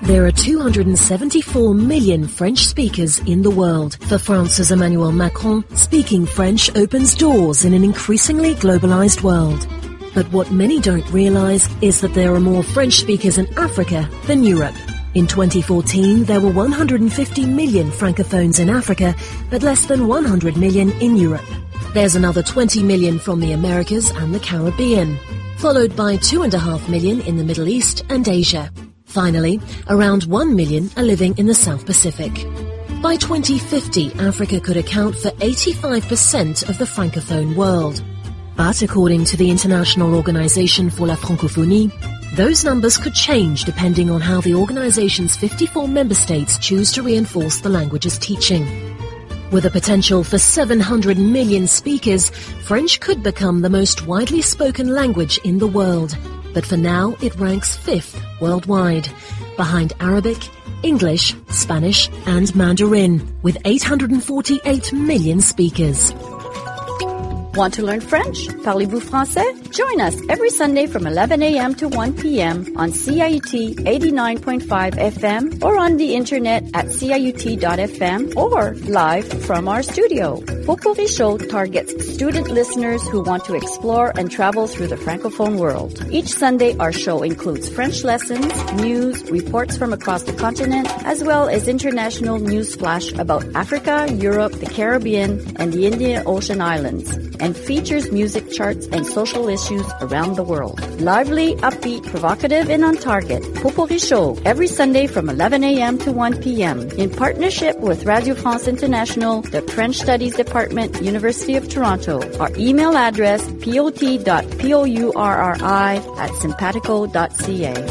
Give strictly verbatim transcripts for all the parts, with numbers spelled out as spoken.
There are two hundred seventy-four million French speakers in the world. For France's Emmanuel Macron, speaking French opens doors in an increasingly globalized world. But what many don't realize is that there are more French speakers in Africa than Europe. In twenty fourteen, there were one hundred fifty million Francophones in Africa, but less than one hundred million in Europe. There's another twenty million from the Americas and the Caribbean, followed by two and a half million in the Middle East and Asia. Finally, around one million are living in the South Pacific. By twenty fifty, Africa could account for eighty-five percent of the Francophone world. But according to the International Organization for la Francophonie, those numbers could change depending on how the organization's fifty-four member states choose to reinforce the language's teaching. With a potential for seven hundred million speakers, French could become the most widely spoken language in the world. But for now, it ranks fifth worldwide, behind Arabic, English, Spanish, and Mandarin, with eight hundred forty-eight million speakers. Want to learn French? Parlez-vous français? Join us every Sunday from eleven a.m. to one p.m. on C I U T eighty-nine point five F M or on the internet at C I U T dot F M or live from our studio. Potpourri Show targets student listeners who want to explore and travel through the Francophone world. Each Sunday, our show includes French lessons, news, reports from across the continent, as well as international news flash about Africa, Europe, the Caribbean, and the Indian Ocean Islands, and features music charts and social issues around the world. Lively, upbeat, provocative, and on target. Potpourri Show, every Sunday from eleven a.m. to one p.m. in partnership with Radio France International, the French Studies Department, University of Toronto. Our email address, pot dot pourri at simpatico dot c a.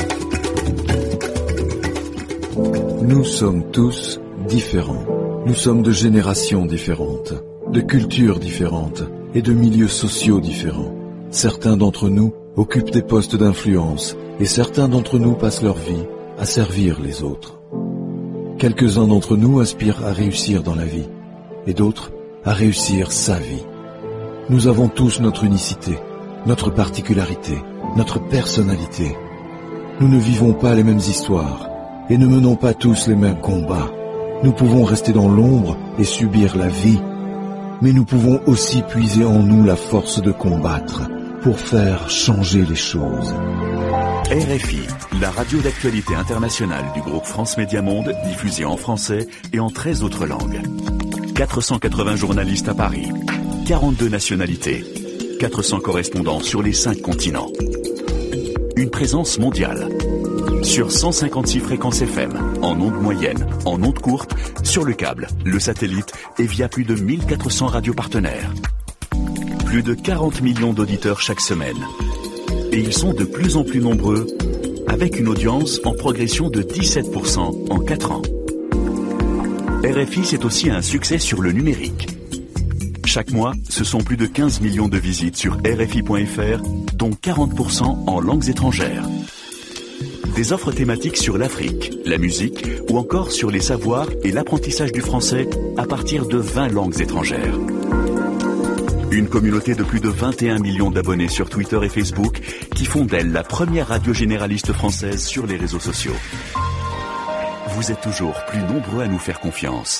Nous sommes tous différents. Nous sommes de générations différentes, de cultures différentes et de milieux sociaux différents. Certains d'entre nous occupent des postes d'influence et certains d'entre nous passent leur vie à servir les autres. Quelques-uns d'entre nous aspirent à réussir dans la vie et d'autres à réussir sa vie. Nous avons tous notre unicité, notre particularité, notre personnalité. Nous ne vivons pas les mêmes histoires et ne menons pas tous les mêmes combats. Nous pouvons rester dans l'ombre et subir la vie, mais nous pouvons aussi puiser en nous la force de combattre pour faire changer les choses. R F I, la radio d'actualité internationale du groupe France Média Monde, diffusée en français et en treize autres langues. quatre cent quatre-vingts journalistes à Paris, quarante-deux nationalités, quatre cents correspondants sur les cinq continents. Une présence mondiale. Sur cent cinquante-six fréquences F M, en ondes moyennes, en ondes courtes, sur le câble, le satellite et via plus de mille quatre cents radios partenaires. Plus de quarante millions d'auditeurs chaque semaine. Et ils sont de plus en plus nombreux, avec une audience en progression de dix-sept pour cent en quatre ans. R F I, c'est aussi un succès sur le numérique. Chaque mois, ce sont plus de quinze millions de visites sur R F I point F R, dont quarante pour cent en langues étrangères. Des offres thématiques sur l'Afrique, la musique ou encore sur les savoirs et l'apprentissage du français à partir de vingt langues étrangères. Une communauté de plus de vingt et un millions d'abonnés sur Twitter et Facebook qui font d'elle la première radio généraliste française sur les réseaux sociaux. Vous êtes toujours plus nombreux à nous faire confiance.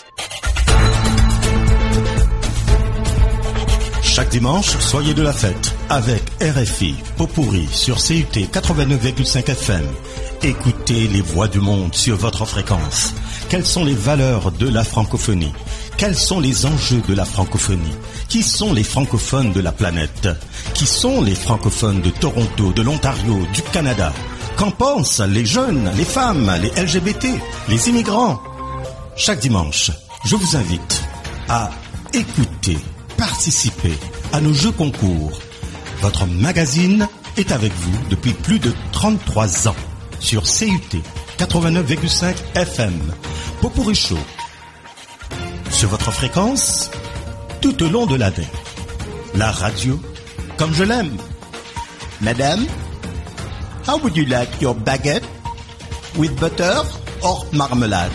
Chaque dimanche, soyez de la fête avec R F I, Potpourri sur C U T quatre-vingt-neuf virgule cinq F M. Écoutez les voix du monde sur votre fréquence. Quelles sont les valeurs de la francophonie? Quels sont les enjeux de la francophonie? Qui sont les francophones de la planète? Qui sont les francophones de Toronto, de l'Ontario, du Canada? Qu'en pensent les jeunes, les femmes, les L G B T, les immigrants? Chaque dimanche, je vous invite à écouter, participer à nos jeux concours. Votre magazine est avec vous depuis plus de trente-trois ans sur C U T quatre-vingt-neuf virgule cinq F M. Potpourri Show sur votre fréquence tout au long de l'année. La radio comme je l'aime. Madame, how would you like your baguette? With butter or marmelade?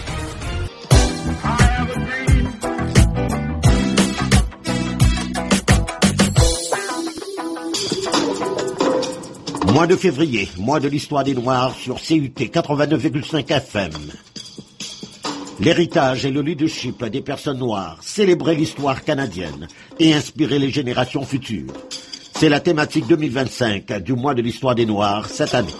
Mois de février, mois de l'histoire des Noirs sur C U T quatre-vingt-neuf virgule cinq F M. L'héritage et le leadership des personnes noires, célébrer l'histoire canadienne et inspirer les générations futures. C'est la thématique deux mille vingt-cinq du mois de l'histoire des Noirs cette année.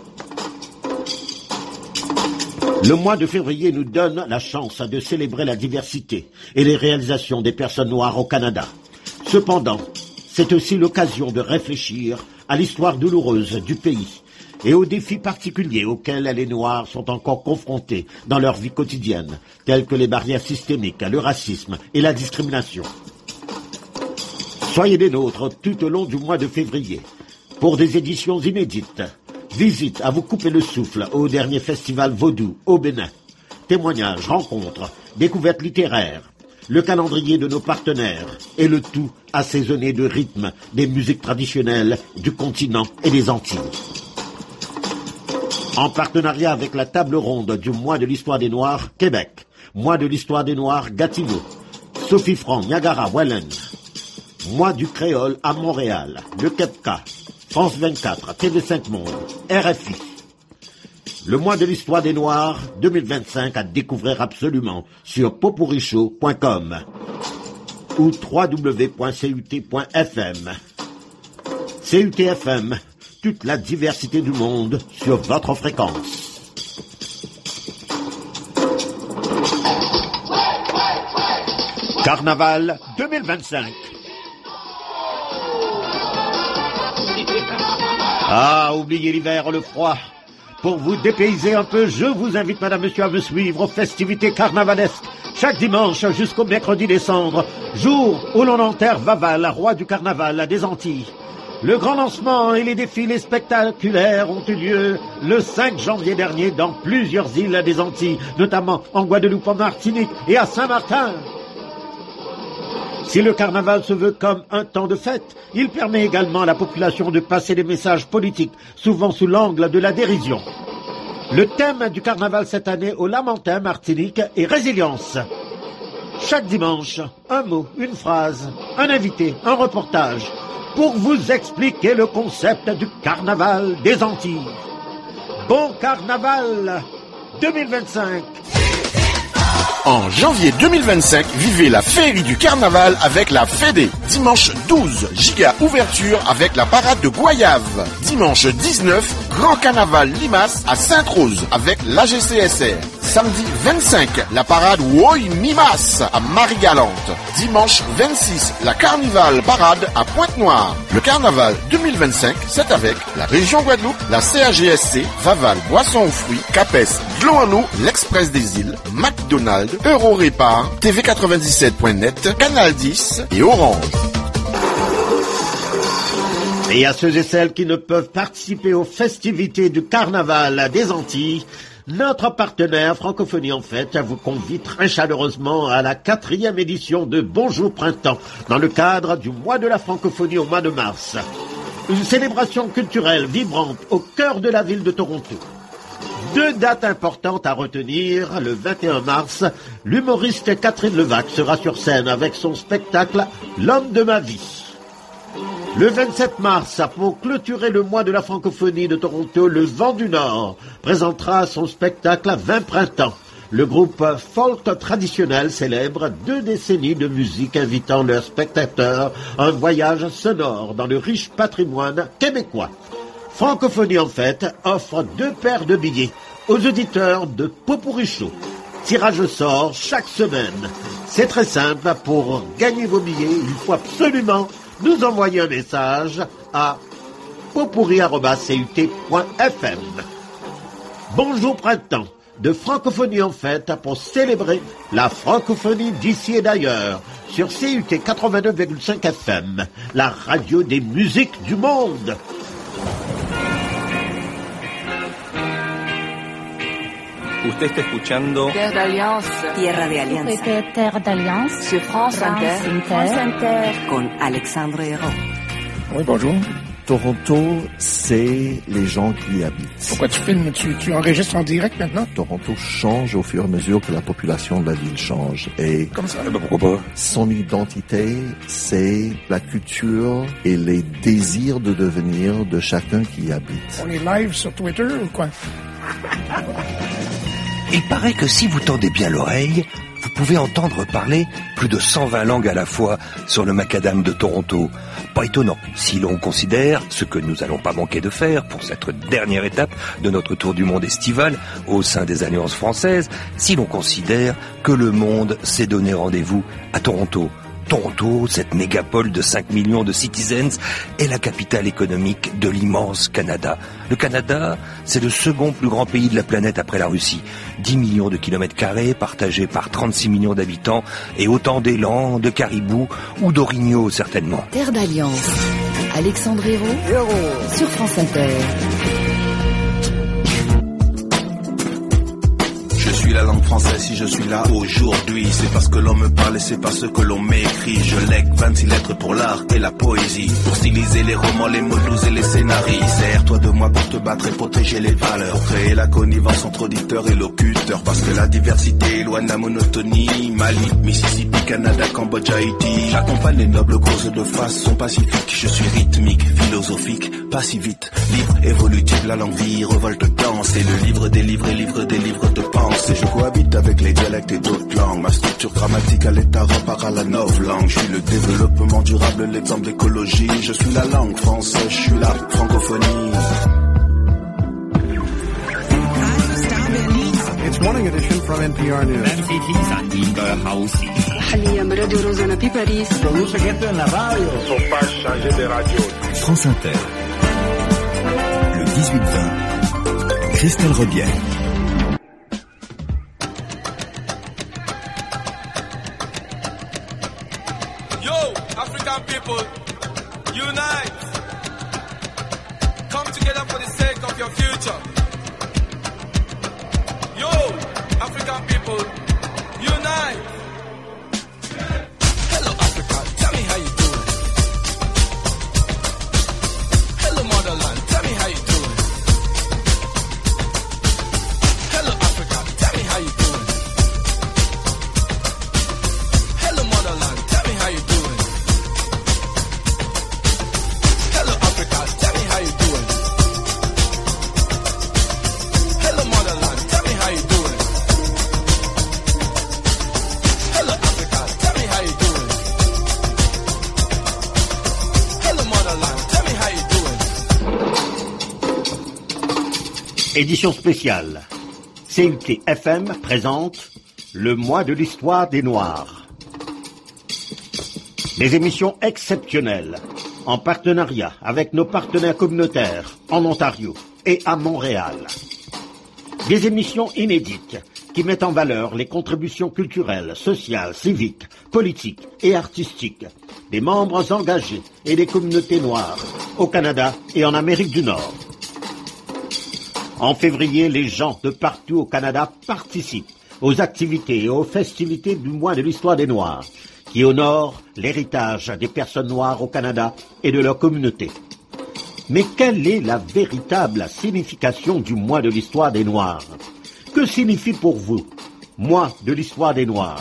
Le mois de février nous donne la chance de célébrer la diversité et les réalisations des personnes noires au Canada. Cependant, c'est aussi l'occasion de réfléchir à l'histoire douloureuse du pays et aux défis particuliers auxquels les Noirs sont encore confrontés dans leur vie quotidienne, tels que les barrières systémiques, le racisme et la discrimination. Soyez des nôtres tout au long du mois de février pour des éditions inédites. Visite à vous couper le souffle au dernier festival vaudou au Bénin. Témoignages, rencontres, découvertes littéraires, le calendrier de nos partenaires et le tout assaisonné de rythmes des musiques traditionnelles du continent et des Antilles. En partenariat avec la table ronde du mois de l'histoire des Noirs Québec, mois de l'histoire des Noirs Gatineau, Sophie Franc, Niagara, Welland, mois du créole à Montréal, le Québec, France vingt-quatre, T V cinq Monde, R F I. Le mois de l'histoire des Noirs deux mille vingt-cinq à découvrir absolument sur popurichaud point com ou w w w point c u t point f m. C U T F M, toute la diversité du monde sur votre fréquence. Carnaval deux mille vingt-cinq. Ah, oubliez l'hiver, le froid. Pour vous dépayser un peu, je vous invite, madame, monsieur, à me suivre aux festivités carnavalesques chaque dimanche jusqu'au mercredi des Cendres, jour où l'on enterre Vaval, roi du carnaval des Antilles. Le grand lancement et les défilés spectaculaires ont eu lieu le cinq janvier dernier dans plusieurs îles des Antilles, notamment en Guadeloupe, en Martinique et à Saint-Martin. Si le carnaval se veut comme un temps de fête, il permet également à la population de passer des messages politiques, souvent sous l'angle de la dérision. Le thème du carnaval cette année au Lamentin, Martinique, est résilience. Chaque dimanche, un mot, une phrase, un invité, un reportage, pour vous expliquer le concept du carnaval des Antilles. Bon carnaval deux mille vingt-cinq. En janvier deux mille vingt-cinq, vivez la féerie du carnaval avec la Fédé. Dimanche douze, giga ouverture avec la parade de Goyave. Dimanche dix-neuf, grand carnaval Limace à Sainte-Rose avec l'A G C S R. Samedi vingt-cinq, la parade Woy Mimas à Marie-Galante. Dimanche vingt-six, la Carnival Parade à Pointe-Noire. Le carnaval deux mille vingt-cinq, c'est avec la région Guadeloupe, la C A G S C, Vaval, Boisson aux fruits, Capes, Gloano, l'Express des îles, McDonald's, Eurorépar, T V quatre-vingt-dix-sept point net, Canal dix et Orange. Et à ceux et celles qui ne peuvent participer aux festivités du carnaval des Antilles, notre partenaire Francophonie en Fête vous convie très chaleureusement à la quatrième édition de Bonjour Printemps, dans le cadre du mois de la francophonie au mois de mars. Une célébration culturelle vibrante au cœur de la ville de Toronto. Deux dates importantes à retenir. Le vingt et un mars, l'humoriste Catherine Levac sera sur scène avec son spectacle L'homme de ma vie. Le vingt-sept mars, pour clôturer le mois de la francophonie de Toronto, le Vent du Nord présentera son spectacle vingt printemps. Le groupe folk traditionnel célèbre deux décennies de musique invitant leurs spectateurs à un voyage sonore dans le riche patrimoine québécois. Francophonie en Fête offre deux paires de billets aux auditeurs de Popurichaud. Tirage au sort chaque semaine. C'est très simple, pour gagner vos billets, il faut absolument nous envoyer un message à popuri arobase c u t point f m. Bonjour Printemps de Francophonie en Fête pour célébrer la francophonie d'ici et d'ailleurs sur C U T quatre-vingt-neuf virgule cinq F M, la radio des musiques du monde. Usted está escuchando Terre d'Alliance. Tierra de Alianza. Terre d'Alliance. Sur France Inter. France Inter. Con Alexandre Hérault. Oui, bonjour. Toronto, c'est les gens qui y habitent. Pourquoi tu filmes? Tu, tu enregistres en direct maintenant? Toronto change au fur et à mesure que la population de la ville change. Et comme ça? Eh ben pourquoi pas? Son identité, c'est la culture et les désirs de devenir de chacun qui y habite. On est live sur Twitter ou quoi? Il paraît que si vous tendez bien l'oreille, vous pouvez entendre parler plus de cent vingt langues à la fois sur le macadam de Toronto. Pas étonnant, si l'on considère, ce que nous allons pas manquer de faire pour cette dernière étape de notre tour du monde estival au sein des Alliances françaises, si l'on considère que le monde s'est donné rendez-vous à Toronto. Toronto, cette mégapole de cinq millions de citizens, est la capitale économique de l'immense Canada. Le Canada, c'est le second plus grand pays de la planète après la Russie. dix millions de kilomètres carrés partagés par trente-six millions d'habitants et autant d'élans, de caribous ou d'orignaux certainement. Terre d'Alliance, Alexandre Hérault, sur France Inter. Je suis la langue française si je suis là aujourd'hui. C'est parce que l'on me parle et c'est parce que l'on m'écrit. Je lègue vingt-six lettres pour l'art et la poésie, pour styliser les romans, les mots doux et les scénarios. Sers-toi de moi pour te battre et protéger les valeurs, pour créer la connivence entre auditeurs et locuteurs. Parce que la diversité éloigne la monotonie. Mali, Mississippi, Canada, Cambodge, Haïti. J'accompagne les nobles causes de façon pacifique. Je suis rythmique, philosophique, pas si vite. Libre, évolutif, la langue vie, revolte, danse. C'est le livre des livres et livre des livres de pensée. Je cohabite avec les dialectes et d'autres langues. Ma structure grammaticale à l'état repart à la novlangue. Je suis le développement durable, l'exemple d'écologie. Je suis la langue française, je suis la francophonie. It's morning edition from N P R News. France Inter. Le dix-huit vingt. Christelle Rebière. African people, unite. Come together for the sake of your future. Yo, African people, unite. Hello Africa, tell me how you doing. Hello motherland, tell me how you doing. Hello Africa, tell me how you doing. Hello motherland, tell me how you doing. Édition spéciale. C U T F M présente le mois de l'histoire des Noirs. Des émissions exceptionnelles en partenariat avec nos partenaires communautaires en Ontario et à Montréal. Des émissions inédites qui mettent en valeur les contributions culturelles, sociales, civiques, politiques et artistiques des membres engagés et des communautés noires au Canada et en Amérique du Nord. En février, les gens de partout au Canada participent aux activités et aux festivités du mois de l'histoire des Noirs, qui honore l'héritage des personnes noires au Canada et de leur communauté. Mais quelle est la véritable signification du mois de l'histoire des Noirs? Que signifie pour vous, mois de l'histoire des Noirs?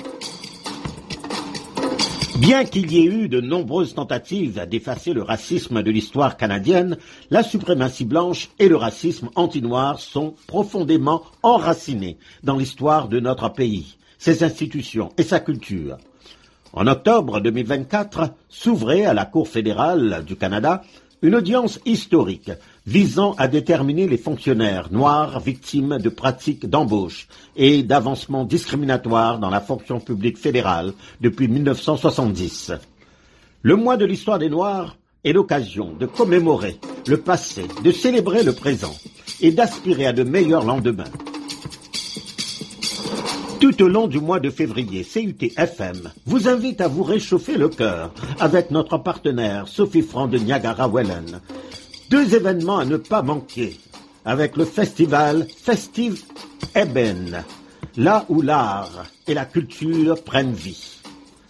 Bien qu'il y ait eu de nombreuses tentatives d'effacer le racisme de l'histoire canadienne, la suprématie blanche et le racisme anti-noir sont profondément enracinés dans l'histoire de notre pays, ses institutions et sa culture. En octobre deux mille vingt-quatre, s'ouvrait à la Cour fédérale du Canada une audience historique visant à déterminer les fonctionnaires noirs victimes de pratiques d'embauche et d'avancement discriminatoires dans la fonction publique fédérale depuis mille neuf cent soixante-dix. Le mois de l'histoire des Noirs est l'occasion de commémorer le passé, de célébrer le présent et d'aspirer à de meilleurs lendemains. Tout au long du mois de février, C U T F M vous invite à vous réchauffer le cœur avec notre partenaire Sophie Franc de Niagara-Welland. Deux événements à ne pas manquer avec le festival Festive Eben, là où l'art et la culture prennent vie.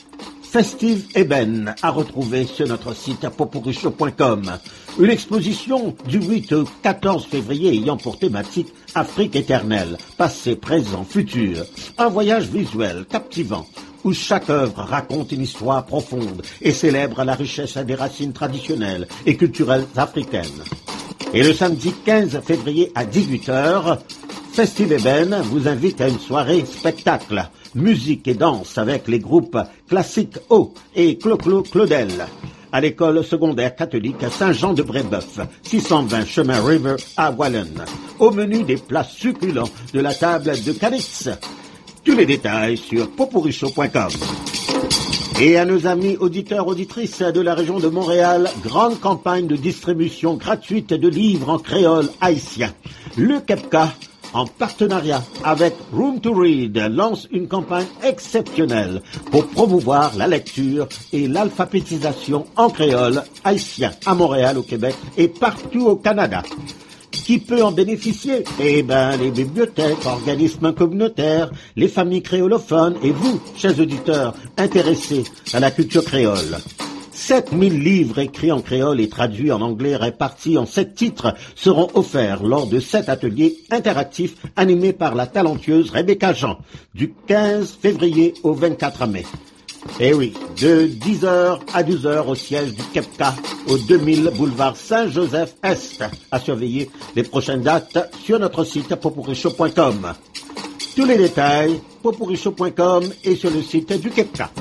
Festive Eben à retrouver sur notre site popurichaud point com. Une exposition du huit au quatorze février ayant pour thématique Afrique éternelle, passé, présent, futur. Un voyage visuel captivant où chaque œuvre raconte une histoire profonde et célèbre la richesse des racines traditionnelles et culturelles africaines. Et le samedi quinze février à dix-huit heures, Festive Eben vous invite à une soirée spectacle, musique et danse avec les groupes Classique O et Clo-Clo Claudel à l'école secondaire catholique Saint-Jean-de-Brébeuf, six cent vingt chemin River à Wallen. Au menu des plats succulents de la table de Calix. Tous les détails sur popurichaud point com. Et à nos amis auditeurs, auditrices de la région de Montréal, grande campagne de distribution gratuite de livres en créole haïtien. Le Kepka, en partenariat avec Room to Read, lance une campagne exceptionnelle pour promouvoir la lecture et l'alphabétisation en créole haïtien à Montréal, au Québec et partout au Canada. Qui peut en bénéficier? Eh ben, les bibliothèques, organismes communautaires, les familles créolophones et vous, chers auditeurs, intéressés à la culture créole. sept mille livres écrits en créole et traduits en anglais répartis en sept titres seront offerts lors de sept ateliers interactifs animés par la talentueuse Rebecca Jean du quinze février au vingt-quatre mai. Eh oui, de dix heures à douze heures au siège du Kepka, au deux mille boulevard Saint-Joseph-Est. À surveiller les prochaines dates sur notre site popurichaud point com. Tous les détails, popurichaud point com et sur le site du Kepka.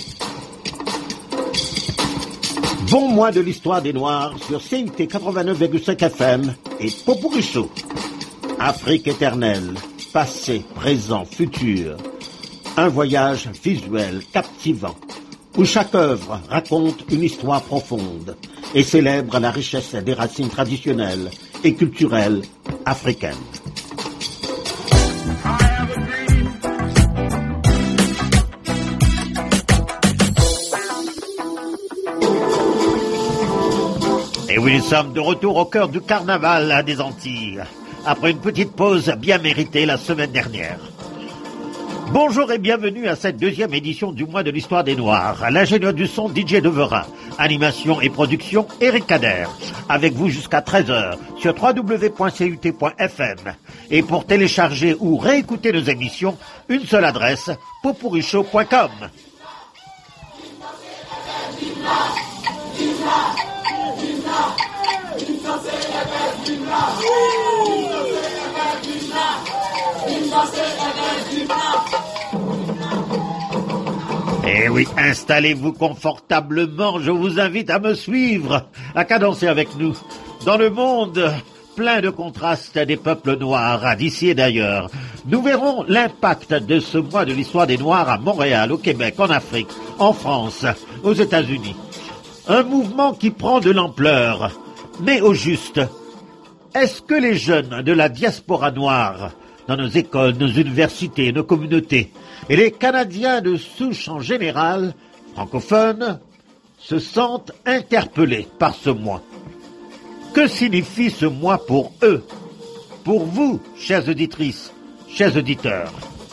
Bon mois de l'histoire des Noirs sur C I T quatre-vingt-neuf virgule cinq F M et Popurichaud. Afrique éternelle, passé, présent, futur. Un voyage visuel captivant, où chaque œuvre raconte une histoire profonde et célèbre la richesse des racines traditionnelles et culturelles africaines. Et oui, nous sommes de retour au cœur du carnaval des Antilles, après une petite pause bien méritée la semaine dernière. Bonjour et bienvenue à cette deuxième édition du mois de l'histoire des Noirs. L'ingénieur du son D J Deverin, animation et production Eric Kader. Avec vous jusqu'à treize heures sur w w w point c u t point f m. Et pour télécharger ou réécouter nos émissions, une seule adresse, popurichaud point com. Eh oui, installez-vous confortablement, je vous invite à me suivre, à cadencer avec nous. Dans le monde plein de contrastes des peuples noirs, d'ici et d'ailleurs, nous verrons l'impact de ce mois de l'histoire des Noirs à Montréal, au Québec, en Afrique, en France, aux États-Unis. Un mouvement qui prend de l'ampleur, mais au juste. Est-ce que les jeunes de la diaspora noire, dans nos écoles, nos universités, nos communautés, et les Canadiens de souche en général, francophones, se sentent interpellés par ce mois? Que signifie ce mois pour eux? Pour vous, chères auditrices, chers auditeurs?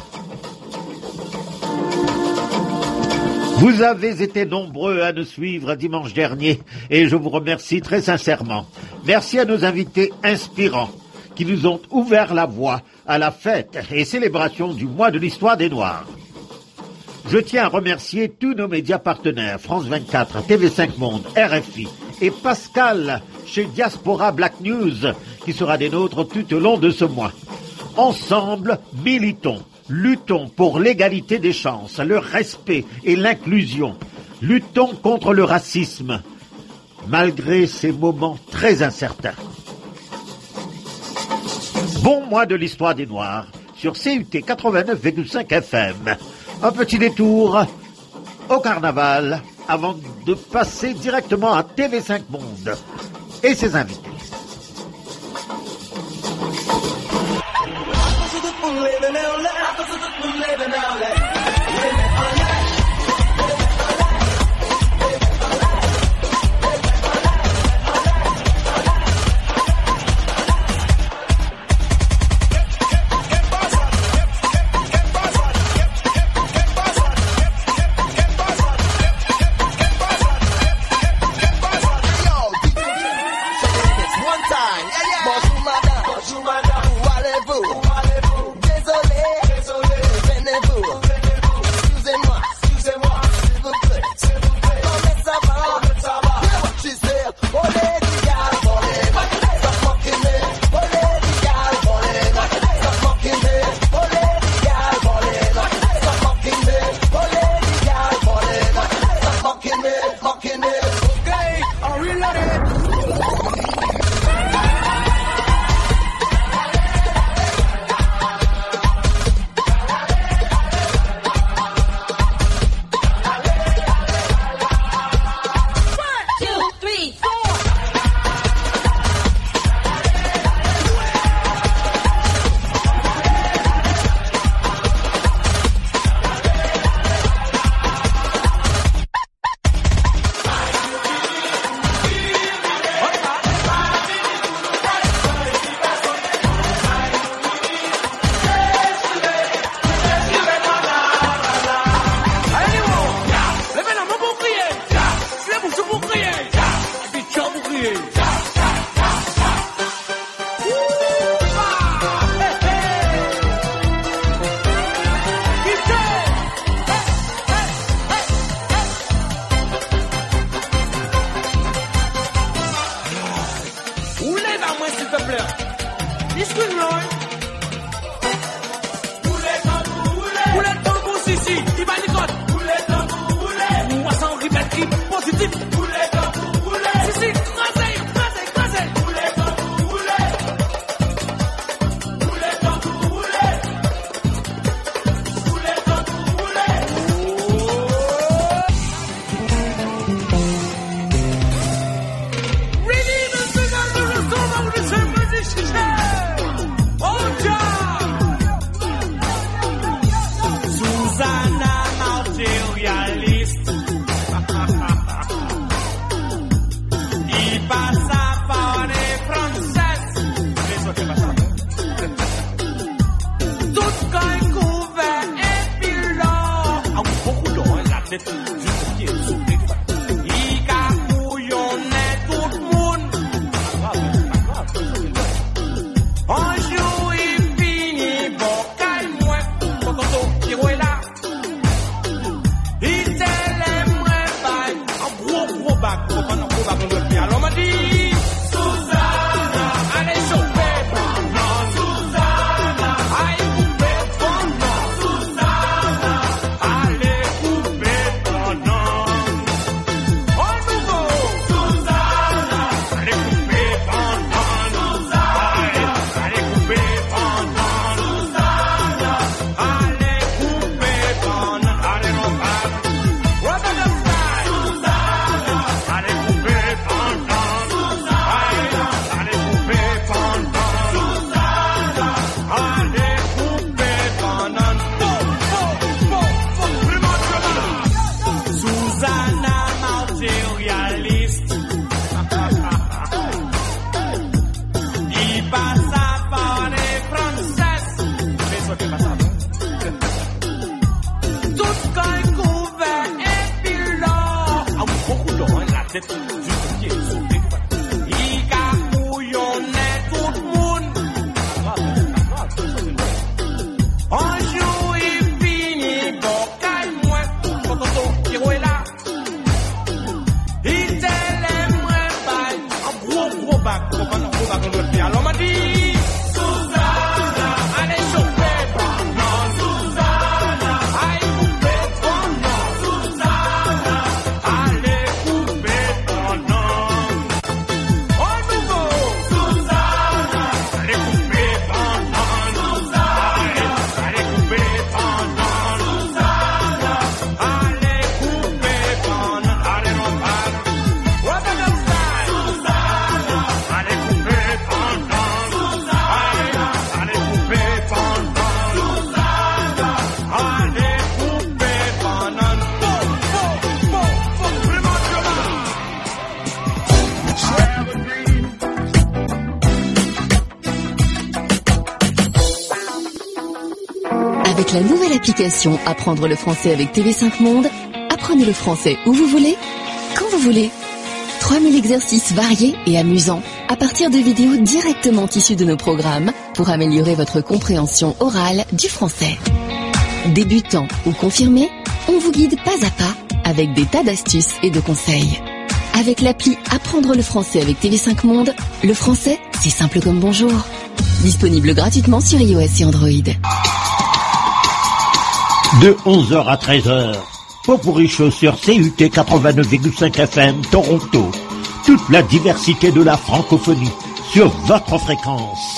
Vous avez été nombreux à nous suivre dimanche dernier et je vous remercie très sincèrement. Merci à nos invités inspirants qui nous ont ouvert la voie à la fête et célébration du mois de l'histoire des Noirs. Je tiens à remercier tous nos médias partenaires, France vingt-quatre, T V cinq Monde, R F I et Pascal chez Diaspora Black News qui sera des nôtres tout au long de ce mois. Ensemble, militons. Luttons pour l'égalité des chances, le respect et l'inclusion. Luttons contre le racisme, malgré ces moments très incertains. Bon mois de l'histoire des Noirs sur C U T quatre-vingt-neuf virgule cinq F M. Un petit détour au carnaval avant de passer directement à T V cinq Monde et ses invités. Avec la nouvelle application Apprendre le français avec T V cinq Monde, apprenez le français où vous voulez, quand vous voulez. trois mille exercices variés et amusants à partir de vidéos directement issues de nos programmes pour améliorer votre compréhension orale du français. Débutant ou confirmé, on vous guide pas à pas avec des tas d'astuces et de conseils. Avec l'appli Apprendre le français avec T V cinq Monde, le français, c'est simple comme bonjour. Disponible gratuitement sur iOS et Android. De onze heures à treize heures, Popurrí Show sur C U T quatre-vingt-neuf virgule cinq F M, Toronto. Toute la diversité de la francophonie sur votre fréquence.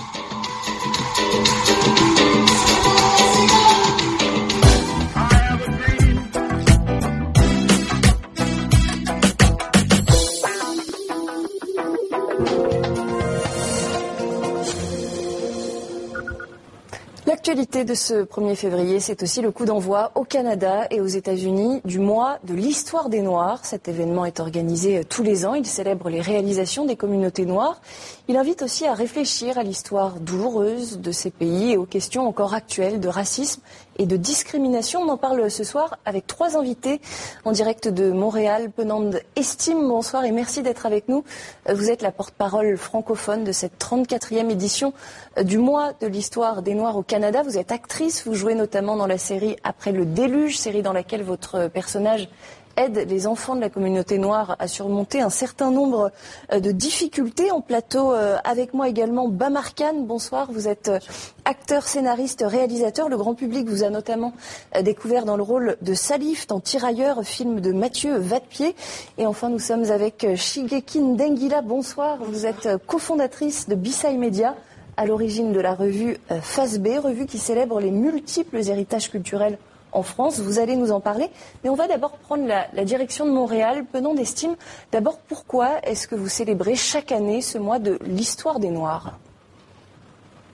L'actualité de ce premier février, c'est aussi le coup d'envoi au Canada et aux États-Unis du mois de l'histoire des Noirs. Cet événement est organisé tous les ans. Il célèbre les réalisations des communautés noires. Il invite aussi à réfléchir à l'histoire douloureuse de ces pays et aux questions encore actuelles de racisme et de discrimination. On en parle ce soir avec trois invités en direct de Montréal. Penande Estime, bonsoir et merci d'être avec nous. Vous êtes la porte-parole francophone de cette trente-quatrième édition du mois de l'histoire des Noirs au Canada. Vous êtes actrice, vous jouez notamment dans la série Après le déluge, série dans laquelle votre personnage aide les enfants de la communauté noire à surmonter un certain nombre de difficultés. En plateau avec moi également Bamar Khan, bonsoir. Vous êtes acteur, scénariste, réalisateur. Le grand public vous a notamment découvert dans le rôle de Salif dans Tirailleurs, film de Mathieu Vadepied. Et enfin, nous sommes avec Shigeki Ndengila, bonsoir. Vous êtes cofondatrice de Bisai Media, à l'origine de la revue Face B, revue qui célèbre les multiples héritages culturels en France. Vous allez nous en parler, mais on va d'abord prendre la, la direction de Montréal. Penande Estime, d'abord, pourquoi est-ce que vous célébrez chaque année ce mois de l'histoire des Noirs ? Pourquoi ?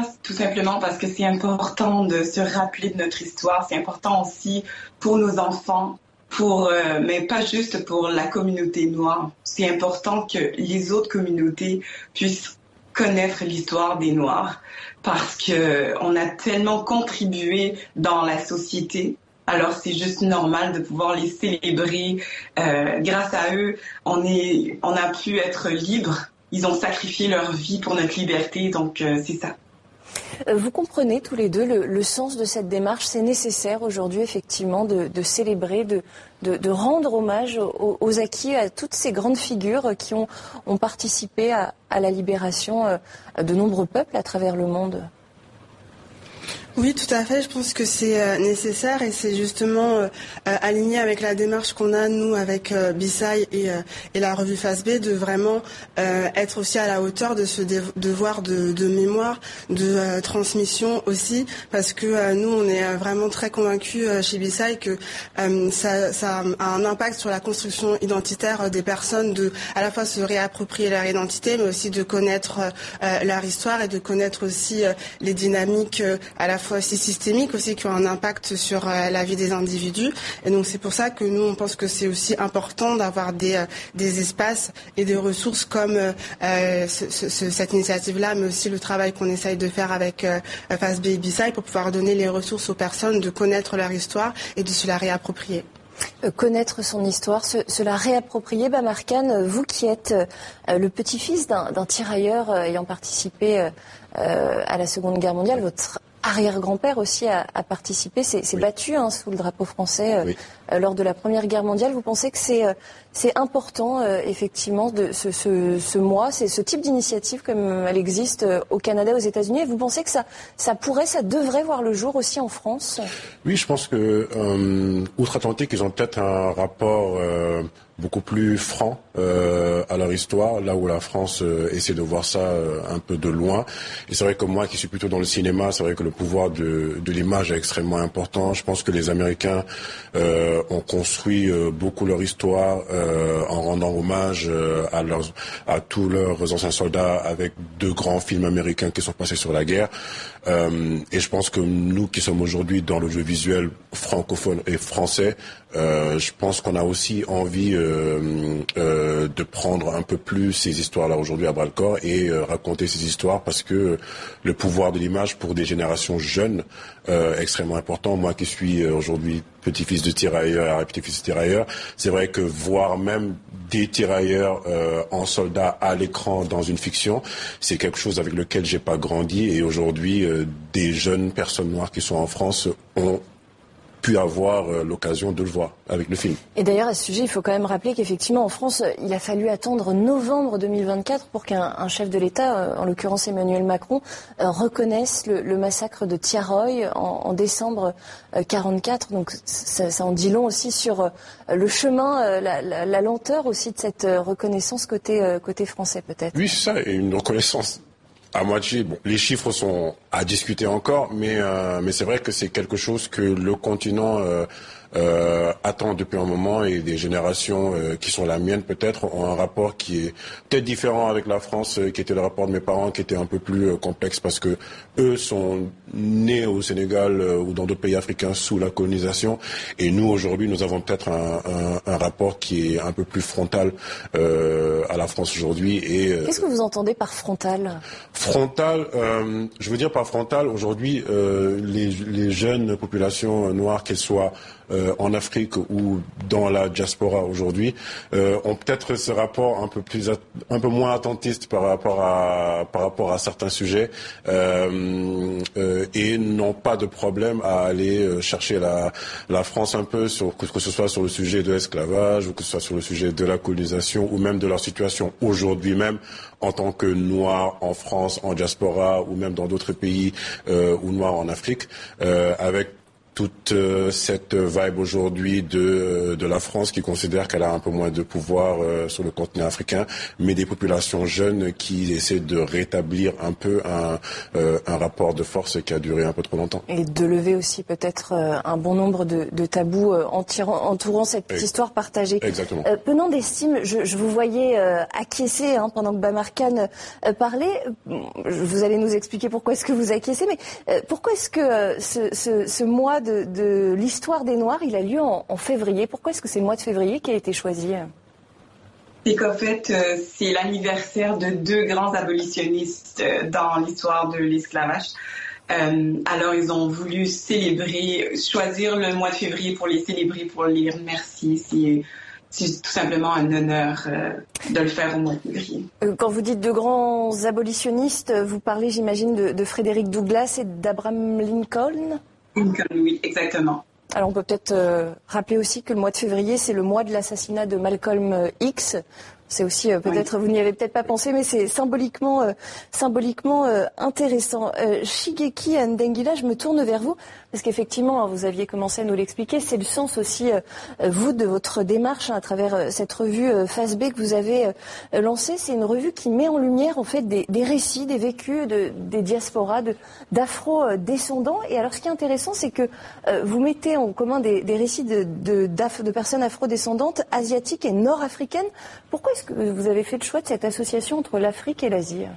Tout simplement parce que c'est important de se rappeler de notre histoire. C'est important aussi pour nos enfants, pour, euh, mais pas juste pour la communauté noire. C'est important que les autres communautés puissent connaître l'histoire des Noirs parce que on a tellement contribué dans la société. Alors c'est juste normal de pouvoir les célébrer. Euh, grâce à eux, on est, on a pu être libre. Ils ont sacrifié leur vie pour notre liberté, donc euh, c'est ça. Vous comprenez tous les deux le, le sens de cette démarche. C'est nécessaire aujourd'hui, effectivement, de, de célébrer, de, de, de rendre hommage aux, aux acquis, à toutes ces grandes figures qui ont, ont participé à, à la libération de nombreux peuples à travers le monde. Oui, tout à fait. Je pense que c'est euh, nécessaire et c'est justement euh, aligné avec la démarche qu'on a, nous, avec euh, Bisai et, euh, et la revue Face B, de vraiment euh, être aussi à la hauteur de ce dé- devoir de, de mémoire, de euh, transmission aussi, parce que euh, nous, on est vraiment très convaincus euh, chez Bisai que euh, ça, ça a un impact sur la construction identitaire des personnes, de à la fois se réapproprier leur identité, mais aussi de connaître euh, leur histoire et de connaître aussi euh, les dynamiques euh, à la fois aussi systémiques aussi qui ont un impact sur euh, la vie des individus. Et donc c'est pour ça que nous on pense que c'est aussi important d'avoir des euh, des espaces et des ressources comme euh, ce, ce, cette initiative-là, mais aussi le travail qu'on essaye de faire avec euh, F A S B et B-Side pour pouvoir donner les ressources aux personnes de connaître leur histoire et de se la réapproprier. Euh, connaître son histoire, se, se la réapproprier. Bamar Khan, vous qui êtes euh, le petit-fils d'un, d'un tirailleur euh, ayant participé euh, euh, à la Seconde Guerre mondiale, votre arrière-grand-père aussi a, a participé, s'est, s'est oui. battu hein, sous le drapeau français euh, oui. euh, lors de la Première Guerre mondiale. Vous pensez que c'est, euh, c'est important, euh, effectivement, de ce, ce, ce mois, c'est ce type d'initiative comme elle existe euh, au Canada, aux États-Unis, et vous pensez que ça, ça pourrait, ça devrait voir le jour aussi en France ? Oui, je pense que euh, outre-Atlantique, ils ont peut-être un rapport euh, beaucoup plus franc euh, à leur histoire, là où la France euh, essaie de voir ça euh, un peu de loin. Et c'est vrai que moi, qui suis plutôt dans le cinéma, c'est vrai que le pouvoir de, de l'image est extrêmement important. Je pense que les Américains euh, ont construit euh, beaucoup leur histoire euh, en rendant hommage euh, à, leurs, à tous leurs anciens soldats avec deux grands films américains qui sont passés sur la guerre. Euh, et je pense que nous qui sommes aujourd'hui dans le jeu visuel francophone et français, euh, je pense qu'on a aussi envie euh, euh, de prendre un peu plus ces histoires-là aujourd'hui à bras-le-corps et euh, raconter ces histoires parce que le pouvoir de l'image pour des générations jeunes euh, est extrêmement important. Moi qui suis euh, aujourd'hui petit-fils de tirailleurs et petit-fils de tirailleurs, c'est vrai que voir même des tirailleurs euh, en soldats à l'écran dans une fiction, c'est quelque chose avec lequel j'ai pas grandi et aujourd'hui euh, des jeunes personnes noires qui sont en France ont pu avoir euh, l'occasion de le voir avec le film. Et d'ailleurs, à ce sujet, il faut quand même rappeler qu'effectivement, en France, il a fallu attendre novembre deux mille vingt-quatre pour qu'un un chef de l'État, euh, en l'occurrence Emmanuel Macron, euh, reconnaisse le, le massacre de Tiaroy en, en décembre euh, quarante-quatre. Donc ça, ça en dit long aussi sur euh, le chemin, euh, la, la, la lenteur aussi de cette euh, reconnaissance côté, euh, côté français peut-être. Oui, c'est ça, et une reconnaissance à moitié. Bon, les chiffres sont à discuter encore, mais euh, mais c'est vrai que c'est quelque chose que le continent euh, euh, attend depuis un moment et des générations euh, qui sont la mienne peut-être ont un rapport qui est peut-être différent avec la France, euh, qui était le rapport de mes parents, qui était un peu plus euh, complexe parce que eux sont nés au Sénégal euh, ou dans d'autres pays africains sous la colonisation et nous aujourd'hui nous avons peut-être un, un, un rapport qui est un peu plus frontal euh, à la France aujourd'hui. Et euh, qu'est-ce que vous entendez par frontal ? Frontal, euh, je veux dire par frontal, aujourd'hui, euh, les, les jeunes populations noires, qu'elles soient euh, en Afrique ou dans la diaspora aujourd'hui, euh, ont peut-être ce rapport un peu plus, un peu moins attentiste par rapport à, par rapport à certains sujets, euh, euh, et n'ont pas de problème à aller chercher la, la France un peu, sur, que, que ce soit sur le sujet de l'esclavage ou que ce soit sur le sujet de la colonisation ou même de leur situation aujourd'hui même en tant que noirs en France, en diaspora ou même dans d'autres pays euh, ou noirs en Afrique, euh, avec toute euh, cette vibe aujourd'hui de, de la France qui considère qu'elle a un peu moins de pouvoir euh, sur le continent africain, mais des populations jeunes qui essaient de rétablir un peu un, euh, un rapport de force qui a duré un peu trop longtemps. Et de lever aussi peut-être euh, un bon nombre de, de tabous euh, entourant, entourant cette Et, histoire partagée. Exactement. Euh, Penant d'estime, je, je vous voyais euh, acquiescer hein, pendant que Bamar Khan euh, parlait. Vous allez nous expliquer pourquoi est-ce que vous acquiescez, mais euh, pourquoi est-ce que euh, ce, ce, ce mois de De, de l'histoire des Noirs, il a lieu en, en février. Pourquoi est-ce que c'est le mois de février qui a été choisi ? C'est qu'en fait, euh, c'est l'anniversaire de deux grands abolitionnistes euh, dans l'histoire de l'esclavage. Euh, alors, ils ont voulu célébrer, choisir le mois de février pour les célébrer, pour les remercier. C'est, c'est tout simplement un honneur euh, de le faire au mois de février. Quand vous dites de grands abolitionnistes, vous parlez, j'imagine, de, de Frédéric Douglass et d'Abraham Lincoln ? Oui, exactement. Alors on peut peut-être euh, rappeler aussi que le mois de février, c'est le mois de l'assassinat de Malcolm X. C'est aussi euh, peut-être, oui. Vous n'y avez peut-être pas pensé, mais c'est symboliquement, euh, symboliquement euh, intéressant. Euh, Shigeki Ndengila, je me tourne vers vous, parce qu'effectivement, vous aviez commencé à nous l'expliquer, c'est le sens aussi, euh, vous, de votre démarche hein, à travers euh, cette revue euh, F A S B que vous avez euh, lancée. C'est une revue qui met en lumière en fait des, des récits, des vécus de, des diasporas, de, d'afro-descendants. Et alors, ce qui est intéressant, c'est que euh, vous mettez en commun des, des récits de, de, de personnes afro-descendantes, asiatiques et nord-africaines. Pourquoi est-ce que vous avez fait le choix de cette association entre l'Afrique et l'Asie ?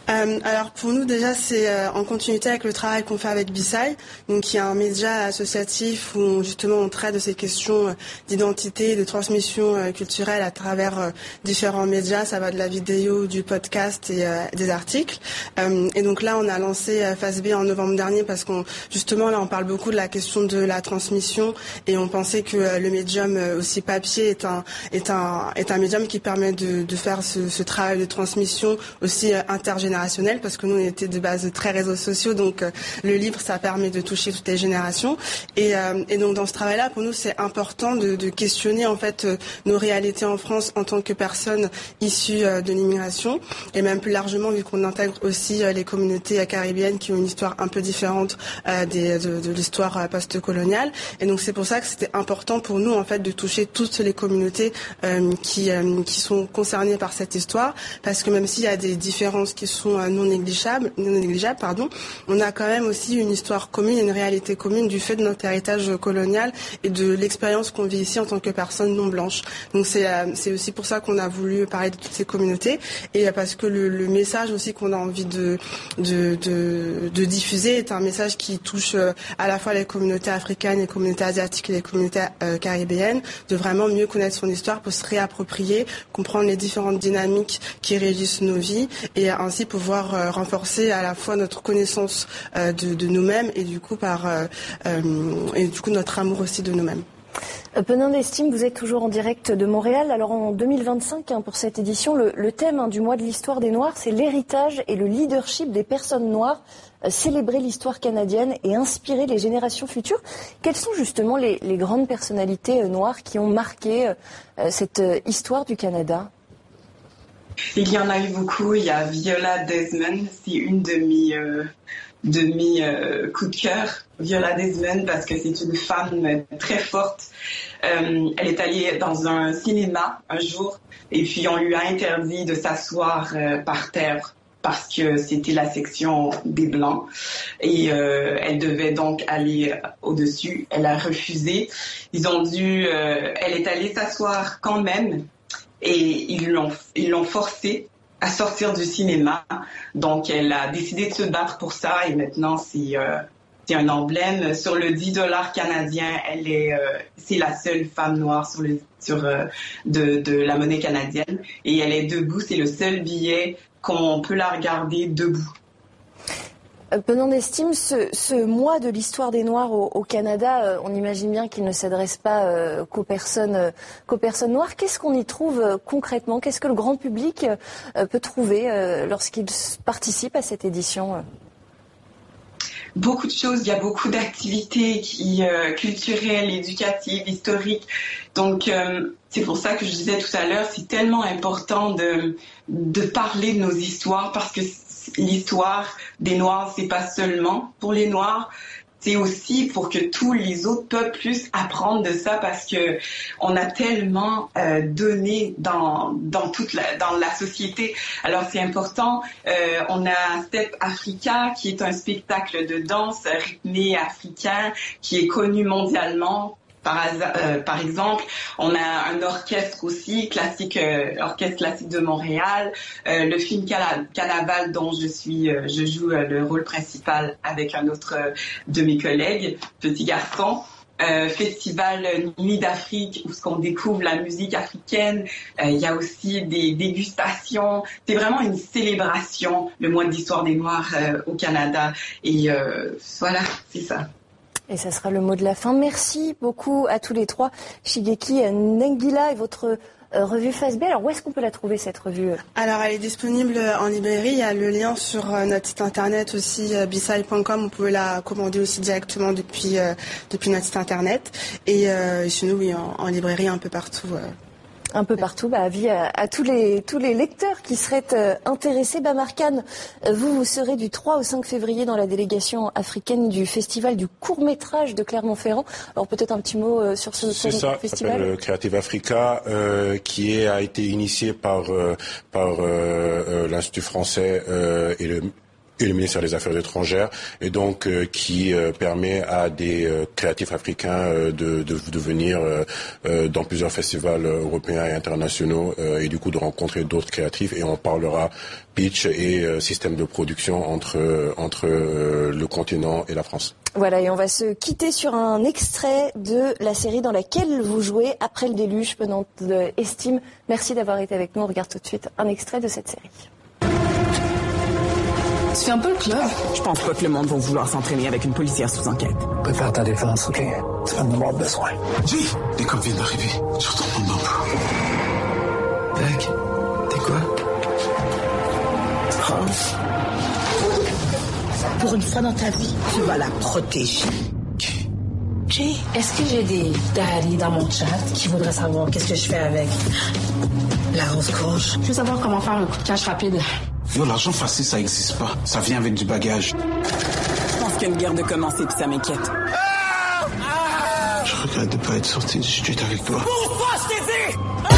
Euh, alors pour nous déjà c'est euh, en continuité avec le travail qu'on fait avec Bisai, donc qui est un média associatif où on, justement on traite de ces questions d'identité, de transmission euh, culturelle à travers euh, différents médias. Ça va de la vidéo, du podcast et euh, des articles. Euh, et donc là on a lancé euh, Face B en novembre dernier parce qu'on justement là on parle beaucoup de la question de la transmission et on pensait que euh, le médium euh, aussi papier est un est un est un médium qui permet de, de faire ce, ce travail de transmission aussi euh, intergénérationnel. Parce que nous on était de base très réseaux sociaux, donc euh, le livre ça permet de toucher toutes les générations et, euh, et donc dans ce travail-là pour nous c'est important de, de questionner en fait euh, nos réalités en France en tant que personnes issues euh, de l'immigration et même plus largement vu qu'on intègre aussi euh, les communautés euh, caribéennes qui ont une histoire un peu différente euh, des, de, de l'histoire euh, post-coloniale et donc c'est pour ça que c'était important pour nous en fait de toucher toutes les communautés euh, qui, euh, qui sont concernées par cette histoire parce que même s'il y a des différences qui sont non négligeables, non négligeables, pardon, on a quand même aussi une histoire commune, une réalité commune du fait de notre héritage colonial et de l'expérience qu'on vit ici en tant que personne non blanche. Donc c'est c'est aussi pour ça qu'on a voulu parler de toutes ces communautés et parce que le, le message aussi qu'on a envie de, de de de diffuser est un message qui touche à la fois les communautés africaines, les communautés asiatiques et les communautés euh, caribéennes, de vraiment mieux connaître son histoire pour se réapproprier, comprendre les différentes dynamiques qui régissent nos vies et ainsi pouvoir euh, renforcer à la fois notre connaissance euh, de, de nous-mêmes et du coup par euh, euh, et du coup notre amour aussi de nous-mêmes. Penin d'Estime, vous êtes toujours en direct de Montréal. Alors en deux mille vingt-cinq, hein, pour cette édition, le, le thème hein, du mois de l'histoire des Noirs, c'est l'héritage et le leadership des personnes noires, euh, célébrer l'histoire canadienne et inspirer les générations futures. Quelles sont justement les, les grandes personnalités euh, noires qui ont marqué euh, cette euh, histoire du Canada ? Il y en a eu beaucoup. Il y a Viola Desmond, c'est une de mes, euh, de mes euh, coups de cœur. Viola Desmond parce que c'est une femme très forte. Euh, elle est allée dans un cinéma un jour et puis on lui a interdit de s'asseoir euh, par terre parce que c'était la section des Blancs et euh, elle devait donc aller au-dessus. Elle a refusé. Ils ont dû... Euh, elle est allée s'asseoir quand même. Et ils l'ont, ils l'ont forcée à sortir du cinéma. Donc, elle a décidé de se battre pour ça. Et maintenant, c'est, euh, c'est un emblème. Sur le dix dollars canadien, elle est, euh, c'est la seule femme noire sur, le, sur euh, de, de la monnaie canadienne. Et elle est debout. C'est le seul billet qu'on peut la regarder debout. Penin d'Estime, ce, ce mois de l'histoire des Noirs au, au Canada, euh, on imagine bien qu'il ne s'adresse pas euh, qu'aux personnes, euh, qu'aux personnes noires. Qu'est-ce qu'on y trouve euh, concrètement ? Qu'est-ce que le grand public euh, peut trouver euh, lorsqu'il participe à cette édition ? euh Beaucoup de choses, il y a beaucoup d'activités qui, euh, culturelles, éducatives, historiques. Donc, euh, c'est pour ça que je disais tout à l'heure, c'est tellement important de, de parler de nos histoires parce que l'histoire des Noirs, c'est pas seulement pour les Noirs, c'est aussi pour que tous les autres peuples puissent apprendre de ça parce que on a tellement euh, donné dans dans toute la dans la société. Alors c'est important. Euh, on a Step Africa qui est un spectacle de danse rythmé africain qui est connu mondialement. Par, euh, par exemple, on a un orchestre aussi, classique, euh, orchestre classique de Montréal, euh, le film Cana- Carnaval dont je suis, euh, je joue euh, le rôle principal avec un autre euh, de mes collègues, petit garçon. Euh, festival Nuit d'Afrique où on découvre la musique africaine. Euh, il y a aussi des dégustations. C'est vraiment une célébration, le mois de l'histoire des Noirs euh, au Canada. Et euh, voilà, c'est ça. Et ça sera le mot de la fin. Merci beaucoup à tous les trois. Shigeki Nengila et votre euh, revue Face B. Alors où est-ce qu'on peut la trouver cette revue ? Alors elle est disponible en librairie. Il y a le lien sur euh, notre site internet aussi, euh, bisai point com. Vous pouvez la commander aussi directement depuis, euh, depuis notre site internet. Et euh, chez nous, oui, en, en librairie un peu partout. Euh. Un peu partout, bah, avis à, à tous les tous les lecteurs qui seraient euh, intéressés. Bah, Marcane, euh, vous, vous serez du trois au cinq février dans la délégation africaine du festival du court-métrage de Clermont-Ferrand. Alors peut-être un petit mot euh, sur ce, C'est ce ça, festival. ça s'appelle Creative Africa, euh, qui est, a été initié par, euh, par euh, euh, l'Institut français euh, et le et le ministère des Affaires étrangères, et donc euh, qui euh, permet à des euh, créatifs africains euh, de, de, de venir euh, euh, dans plusieurs festivals européens et internationaux euh, et du coup de rencontrer d'autres créatifs, et on parlera pitch et euh, système de production entre, euh, entre euh, le continent et la France. Voilà, et on va se quitter sur un extrait de la série dans laquelle vous jouez, Après le déluge, Penante Estime. Merci d'avoir été avec nous. On regarde tout de suite un extrait de cette série. Tu fais un peu le club? Je pense pas que le monde va vouloir s'entraîner avec une policière sous enquête. Tu peux faire ta défense, ok? Tu vas en avoir besoin. Jay, des cops viennent d'arriver. Sur ton compte d'emploi. Beck, t'es quoi? France. Pour une fois dans ta vie, tu vas la protéger. Jay, est-ce que j'ai des daddies dans mon chat qui voudraient savoir qu'est-ce que je fais avec la rose coche? Je veux savoir comment faire un coup de cash rapide. Yo, l'argent facile, ça existe pas. Ça vient avec du bagage. Je pense qu'il y a une guerre de commencer puis ça m'inquiète. Je regrette de pas être sorti du street avec toi. Pourquoi je t'ai dit?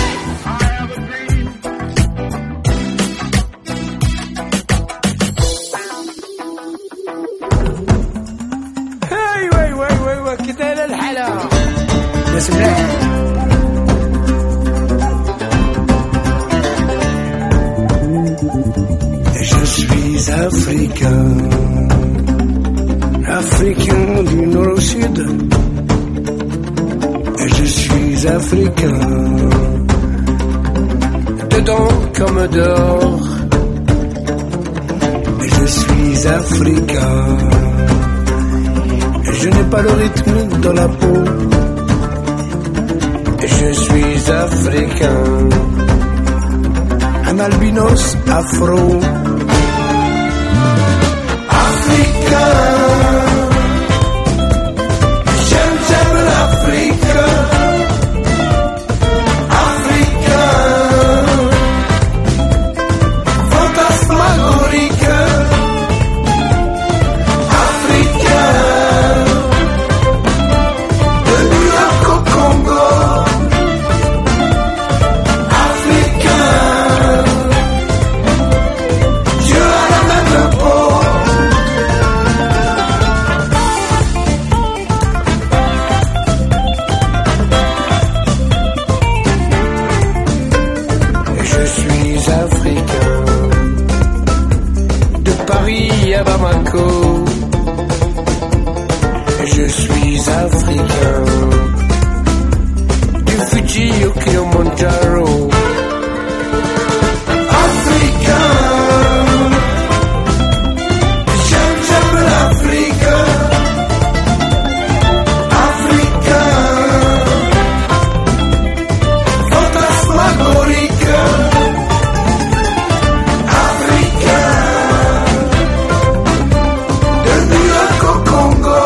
Hey, ouais, ouais, ouais, ouais, كده للحلا. بسم الله. Je suis africain, africain du nord au sud. Je suis africain, dedans comme dehors. Je suis africain, je n'ai pas le rythme dans la peau. Je suis africain, un albinos afro. Africain, j'aime, j'aime l'Afrique. Africain, fantasmagorique. Africain, de New York au Congo. Africain, Dieu a la même peau. Je suis africain, de Paris à Bamako. Je suis africain, du Fuji au Kilimanjaro. Africain, j'aime, j'aime l'Afrique. Africain, fantasmagorique. Africain, de New York au Congo.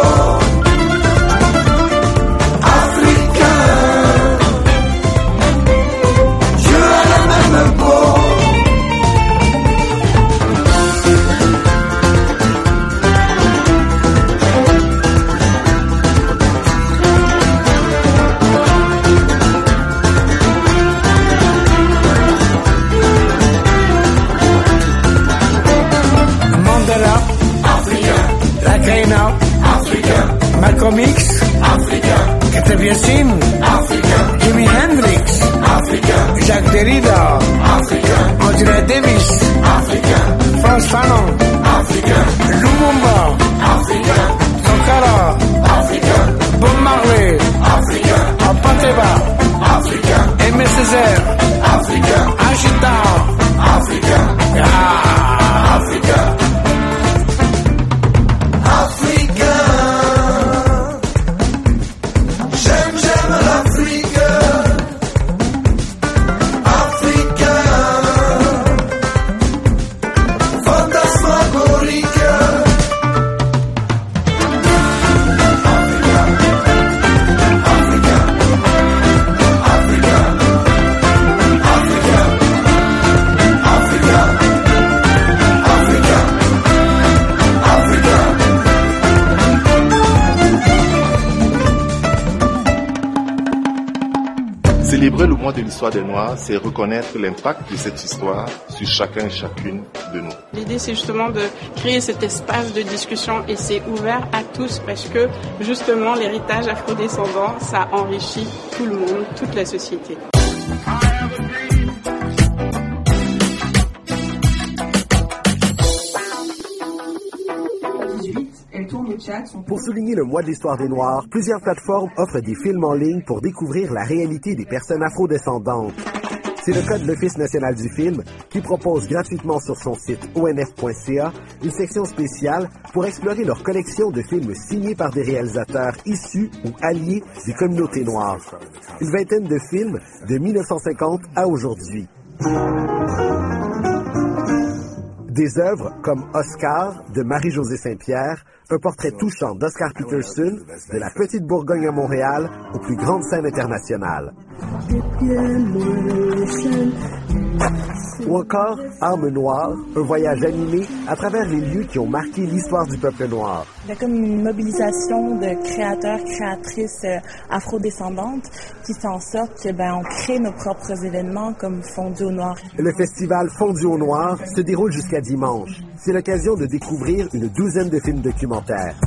Africain, Dieu a la même peau. Mandela, africain. La Gaina, africain. Malcolm X, africain. Ketevi Yassin, africain. Jimi Hendrix, africain. Jacques Derrida, africain. Angela Davis, africain. Frantz Fanon, africain. Lumumba, africain. Sankara, africain. Bob Marley, africain. Apateba, africain. Aimé Césaire, africain. Agita, africain. Ah, africain. Africain, j'aime, j'aime l'Afrique. Africain, fantasmagorique. mois de l'histoire des Noirs, c'est reconnaître l'impact de cette histoire sur chacun et chacune de nous. L'idée, c'est justement de créer cet espace de discussion et c'est ouvert à tous parce que justement, l'héritage afrodescendant, ça enrichit tout le monde, toute la société. Pour souligner le mois de l'histoire des Noirs, plusieurs plateformes offrent des films en ligne pour découvrir la réalité des personnes afrodescendantes. C'est le cas de l'Office national du film qui propose gratuitement sur son site o n f point c a une section spéciale pour explorer leur collection de films signés par des réalisateurs issus ou alliés des communautés noires. Une vingtaine de films de mille neuf cent cinquante à aujourd'hui. Des œuvres comme Oscar de Marie-Josée Saint-Pierre, un portrait touchant d'Oscar Peterson, de la petite Bourgogne à Montréal aux plus grandes scènes internationales. Ou encore Armes noires, un voyage animé à travers les lieux qui ont marqué l'histoire du peuple noir. Il y a comme une mobilisation de créateurs, créatrices euh, afrodescendantes qui fait en sorte que ben on crée nos propres événements comme Fondu au Noir. Le festival Fondu au Noir se déroule jusqu'à dimanche. C'est l'occasion de découvrir une douzaine de films documentaires.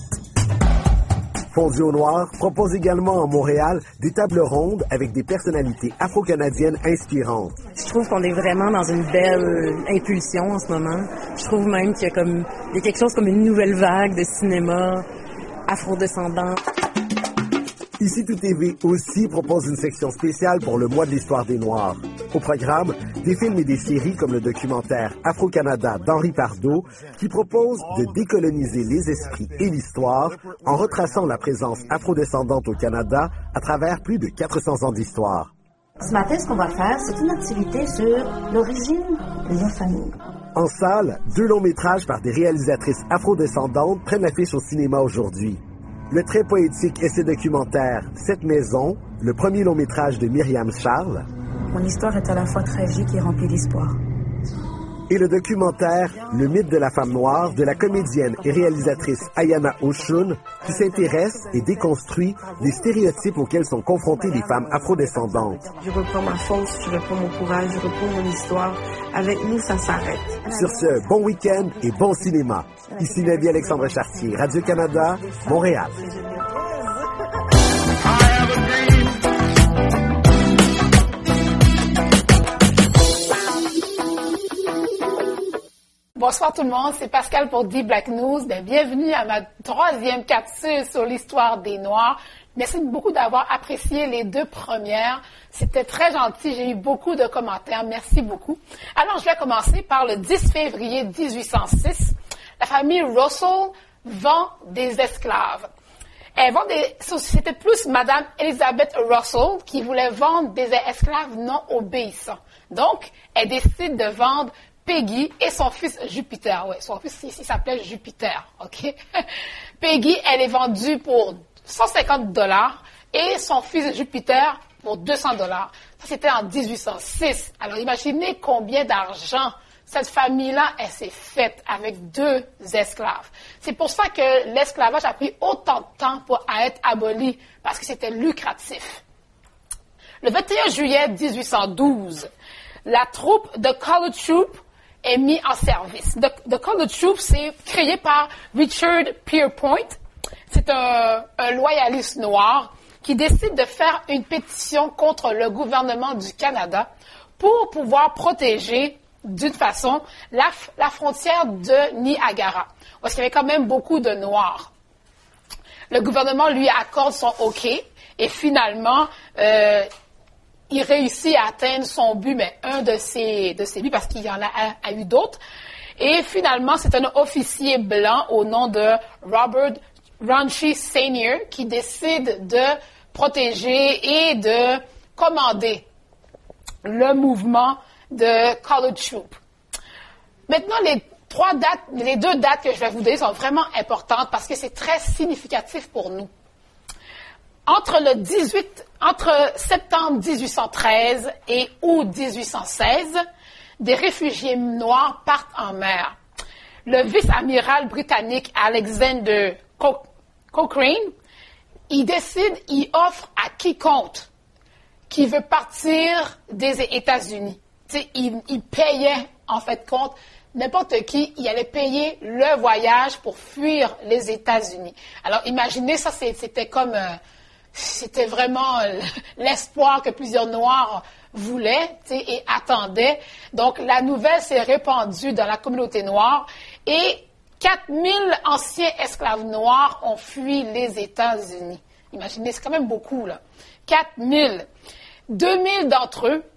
Fondu au Noir propose également à Montréal des tables rondes avec des personnalités afro-canadiennes inspirantes. Je trouve qu'on est vraiment dans une belle impulsion en ce moment. Je trouve même qu'il y a, comme, il y a quelque chose comme une nouvelle vague de cinéma afro-descendant. Ici Tout T V aussi propose une section spéciale pour le mois de l'histoire des Noirs. Au programme, des films et des séries comme le documentaire Afro-Canada d'Henri Pardot qui propose de décoloniser les esprits et l'histoire en retraçant la présence afrodescendante au Canada à travers plus de quatre cents ans d'histoire. Ce matin, ce qu'on va faire, c'est une activité sur l'origine de nos familles. En salle, deux longs métrages par des réalisatrices afrodescendantes prennent l'affiche au cinéma aujourd'hui. Le très poétique essai documentaire Cette maison, le premier long métrage de Myriam Charles. Mon histoire est à la fois tragique et remplie d'espoir. Et le documentaire Le mythe de la femme noire de la comédienne et réalisatrice Ayana Oshun qui s'intéresse et déconstruit les stéréotypes auxquels sont confrontées les femmes afrodescendantes. Je reprends ma force, je reprends mon courage, je reprends mon histoire. Avec nous, ça s'arrête. Sur ce, bon week-end et bon cinéma. Ici Nadia Alexandre Chartier, Radio-Canada, Montréal. Bonsoir tout le monde, c'est Pascal pour D Black News. Bien, bienvenue à ma troisième capsule sur l'histoire des Noirs. Merci beaucoup d'avoir apprécié les deux premières. C'était très gentil, j'ai eu beaucoup de commentaires. Merci beaucoup. Alors, je vais commencer par le dix février mille huit cent six. La famille Russell vend des esclaves. Elle vend des, c'était plus Madame Elizabeth Russell qui voulait vendre des esclaves non obéissants. Donc, elle décide de vendre Peggy et son fils Jupiter. Ouais, son fils ici s'appelait Jupiter, ok? Peggy, elle est vendue pour cent cinquante dollars et son fils Jupiter pour deux cents dollars. Ça, c'était en mille huit cent six. Alors, imaginez combien d'argent cette famille-là, elle s'est faite avec deux esclaves. C'est pour ça que l'esclavage a pris autant de temps pour être aboli, parce que c'était lucratif. Le vingt et un juillet mille huit cent douze, la troupe de Colored Troop est mise en service. The, the Colored Troop, c'est créé par Richard Pierpoint. C'est un, un loyaliste noir qui décide de faire une pétition contre le gouvernement du Canada pour pouvoir protéger d'une façon la, la frontière de Niagara, parce qu'il y avait quand même beaucoup de Noirs. Le gouvernement lui accorde son OK et finalement, euh, il réussit à atteindre son but, mais un de ses, de ses buts, parce qu'il y en a, a, a eu d'autres. Et finalement, c'est un officier blanc au nom de Robert Ranchi Senior qui décide de protéger et de commander le mouvement de Colored Troop. Maintenant, les trois dates, les deux dates que je vais vous donner sont vraiment importantes parce que c'est très significatif pour nous. Entre le dix-huit, entre septembre mille huit cent treize et août mille huit cent seize, des réfugiés noirs partent en mer. Le vice-amiral britannique Alexander Cochrane, il décide, il offre à quiconque qui veut partir des États-Unis. Tu sais, il, il payait, en fait, compte, n'importe qui, il allait payer le voyage pour fuir les États-Unis. Alors, imaginez, ça, c'était comme... Euh, c'était vraiment euh, l'espoir que plusieurs Noirs voulaient, tu sais, et attendaient. Donc, la nouvelle s'est répandue dans la communauté noire et quatre mille anciens esclaves noirs ont fui les États-Unis. Imaginez, c'est quand même beaucoup, là. quatre mille. deux mille d'entre eux,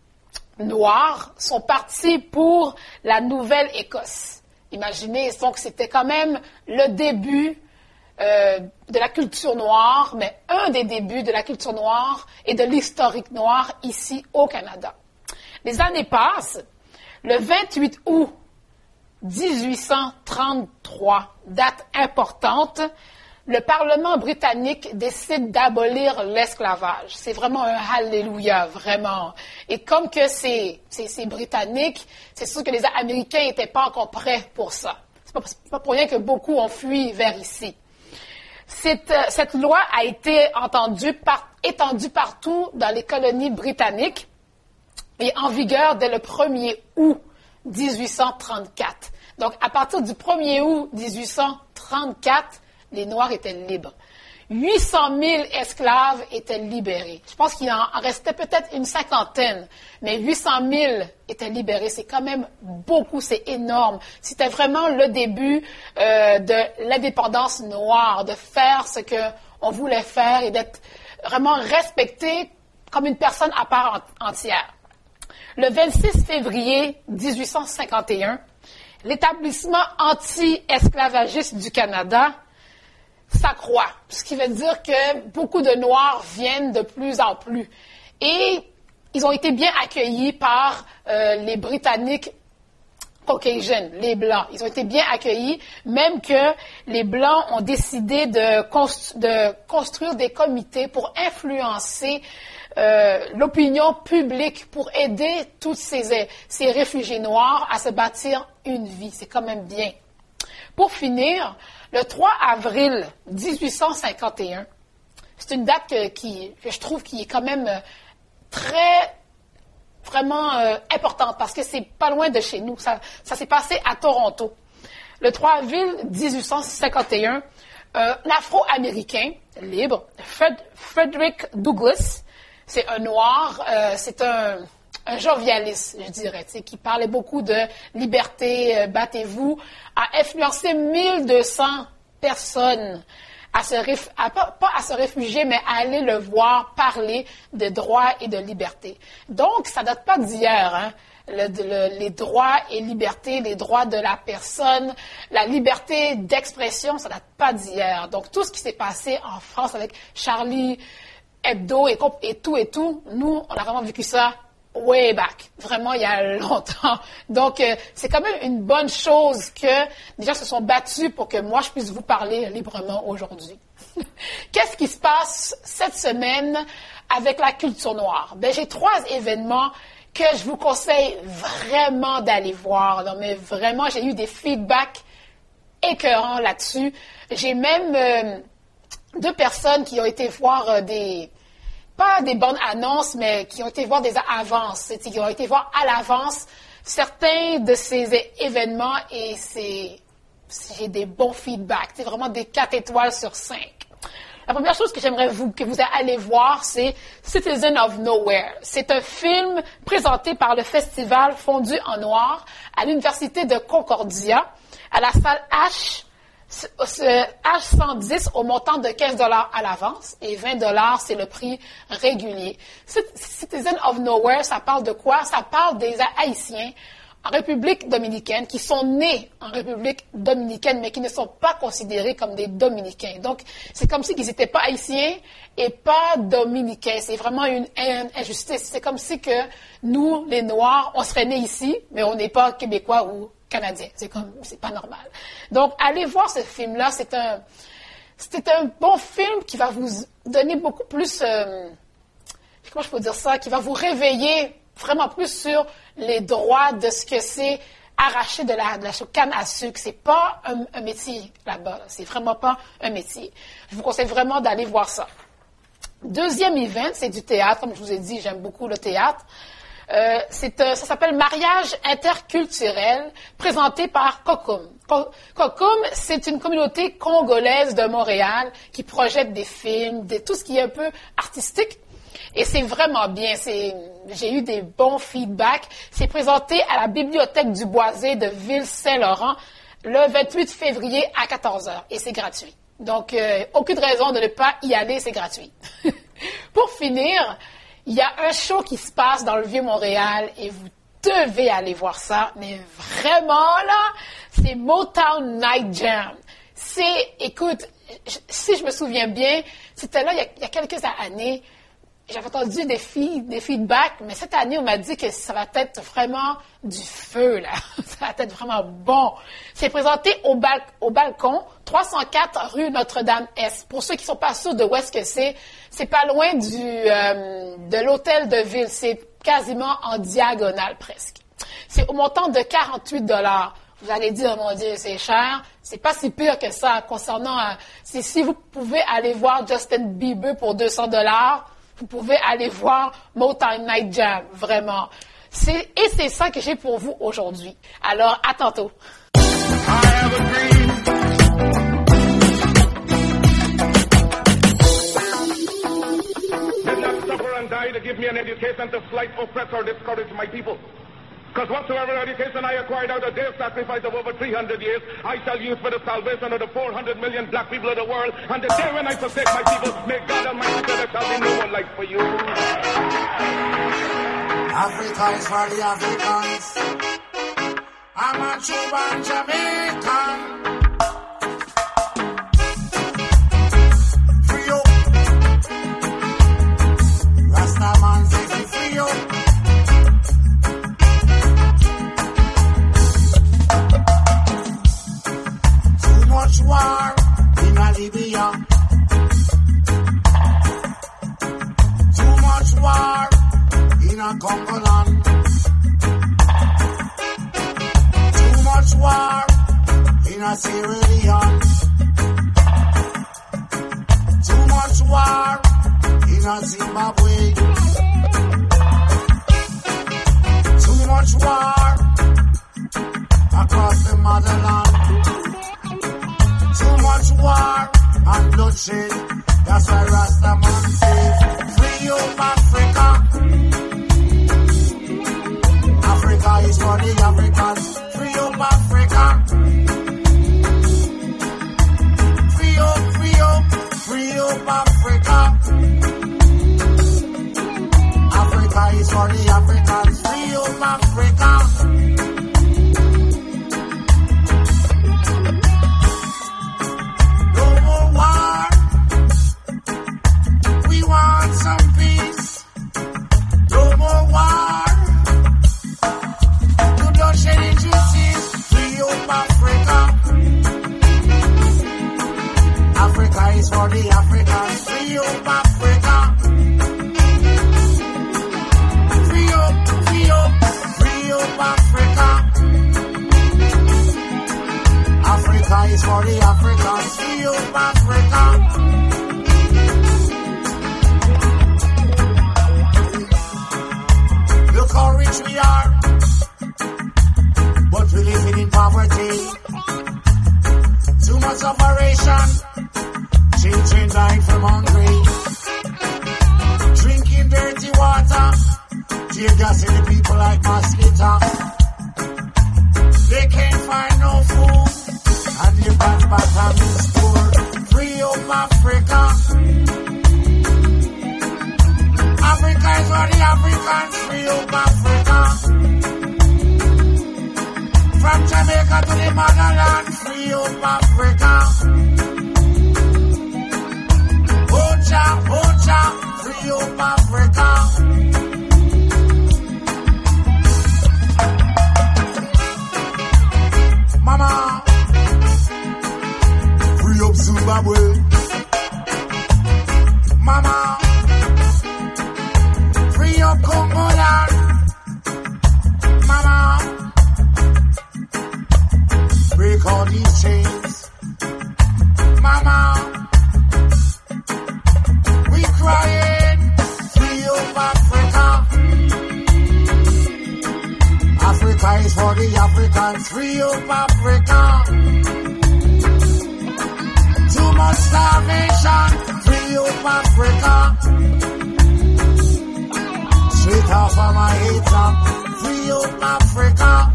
noirs, sont partis pour la Nouvelle-Écosse. Imaginez, donc c'était quand même le début euh, de la culture noire, mais un des débuts de la culture noire et de l'historique noir ici au Canada. Les années passent. Le vingt-huit août dix-huit cent trente-trois, date importante, le Parlement britannique décide d'abolir l'esclavage. C'est vraiment un halléluja, vraiment. Et comme que c'est, c'est, c'est britannique, c'est sûr que les Américains n'étaient pas encore prêts pour ça. C'est pas, c'est pas pour rien que beaucoup ont fui vers ici. Cette, cette loi a été entendue par, étendue partout dans les colonies britanniques et en vigueur dès le premier août dix-huit cent trente-quatre. Donc, à partir du premier août dix-huit cent trente-quatre, les Noirs étaient libres. huit cent mille esclaves étaient libérés. Je pense qu'il en restait peut-être une cinquantaine, mais huit cent mille étaient libérés. C'est quand même beaucoup, c'est énorme. C'était vraiment le début euh, de l'indépendance noire, de faire ce qu'on voulait faire et d'être vraiment respecté comme une personne à part entière. Le vingt-six février dix-huit cent cinquante et un, l'établissement anti-esclavagiste du Canada s'accroît, ce qui veut dire que beaucoup de Noirs viennent de plus en plus. Et ils ont été bien accueillis par euh, les Britanniques Caucasian, les Blancs. Ils ont été bien accueillis, même que les Blancs ont décidé de, constru- de construire des comités pour influencer euh, l'opinion publique, pour aider tous ces, ces réfugiés noirs à se bâtir une vie. C'est quand même bien. Pour finir, le trois avril dix-huit cent cinquante et un, c'est une date que, qui, que je trouve qui est quand même très, vraiment euh, importante parce que c'est pas loin de chez nous. Ça, ça s'est passé à Toronto. Le trois avril dix-huit cent cinquante et un, euh, l'Afro-Américain libre, Fred, Frederick Douglass, c'est un noir, euh, c'est un... un jovialiste, je dirais, qui parlait beaucoup de liberté, euh, battez-vous, a influencé mille deux cents personnes à se réf- à, pas, pas à se réfugier, mais à aller le voir parler de droits et de liberté. Donc, ça date pas d'hier, hein? Le, le, les droits et libertés, les droits de la personne, la liberté d'expression, ça date pas d'hier. Donc, tout ce qui s'est passé en France avec Charlie Hebdo et, et tout et tout, nous, on a vraiment vécu ça way back, vraiment il y a longtemps. Donc, euh, c'est quand même une bonne chose que des gens se sont battus pour que moi, je puisse vous parler librement aujourd'hui. Qu'est-ce qui se passe cette semaine avec la culture noire? Ben, j'ai trois événements que je vous conseille vraiment d'aller voir. Non, mais vraiment, j'ai eu des feedbacks écœurants là-dessus. J'ai même euh, deux personnes qui ont été voir euh, des... pas des bonnes annonces, mais qui ont été voir des avances, qui ont été voir à l'avance certains de ces événements et c'est, j'ai des bons feedbacks, c'est vraiment des quatre étoiles sur cinq. La première chose que j'aimerais vous, que vous allez voir, c'est Citizen of Nowhere. C'est un film présenté par le Festival Fondu en Noir à l'Université de Concordia, à la salle H, H cent dix au montant de quinze dollars à l'avance et vingt dollars, c'est le prix régulier. Citizen of Nowhere, ça parle de quoi? Ça parle des Haïtiens en République dominicaine qui sont nés en République dominicaine mais qui ne sont pas considérés comme des Dominicains. Donc, c'est comme si ils n'étaient pas Haïtiens et pas Dominicains. C'est vraiment une injustice. C'est comme si que nous, les Noirs, on serait nés ici, mais on n'est pas Québécois ou Canadien. C'est comme, c'est pas normal. Donc, allez voir ce film-là. C'est un, c'est un bon film qui va vous donner beaucoup plus, euh, comment je peux dire ça, qui va vous réveiller vraiment plus sur les droits de ce que c'est arracher de la, de la canne à sucre. C'est pas un, un métier là-bas. C'est vraiment pas un métier. Je vous conseille vraiment d'aller voir ça. Deuxième event, c'est du théâtre. Comme je vous ai dit, j'aime beaucoup le théâtre. Euh, c'est, euh, ça s'appelle Mariage interculturel, présenté par Kokum. Kokum, c'est une communauté congolaise de Montréal qui projette des films, des, tout ce qui est un peu artistique. Et c'est vraiment bien. C'est, j'ai eu des bons feedbacks. C'est présenté à la Bibliothèque du Boisé de Ville-Saint-Laurent le vingt-huit février à quatorze heures. Et c'est gratuit. Donc, euh, aucune raison de ne pas y aller, c'est gratuit. Pour finir, il y a un show qui se passe dans le Vieux-Montréal et vous devez aller voir ça. Mais vraiment, là, c'est Motown Night Jam. C'est, écoute, si je me souviens bien, c'était là il y a, il y a quelques années. J'avais entendu des, filles, des feedbacks, mais cette année, on m'a dit que ça va être vraiment du feu, là. Ça va être vraiment bon. C'est présenté au, bal- au balcon, trois cent quatre rue Notre-Dame-Est. Pour ceux qui sont pas sûrs de où est-ce que c'est, c'est pas loin du, euh, de l'hôtel de ville. C'est quasiment en diagonale, presque. C'est au montant de quarante-huit dollars. Vous allez dire, mon Dieu, c'est cher. C'est pas si pire que ça. Concernant, euh, c'est si vous pouvez aller voir Justin Bieber pour deux cents dollars, vous pouvez aller voir Motown Night Jam, vraiment. C'est, et c'est ça que j'ai pour vous aujourd'hui. Alors, à tantôt. I have a dream. Did not suffer and die to give me an education to slight, oppress, or discourage my people. Because whatsoever education I acquired out of their sacrifice of over three hundred years, I shall use for the salvation of the four hundred million black people of the world. And the day when I forsake my people, may God Almighty say there shall be no one like for you. Africa is for the Africans. I'm a Cuban Jamaican. Free up. Rastaman says he free up. Much war in Libya. Too much war in a Congo land. Too much war in a Sierra Leone. Too much war in a Zimbabwe. Too much war across the motherland. Too much war and bloodshed. That's why Rastaman says, free up Africa. Africa is for the Africans. Free up Africa. Free up, free up, free up Africa. Africa is for the Africans. Free up Africa. Want some peace, no more war, no bloodshed injustice, free up Africa. Africa is for the Africans, free up Africa. Free up, free up, free up Africa. Africa is for the Africans, free up Africa. Look how rich we are, but we living in poverty. Too much operation, children dying from hungry, drinking dirty water, tear gassing the people like mosquito. They can't find no food, and the bad bottom is poor. Free up Africa. Africa is for the Africans, free up Africa. From Jamaica to the motherland, free up Africa. Ocha, Ocha, free up Africa. Mama, free up Zimbabwe. Mama, free up Congo land. Mama, break all these chains. Mama, we crying. sacrifice for the Africans. Free up Africa. Too much starvation. Free up Africa. Straight off of my head, free up Africa.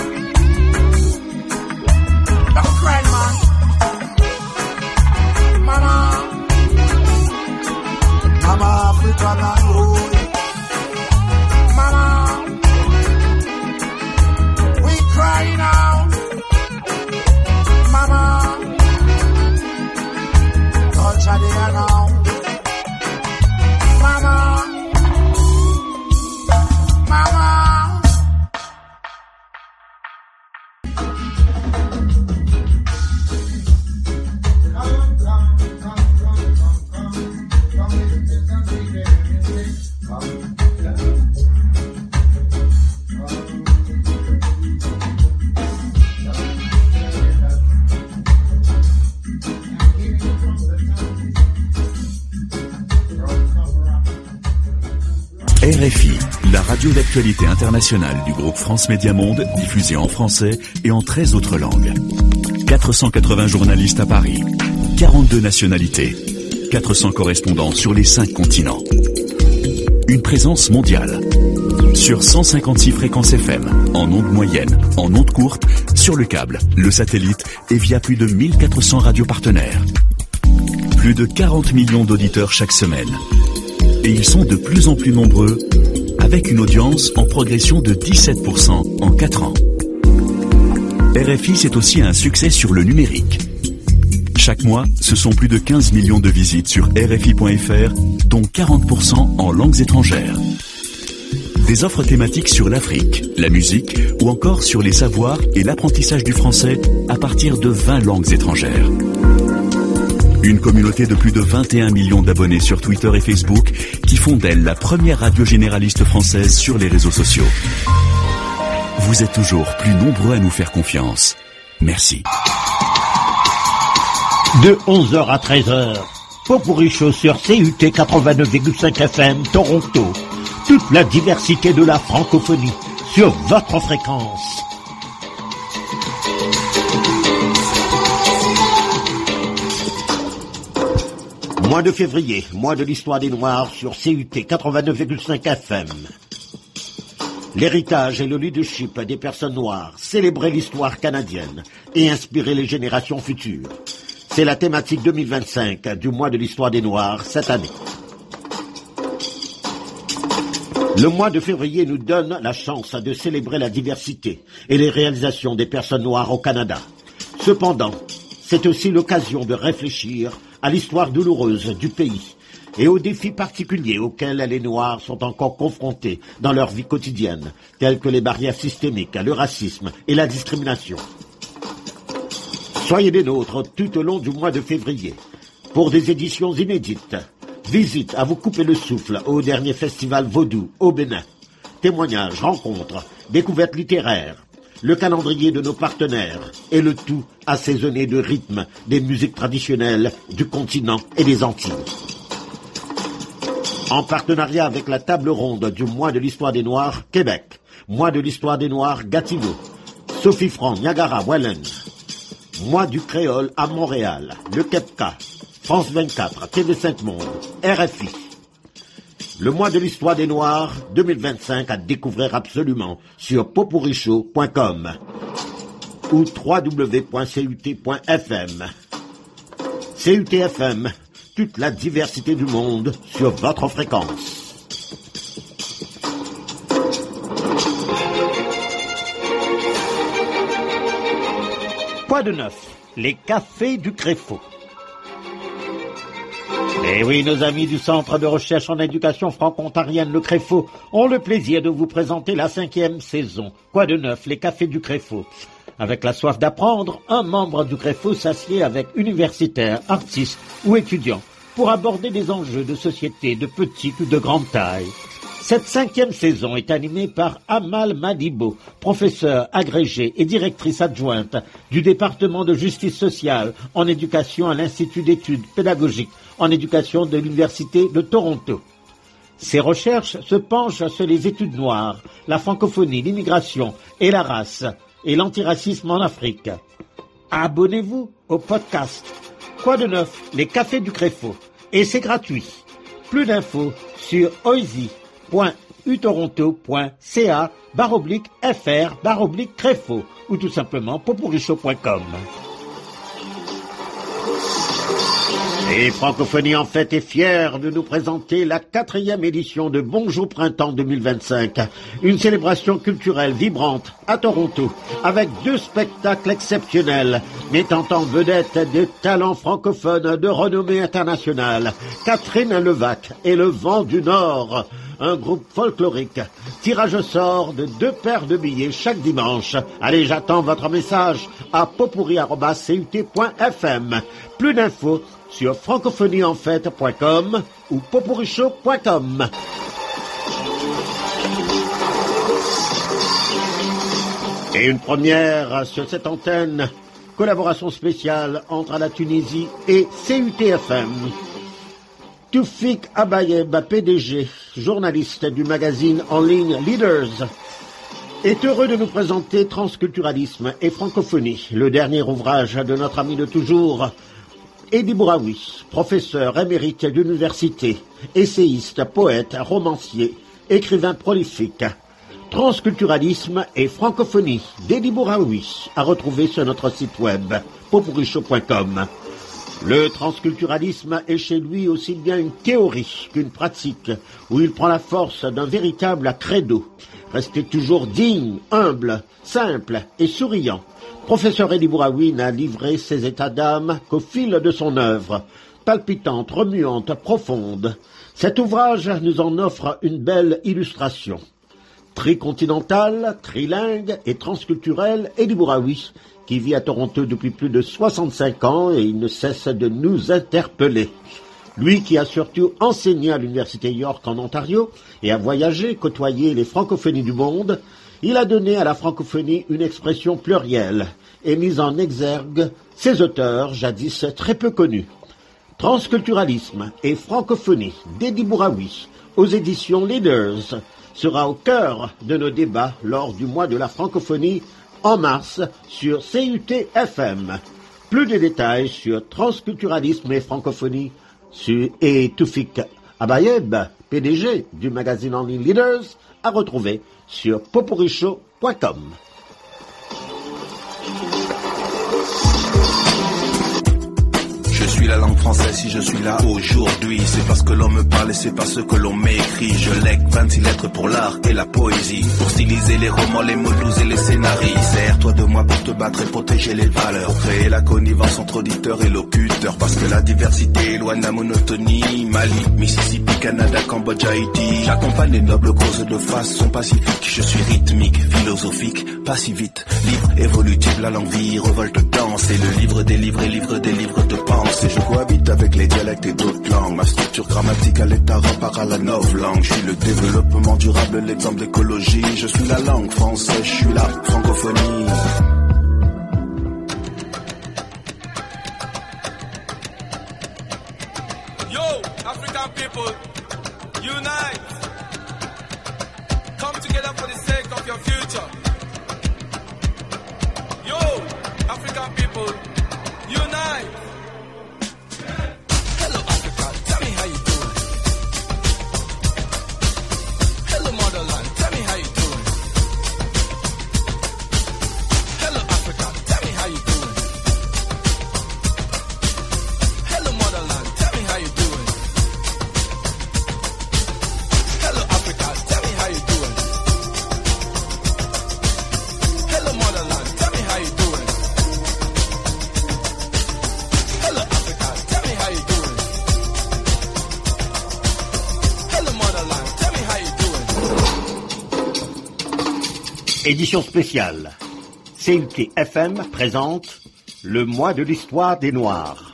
Don't cry, man. Mama. Mama Africa, land rule. Mama. We cry now. Mama. Culture there now. Mama. Mama. R F I, la radio d'actualité internationale du groupe France Média Monde, diffusée en français et en treize autres langues. quatre cent quatre-vingts journalistes à Paris, quarante-deux nationalités, quatre cents correspondants sur les cinq continents. Une présence mondiale. Sur cent cinquante-six fréquences F M, en ondes moyennes, en ondes courtes, sur le câble, le satellite et via plus de mille quatre cents radios partenaires. Plus de quarante millions d'auditeurs chaque semaine. Et ils sont de plus en plus nombreux, avec une audience en progression de dix-sept pour cent en quatre ans. R F I, c'est aussi un succès sur le numérique. Chaque mois, ce sont plus de quinze millions de visites sur R F I point F R, dont quarante pour cent en langues étrangères. Des offres thématiques sur l'Afrique, la musique ou encore sur les savoirs et l'apprentissage du français à partir de vingt langues étrangères. Une communauté de plus de vingt et un millions d'abonnés sur Twitter et Facebook qui font d'elle la première radio généraliste française sur les réseaux sociaux. Vous êtes toujours plus nombreux à nous faire confiance. Merci. De onze heures à treize heures, Popurrí Show sur C U T quatre-vingt-neuf virgule cinq F M, Toronto. Toute la diversité de la francophonie sur votre fréquence. Mois de février, mois de l'histoire des Noirs sur C U T quatre-vingt-neuf virgule cinq F M. L'héritage et le leadership des personnes noires, célébrer l'histoire canadienne et inspirer les générations futures. C'est la thématique deux mille vingt-cinq du mois de l'histoire des Noirs cette année. Le mois de février nous donne la chance de célébrer la diversité et les réalisations des personnes noires au Canada. Cependant, c'est aussi l'occasion de réfléchir à l'histoire douloureuse du pays et aux défis particuliers auxquels les Noirs sont encore confrontés dans leur vie quotidienne, tels que les barrières systémiques, le racisme et la discrimination. Soyez des nôtres tout au long du mois de février pour des éditions inédites. Visite à vous couper le souffle au dernier festival vaudou au Bénin. Témoignages, rencontres, découvertes littéraires, le calendrier de nos partenaires et le tout assaisonné de rythmes des musiques traditionnelles du continent et des Antilles. En partenariat avec la table ronde du mois de l'histoire des Noirs Québec, mois de l'histoire des Noirs Gatineau, Sophie Franc, Niagara, Welland, mois du créole à Montréal, le Kepka, France vingt-quatre, T V cinq Monde, R F I. Le mois de l'histoire des Noirs deux mille vingt-cinq à découvrir absolument sur popurrí show point com ou w w w point c u t point f m. C U T F M, toute la diversité du monde sur votre fréquence. Quoi de neuf? Les cafés du Créfau. Eh oui, nos amis du Centre de recherche en éducation franco-ontarienne, le Créfau, ont le plaisir de vous présenter la cinquième saison. Quoi de neuf, les cafés du Créfau. Avec la soif d'apprendre, un membre du Créfau s'assied avec universitaires, artistes ou étudiants pour aborder des enjeux de société de petite ou de grande taille. Cette cinquième saison est animée par Amal Madibo, professeure agrégée et directrice adjointe du département de justice sociale en éducation à l'Institut d'études pédagogiques en éducation de l'Université de Toronto. Ses recherches se penchent sur les études noires, la francophonie, l'immigration et la race, et l'antiracisme en Afrique. Abonnez-vous au podcast Quoi de neuf, les cafés du Créfo, et c'est gratuit. Plus d'infos sur oisy point utoronto point c a barre oblique f r barre oblique Créfo ou tout simplement poporichaud point com. Et Francophonie en Fête est fière de nous présenter la quatrième édition de Bonjour Printemps deux mille vingt-cinq, une célébration culturelle vibrante à Toronto, avec deux spectacles exceptionnels, mettant en vedette des talents francophones de renommée internationale, Catherine Levac et Le Vent du Nord, un groupe folklorique. Tirage au sort de deux paires de billets chaque dimanche. Allez, j'attends votre message à popurri arobase c u t point f m. Plus d'infos sur francophonie en fête point com ou poporichaud point com. Et une première sur cette antenne, collaboration spéciale entre la Tunisie et C U T F M. Toufik Abayeb, P D G, journaliste du magazine en ligne Leaders, est heureux de nous présenter Transculturalisme et Francophonie, le dernier ouvrage de notre ami de toujours, Edi Bouraoui, professeur émérite d'université, essayiste, poète, romancier, écrivain prolifique. Transculturalisme et Francophonie d'Edi Bouraoui, à retrouver sur notre site web poporichaud point com. Le transculturalisme est chez lui aussi bien une théorie qu'une pratique, où il prend la force d'un véritable credo. Restez toujours digne, humble, simple et souriant. Professeur Edi Bouraoui n'a livré ses états d'âme qu'au fil de son œuvre, palpitante, remuante, profonde. Cet ouvrage nous en offre une belle illustration. Tricontinental, trilingue et transculturel, Edi Bouraoui, qui vit à Toronto depuis plus de soixante-cinq ans et il ne cesse de nous interpeller. Lui qui a surtout enseigné à l'université York en Ontario et a voyagé, côtoyé les francophonies du monde, il a donné à la francophonie une expression plurielle et mis en exergue ses auteurs jadis très peu connus. Transculturalisme et Francophonie d'Edi Bouraoui aux éditions Leaders sera au cœur de nos débats lors du mois de la francophonie en mars sur C U T F M. Plus de détails sur Transculturalisme et Francophonie sur, et Toufik Abayeb, P D G du magazine en ligne Leaders, à retrouver sur poporichaud point com. Je suis la langue française si je suis là aujourd'hui. C'est parce que l'on me parle et c'est parce que l'on m'écrit. Je lègue vingt-six lettres pour l'art et la poésie, pour styliser les romans, les mots doux et les scénarios. Sers-toi de moi pour te battre et protéger les valeurs, pour créer la connivence entre auditeurs et locuteurs. Parce que la diversité éloigne la monotonie. Mali, Mississippi, Canada, Cambodge, Haïti. J'accompagne les nobles causes de façon pacifique. Je suis rythmique, philosophique, pas si vite. Libre, évolutif, la langue vie, revolte, danse. C'est le livre des livres et livre des livres de pensée. Je cohabite avec les dialectes et d'autres langues. Ma structure grammaticale est à rapport à la novlangue. Je suis le développement durable, l'exemple d'écologie. Je suis la langue française, je suis la francophonie. Yo, African people, unite. Come together for the sake of your future. Yo, African people, unite. Hello Africa, tell me how you doing. Hello motherland, tell me how you doing. Hello Africa, tell me how you doing. Hello motherland, tell me how you doing. Hello Africa, tell me how you doing. Hello motherland, tell me how you doing. Hello Africa, tell me how you doing. Hello motherland, tell me how you doing. Édition spéciale. C U T F M présente le mois de l'histoire des Noirs.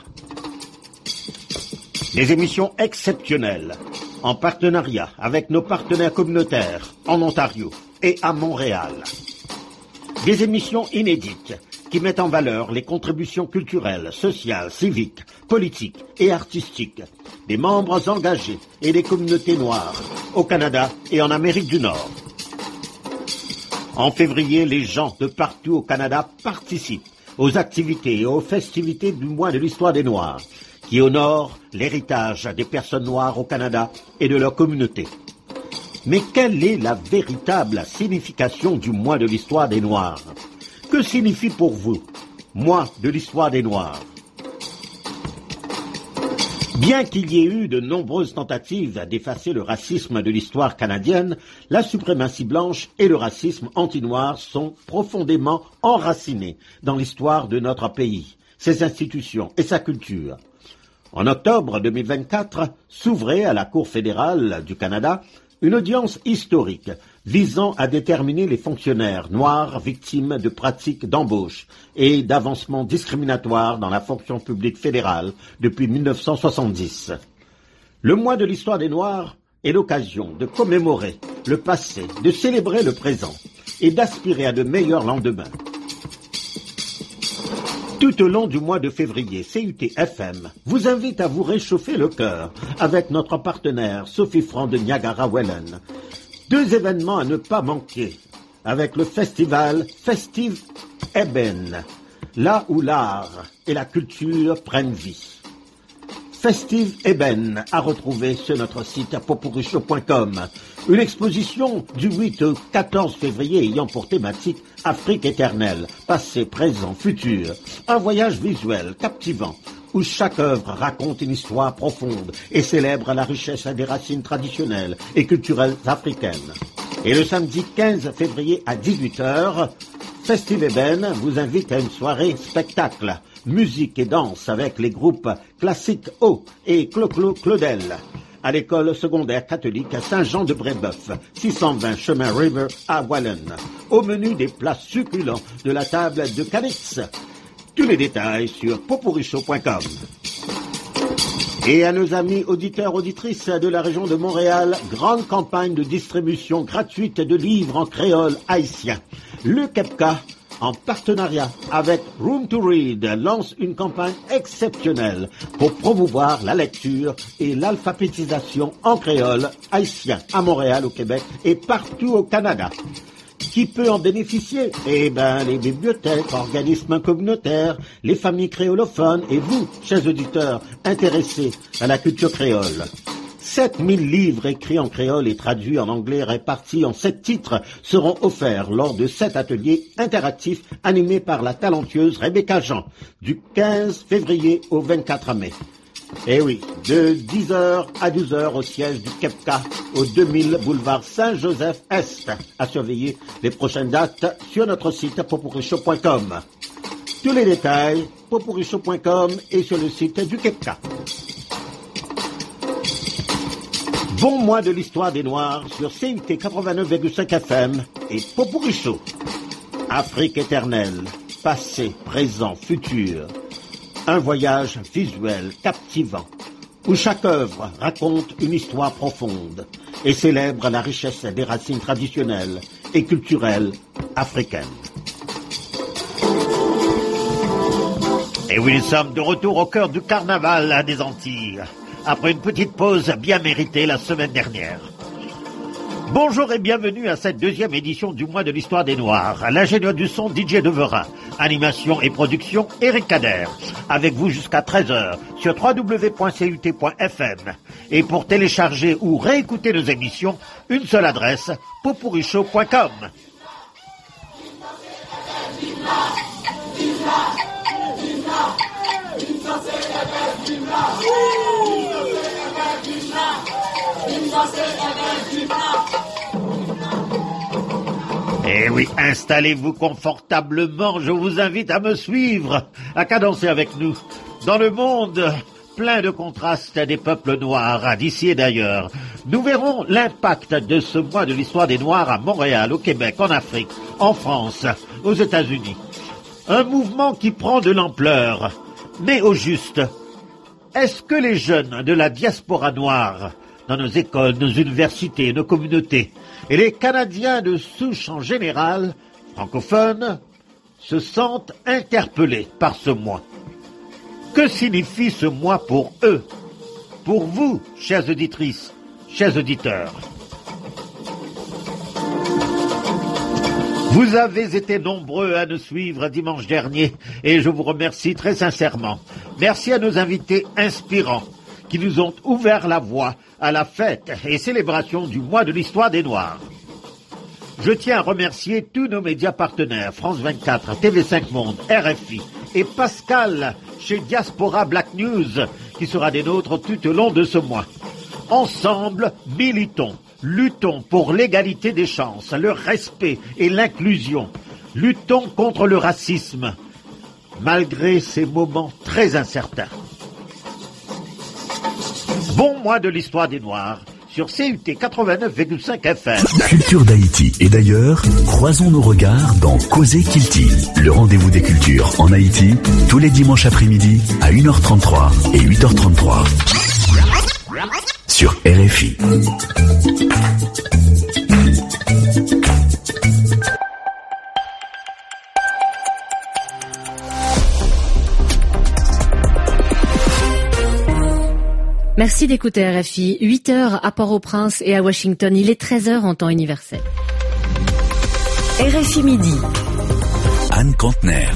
Des émissions exceptionnelles en partenariat avec nos partenaires communautaires en Ontario et à Montréal. Des émissions inédites qui mettent en valeur les contributions culturelles, sociales, civiques, politiques et artistiques des membres engagés et des communautés noires au Canada et en Amérique du Nord. En février, les gens de partout au Canada participent aux activités et aux festivités du mois de l'histoire des Noirs, qui honore l'héritage des personnes noires au Canada et de leur communauté. Mais quelle est la véritable signification du mois de l'histoire des Noirs? Que signifie pour vous, mois de l'histoire des Noirs? Bien qu'il y ait eu de nombreuses tentatives d'effacer le racisme de l'histoire canadienne, la suprématie blanche et le racisme anti-noir sont profondément enracinés dans l'histoire de notre pays, ses institutions et sa culture. En octobre deux mille vingt-quatre, s'ouvrait à la Cour fédérale du Canada une audience historique visant à déterminer les fonctionnaires noirs victimes de pratiques d'embauche et d'avancement discriminatoires dans la fonction publique fédérale depuis mille neuf cent soixante-dix. Le mois de l'histoire des Noirs est l'occasion de commémorer le passé, de célébrer le présent et d'aspirer à de meilleurs lendemains. Tout au long du mois de février, C U T F M vous invite à vous réchauffer le cœur avec notre partenaire Sophie Franc de Niagara-Welland. Deux événements à ne pas manquer avec le festival Festive Eben, là où l'art et la culture prennent vie. Festive Eben à retrouver sur notre site popuricho point com. Une exposition du huit au quatorze février ayant pour thématique Afrique éternelle, passé, présent, futur. Un voyage visuel captivant où chaque œuvre raconte une histoire profonde et célèbre la richesse des racines traditionnelles et culturelles africaines. Et le samedi quinze février à dix-huit heures, Festive Eben vous invite à une soirée spectacle, musique et danse avec les groupes Classique O et Clo-Clo Claudel à l'école secondaire catholique à Saint-Jean-de-Brébeuf, six cent vingt chemin River à Welland. Au menu des plats succulents de la table de Calix. Tous les détails sur popuricho point com. Et à nos amis auditeurs, auditrices de la région de Montréal, grande campagne de distribution gratuite de livres en créole haïtien. Le Kepka, en partenariat avec Room to Read, lance une campagne exceptionnelle pour promouvoir la lecture et l'alphabétisation en créole haïtien à Montréal, au Québec et partout au Canada. Qui peut en bénéficier? Eh ben, les bibliothèques, organismes communautaires, les familles créolophones et vous, chers auditeurs, intéressés à la culture créole. sept mille livres écrits en créole et traduits en anglais répartis en sept titres seront offerts lors de sept ateliers interactifs animés par la talentueuse Rebecca Jean du quinze février au vingt-quatre mai. Eh oui, de dix heures à douze heures au siège du Kepka au deux mille boulevard Saint-Joseph-Est. À surveiller les prochaines dates sur notre site popuricho point com. Tous les détails, popuricho point com et sur le site du Kepka. Bon mois de l'histoire des Noirs sur C U T quatre-vingt-neuf virgule cinq F M et Popuricho. Afrique éternelle, passé, présent, futur. Un voyage visuel captivant où chaque œuvre raconte une histoire profonde et célèbre la richesse des racines traditionnelles et culturelles africaines. Et oui, nous sommes de retour au cœur du carnaval des Antilles, après une petite pause bien méritée la semaine dernière. Bonjour et bienvenue à cette deuxième édition du mois de l'histoire des Noirs. L'ingénieur du son, D J Deverin. Animation et production, Eric Kader. Avec vous jusqu'à treize heures sur w w w point c u t point f m. Et pour télécharger ou réécouter nos émissions, une seule adresse, popuricho point com. Eh oui, installez-vous confortablement, je vous invite à me suivre, à cadencer avec nous. Dans le monde plein de contrastes des peuples noirs, d'ici et d'ailleurs, nous verrons l'impact de ce mois de l'histoire des Noirs à Montréal, au Québec, en Afrique, en France, aux États-Unis. Un mouvement qui prend de l'ampleur. Mais au juste, est-ce que les jeunes de la diaspora noire, dans nos écoles, nos universités, nos communautés, et les Canadiens de souche en général, francophones, se sentent interpellés par ce mois? Que signifie ce mois pour eux? pour vous, chères auditrices, chers auditeurs. Vous avez été nombreux à nous suivre dimanche dernier et je vous remercie très sincèrement. Merci à nos invités inspirants qui nous ont ouvert la voie à la fête et célébration du mois de l'histoire des Noirs. Je tiens à remercier tous nos médias partenaires, France vingt-quatre, T V cinq Monde, R F I et Pascal chez Diaspora Black News qui sera des nôtres tout au long de ce mois. Ensemble, militons. Luttons pour l'égalité des chances, le respect et l'inclusion. Luttons contre le racisme, malgré ces moments très incertains. Bon mois de l'histoire des Noirs sur C U T quatre-vingt-neuf virgule cinq F M. Culture d'Haïti et d'ailleurs, croisons nos regards dans Causer Kilti, le rendez-vous des cultures en Haïti, tous les dimanches après-midi à une heure trente-trois et huit heures trente-trois. Sur R F I. Merci d'écouter R F I. huit heures à Port-au-Prince et à Washington. Il est treize heures en temps universel. R F I Midi. Anne Contener.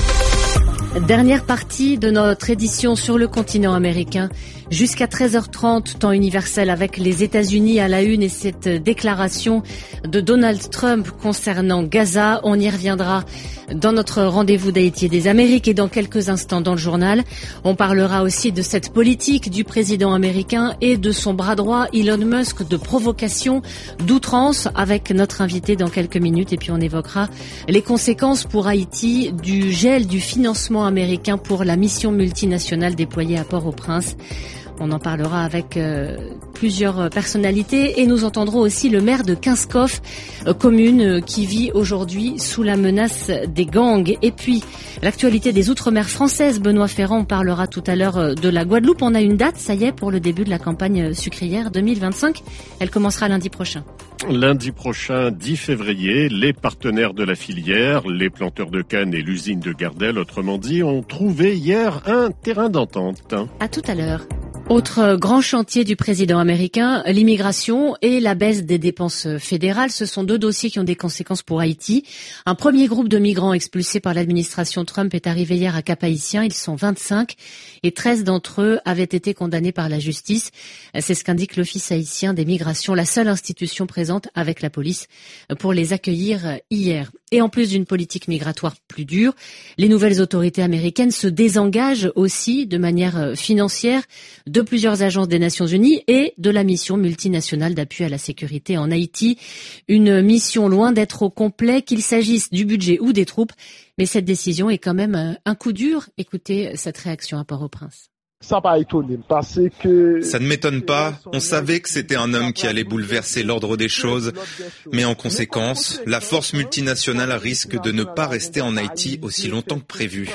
Dernière partie de notre édition sur le continent américain. Jusqu'à treize heures trente, temps universel, avec les États-Unis à la une et cette déclaration de Donald Trump concernant Gaza. On y reviendra dans notre rendez-vous d'Haïti et des Amériques et dans quelques instants dans le journal. On parlera aussi de cette politique du président américain et de son bras droit Elon Musk, de provocation, d'outrance, avec notre invité dans quelques minutes. Et puis on évoquera les conséquences pour Haïti du gel du financement américain pour la mission multinationale déployée à Port-au-Prince. On en parlera avec euh, plusieurs personnalités et nous entendrons aussi le maire de Kinskov, euh, commune euh, qui vit aujourd'hui sous la menace des gangs. Et puis, l'actualité des Outre-mer françaises, Benoît Ferrand, on parlera tout à l'heure euh, de la Guadeloupe. On a une date, ça y est, pour le début de la campagne sucrière deux mille vingt-cinq. Elle commencera lundi prochain. Lundi prochain, dix février, les partenaires de la filière, les planteurs de canne et l'usine de Gardel, autrement dit, ont trouvé hier un terrain d'entente. À tout à l'heure. Autre grand chantier du président américain, l'immigration et la baisse des dépenses fédérales. Ce sont deux dossiers qui ont des conséquences pour Haïti. Un premier groupe de migrants expulsés par l'administration Trump est arrivé hier à Cap-Haïtien. Ils sont vingt-cinq et treize d'entre eux avaient été condamnés par la justice. C'est ce qu'indique l'Office haïtien des migrations, la seule institution présente avec la police pour les accueillir hier. Et en plus d'une politique migratoire plus dure, les nouvelles autorités américaines se désengagent aussi de manière financière de plusieurs agences des Nations Unies et de la mission multinationale d'appui à la sécurité en Haïti. Une mission loin d'être au complet, qu'il s'agisse du budget ou des troupes. Mais cette décision est quand même un coup dur. Écoutez cette réaction à Port-au-Prince. Ça va étonner parce que... Ça ne m'étonne pas. On savait que c'était un homme qui allait bouleverser l'ordre des choses. Mais en conséquence, la force multinationale risque de ne pas rester en Haïti aussi longtemps que prévu.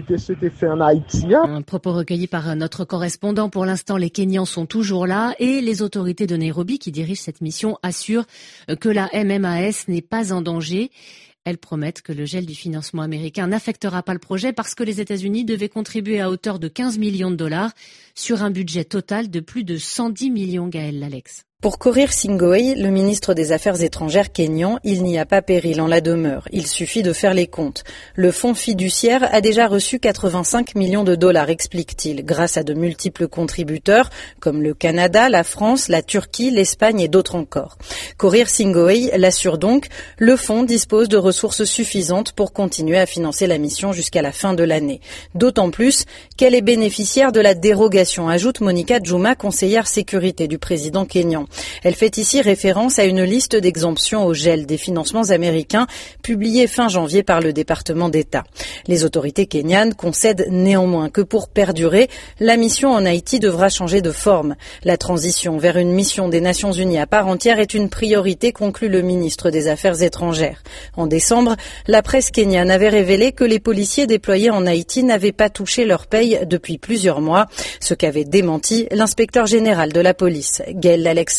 Un propos recueilli par notre correspondant. Pour l'instant, les Kenyans sont toujours là et les autorités de Nairobi qui dirigent cette mission assurent que la M M A S n'est pas en danger. Elles promettent que le gel du financement américain n'affectera pas le projet parce que les États-Unis devaient contribuer à hauteur de quinze millions de dollars sur un budget total de plus de cent dix millions, Gaël Lalex. Pour Korir Sing'oei, le ministre des Affaires étrangères kényan, il n'y a pas péril en la demeure. Il suffit de faire les comptes. Le fonds fiduciaire a déjà reçu quatre-vingt-cinq millions de dollars, explique-t-il, grâce à de multiples contributeurs comme le Canada, la France, la Turquie, l'Espagne et d'autres encore. Korir Sing'oei l'assure donc, le fonds dispose de ressources suffisantes pour continuer à financer la mission jusqu'à la fin de l'année. D'autant plus qu'elle est bénéficiaire de la dérogation, ajoute Monica Djouma, conseillère sécurité du président kényan. Elle fait ici référence à une liste d'exemptions au gel des financements américains publiée fin janvier par le département d'État. Les autorités kenyanes concèdent néanmoins que pour perdurer, la mission en Haïti devra changer de forme. La transition vers une mission des Nations Unies à part entière est une priorité, conclut le ministre des Affaires étrangères. En décembre, la presse kenyane avait révélé que les policiers déployés en Haïti n'avaient pas touché leur paye depuis plusieurs mois, ce qu'avait démenti l'inspecteur général de la police, Gaël Lalex.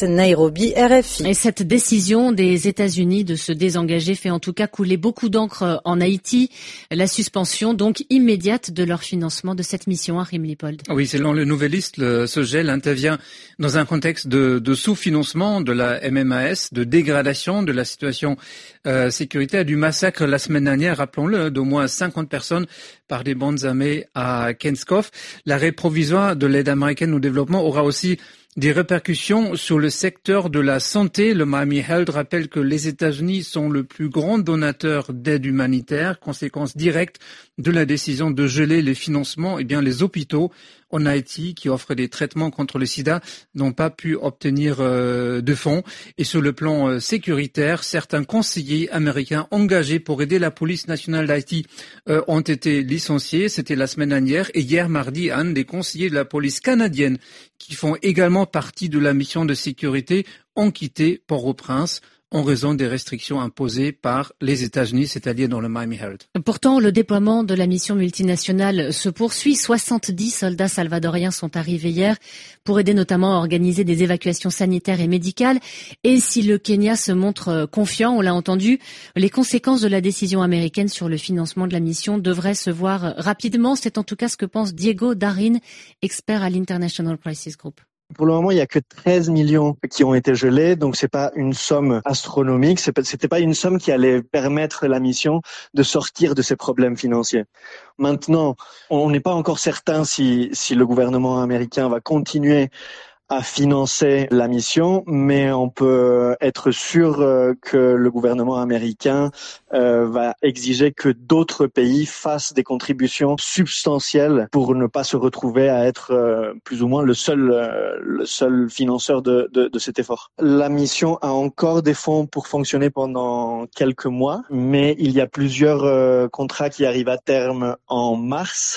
Nairobi, R F I. Et cette décision des États-Unis de se désengager fait en tout cas couler beaucoup d'encre en Haïti. La suspension donc immédiate de leur financement de cette mission à Rimlipold. Oui, selon le Nouvelliste, le, ce gel intervient dans un contexte de, de sous-financement de la M M A S, de dégradation de la situation euh, sécuritaire, du massacre la semaine dernière, rappelons-le, d'au moins cinquante personnes par des bandes armées à Kenskoff. L'arrêt provisoire de l'aide américaine au développement aura aussi des répercussions sur le secteur de la santé. Le Miami Herald rappelle que les États-Unis sont le plus grand donateur d'aide humanitaire, conséquence directe de la décision de geler les financements. Eh bien, les hôpitaux en Haïti qui offrent des traitements contre le sida n'ont pas pu obtenir euh, de fonds. Et sur le plan euh, sécuritaire, certains conseillers américains engagés pour aider la police nationale d'Haïti euh, ont été licenciés. C'était la semaine dernière. Et hier, mardi, un des conseillers de la police canadienne qui font également partie de la mission de sécurité ont quitté Port-au-Prince en raison des restrictions imposées par les États-Unis, c'est-à-dire dans le Miami Herald. Pourtant, le déploiement de la mission multinationale se poursuit. soixante-dix soldats salvadoriens sont arrivés hier pour aider notamment à organiser des évacuations sanitaires et médicales. Et si le Kenya se montre confiant, on l'a entendu, les conséquences de la décision américaine sur le financement de la mission devraient se voir rapidement. C'est en tout cas ce que pense Diego Darin, expert à l'International Crisis Group. Pour le moment, il y a que treize millions qui ont été gelés, donc c'est pas une somme astronomique, c'était pas une somme qui allait permettre la mission de sortir de ses problèmes financiers. Maintenant, on n'est pas encore certain si, si le gouvernement américain va continuer à financer la mission, mais on peut être sûr que le gouvernement américain euh, va exiger que d'autres pays fassent des contributions substantielles pour ne pas se retrouver à être euh, plus ou moins le seul euh, le seul financeur de, de, de cet effort. La mission a encore des fonds pour fonctionner pendant quelques mois, mais il y a plusieurs euh, contrats qui arrivent à terme en mars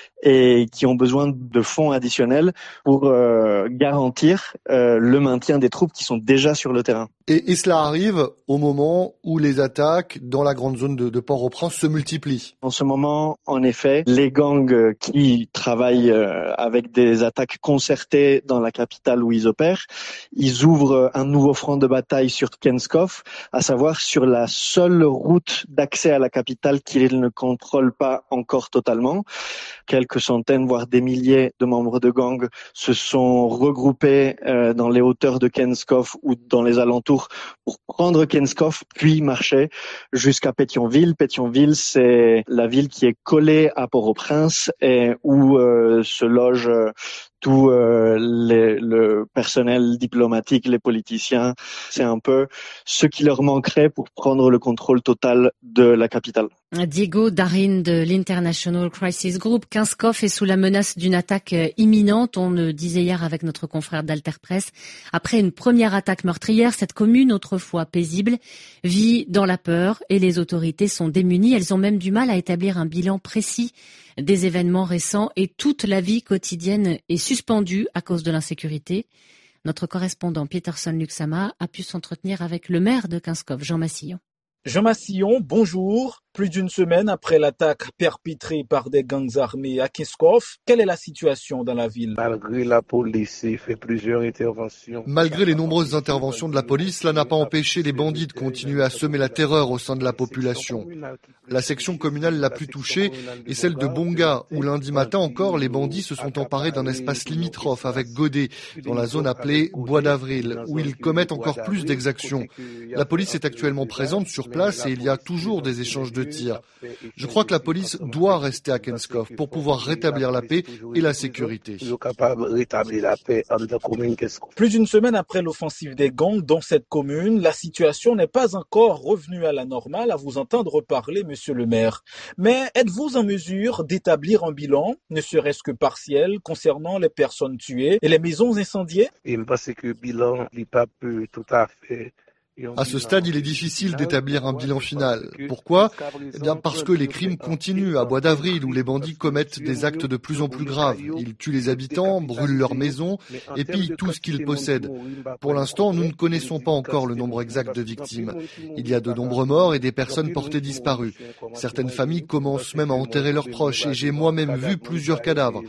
et qui ont besoin de fonds additionnels pour euh, garantir euh, le maintien des troupes qui sont déjà sur le terrain. Et, et cela arrive au moment où les attaques dans la grande zone de, de Port-au-Prince se multiplient. En ce moment, en effet, les gangs qui travaillent euh, avec des attaques concertées dans la capitale où ils opèrent, ils ouvrent un nouveau front de bataille sur Kenskoff, à savoir sur la seule route d'accès à la capitale qu'ils ne contrôlent pas encore totalement. Quelques centaines, voire des milliers de membres de gangs se sont regroupés euh, dans les hauteurs de Kenskoff ou dans les alentours pour prendre Kenskoff, puis marcher jusqu'à Pétionville. Pétionville, c'est la ville qui est collée à Port-au-Prince et où euh, se loge euh, tout euh, les, le personnel diplomatique, les politiciens. C'est un peu ce qui leur manquerait pour prendre le contrôle total de la capitale. Diego Darin de l'International Crisis Group. Kenskoff est sous la menace d'une attaque imminente. On le disait hier avec notre confrère d'Alter Press. Après une première attaque meurtrière, cette commune, autrefois paisible, vit dans la peur et les autorités sont démunies. Elles ont même du mal à établir un bilan précis des événements récents et toute la vie quotidienne est suspendue à cause de l'insécurité. Notre correspondant Peterson Luxama a pu s'entretenir avec le maire de Kenskoff, Jean Massillon. Jean Massillon, bonjour. Plus d'une semaine après l'attaque perpétrée par des gangs armés à Kenskoff, quelle est la situation dans la ville? Malgré la police fait plusieurs interventions. Malgré les nombreuses interventions de la police, cela n'a pas empêché les bandits de continuer à semer la terreur au sein de la population. La section communale la plus touchée est celle de Bonga, où lundi matin encore, les bandits se sont emparés d'un espace limitrophe avec Godet, dans la zone appelée Bois d'Avril, où ils commettent encore plus d'exactions. La police est actuellement présente sur place et il y a toujours des échanges de tirs. Je crois que la police doit rester à Kenskoff pour pouvoir rétablir la paix et la sécurité. Plus d'une semaine après l'offensive des gangs dans cette commune, la situation n'est pas encore revenue à la normale, à vous entendre parler, monsieur le maire. Mais êtes-vous en mesure d'établir un bilan, ne serait-ce que partiel, concernant les personnes tuées et les maisons incendiées? Parce que le bilan n'est pas tout à fait. À ce stade, il est difficile d'établir un bilan final. Pourquoi? Eh bien, parce que les crimes continuent à Bois d'Avril, où les bandits commettent des actes de plus en plus graves. Ils tuent les habitants, brûlent leurs maisons et pillent tout ce qu'ils possèdent. Pour l'instant, nous ne connaissons pas encore le nombre exact de victimes. Il y a de nombreux morts et des personnes portées disparues. Certaines familles commencent même à enterrer leurs proches et j'ai moi-même vu plusieurs cadavres.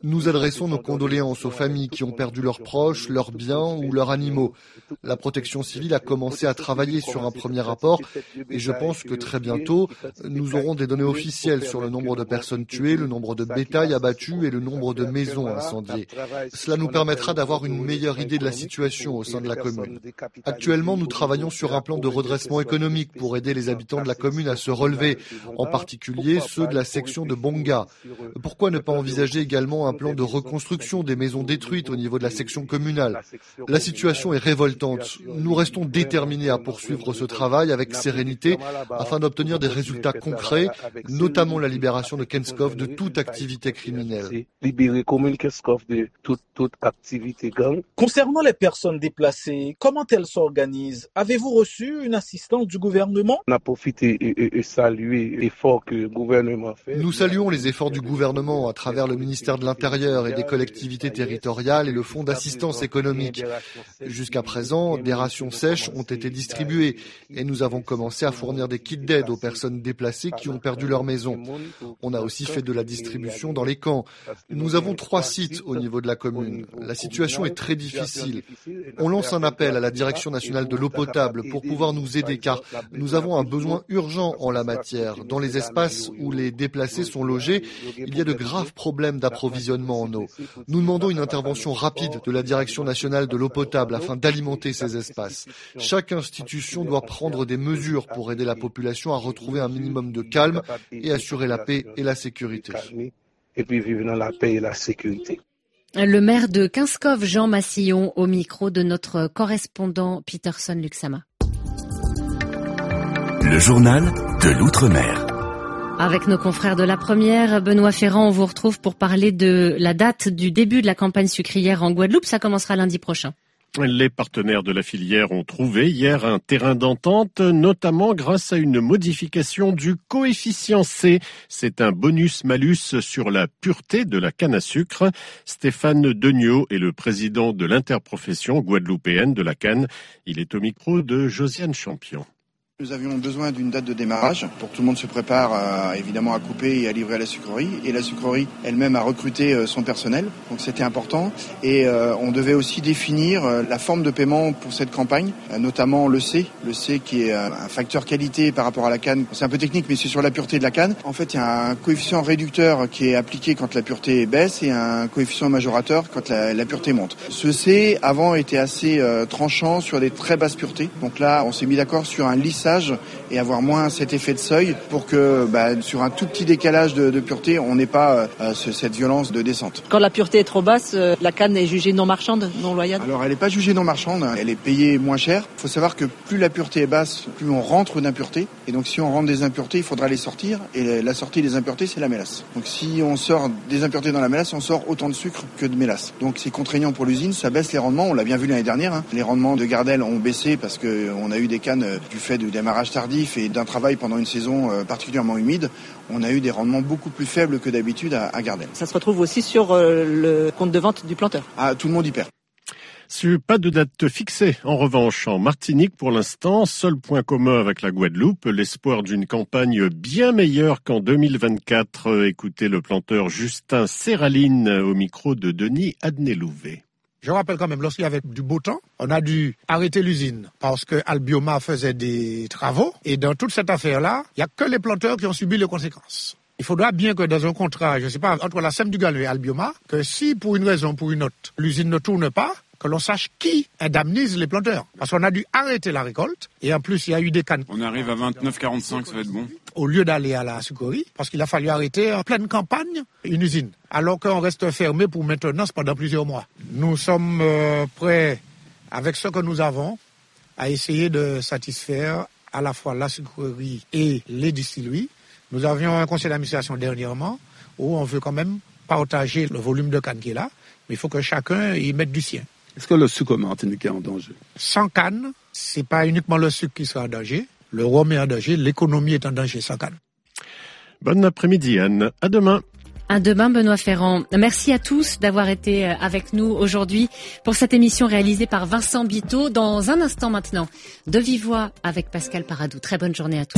Nous adressons nos condoléances aux familles qui ont perdu leurs proches, leurs biens ou leurs animaux. La protection civile a commencé à travailler sur un premier rapport et je pense que très bientôt, nous aurons des données officielles sur le nombre de personnes tuées, le nombre de bétail abattu et le nombre de maisons incendiées. Cela nous permettra d'avoir une meilleure idée de la situation au sein de la commune. Actuellement, nous travaillons sur un plan de redressement économique pour aider les habitants de la commune à se relever, en particulier ceux de la section de Bonga. Pourquoi ne pas envisager également un plan de reconstruction des maisons détruites au niveau de la section communale? La situation est révoltante. Nous restons déterminés à poursuivre ce travail avec sérénité afin d'obtenir des résultats concrets, notamment la libération de Kenskov de toute activité criminelle. Libérer commune Kenskov de toute, toute activité gang. Concernant les personnes déplacées, comment elles s'organisent? Avez-vous reçu une assistance du gouvernement? On a profité et, et, et salué l'effort que le gouvernement fait. Nous saluons les efforts du gouvernement à travers le ministère de l'Intérieur et des collectivités territoriales et le Fonds d'assistance économique. Jusqu'à présent, des rations sèches ont été distribuées et nous avons commencé à fournir des kits d'aide aux personnes déplacées qui ont perdu leur maison. On a aussi fait de la distribution dans les camps. Nous avons trois sites au niveau de la commune. La situation est très difficile. On lance un appel à la Direction nationale de l'eau potable pour pouvoir nous aider car nous avons un besoin urgent en la matière. Dans les espaces où les déplacés sont logés, il y a de graves problèmes d'approvisionnement en eau. Nous demandons une intervention rapide de la Direction nationale de l'eau potable afin d'alimenter ces espaces. Chaque institution doit prendre des mesures pour aider la population à retrouver un minimum de calme et assurer la paix et la sécurité. Et puis vivre dans la paix et la sécurité. Le maire de Kenskov, Jean Massillon, au micro de notre correspondant Peterson Luxama. Le journal de l'Outre-mer. Avec nos confrères de la première, Benoît Ferrand, on vous retrouve pour parler de la date du début de la campagne sucrière en Guadeloupe. Ça commencera lundi prochain. Les partenaires de la filière ont trouvé hier un terrain d'entente, notamment grâce à une modification du coefficient C. C'est un bonus-malus sur la pureté de la canne à sucre. Stéphane Degnaud est le président de l'interprofession guadeloupéenne de la canne. Il est au micro de Josiane Champion. Nous avions besoin d'une date de démarrage pour que tout le monde se prépare à, évidemment à couper et à livrer à la sucrerie. Et la sucrerie elle-même a recruté son personnel, donc c'était important. Et euh, on devait aussi définir la forme de paiement pour cette campagne, notamment le C. Le C qui est un facteur qualité par rapport à la canne. C'est un peu technique, mais c'est sur la pureté de la canne. En fait, il y a un coefficient réducteur qui est appliqué quand la pureté baisse et un coefficient majorateur quand la, la pureté monte. Ce C, avant, était assez euh, tranchant sur des très basses puretés. Donc là, on s'est mis d'accord sur un lissage et avoir moins cet effet de seuil pour que bah, sur un tout petit décalage de, de pureté, on n'ait pas euh, ce, cette violence de descente. Quand la pureté est trop basse, euh, la canne est jugée non marchande, non loyale? Alors elle n'est pas jugée non marchande, elle est payée moins cher. Il faut savoir que plus la pureté est basse, plus on rentre d'impuretés. Et donc si on rentre des impuretés, il faudra les sortir. Et la sortie des impuretés, c'est la mélasse. Donc si on sort des impuretés dans la mélasse, on sort autant de sucre que de mélasse. Donc c'est contraignant pour l'usine, ça baisse les rendements. On l'a bien vu l'année dernière. Hein. Les rendements de Gardel ont baissé parce qu'on a eu des cannes euh, du fait du démarrage tardif et d'un travail pendant une saison euh, particulièrement humide. On a eu des rendements beaucoup plus faibles que d'habitude à, à Gardel. Ça se retrouve aussi sur euh, le compte de vente du planteur. Ah, tout le monde y perd. Pas de date fixée. En revanche, en Martinique, pour l'instant, seul point commun avec la Guadeloupe, l'espoir d'une campagne bien meilleure qu'en deux mille vingt-quatre. Écoutez le planteur Justin Serraline au micro de Denis Adnelouvet. Je rappelle quand même, lorsqu'il y avait du beau temps, on a dû arrêter l'usine parce que Albioma faisait des travaux. Et dans toute cette affaire-là, il n'y a que les planteurs qui ont subi les conséquences. Il faudra bien que dans un contrat, je ne sais pas, entre la S E M du Gallo et Albioma, que si pour une raison ou pour une autre, l'usine ne tourne pas, que l'on sache qui indemnise les planteurs. Parce qu'on a dû arrêter la récolte. Et en plus, il y a eu des cannes. On arrive à vingt-neuf quarante-cinq, ça va être bon. Au lieu d'aller à la sucrerie, parce qu'il a fallu arrêter en pleine campagne une usine. Alors qu'on reste fermé pour maintenance pendant plusieurs mois. Nous sommes euh, prêts, avec ce que nous avons, à essayer de satisfaire à la fois la sucrerie et les distilleries. Nous avions un conseil d'administration dernièrement où on veut quand même partager le volume de canne qui est là, mais il faut que chacun y mette du sien. Est-ce que le sucre martiniquais est en danger? Sans canne, c'est pas uniquement le sucre qui sera en danger. Le rhum est en danger, l'économie est en danger sans canne. Bon après-midi, Anne. À demain. À demain, Benoît Ferrand. Merci à tous d'avoir été avec nous aujourd'hui pour cette émission réalisée par Vincent Biteau. Dans un instant maintenant, de vive voix avec Pascal Paradou. Très bonne journée à tous.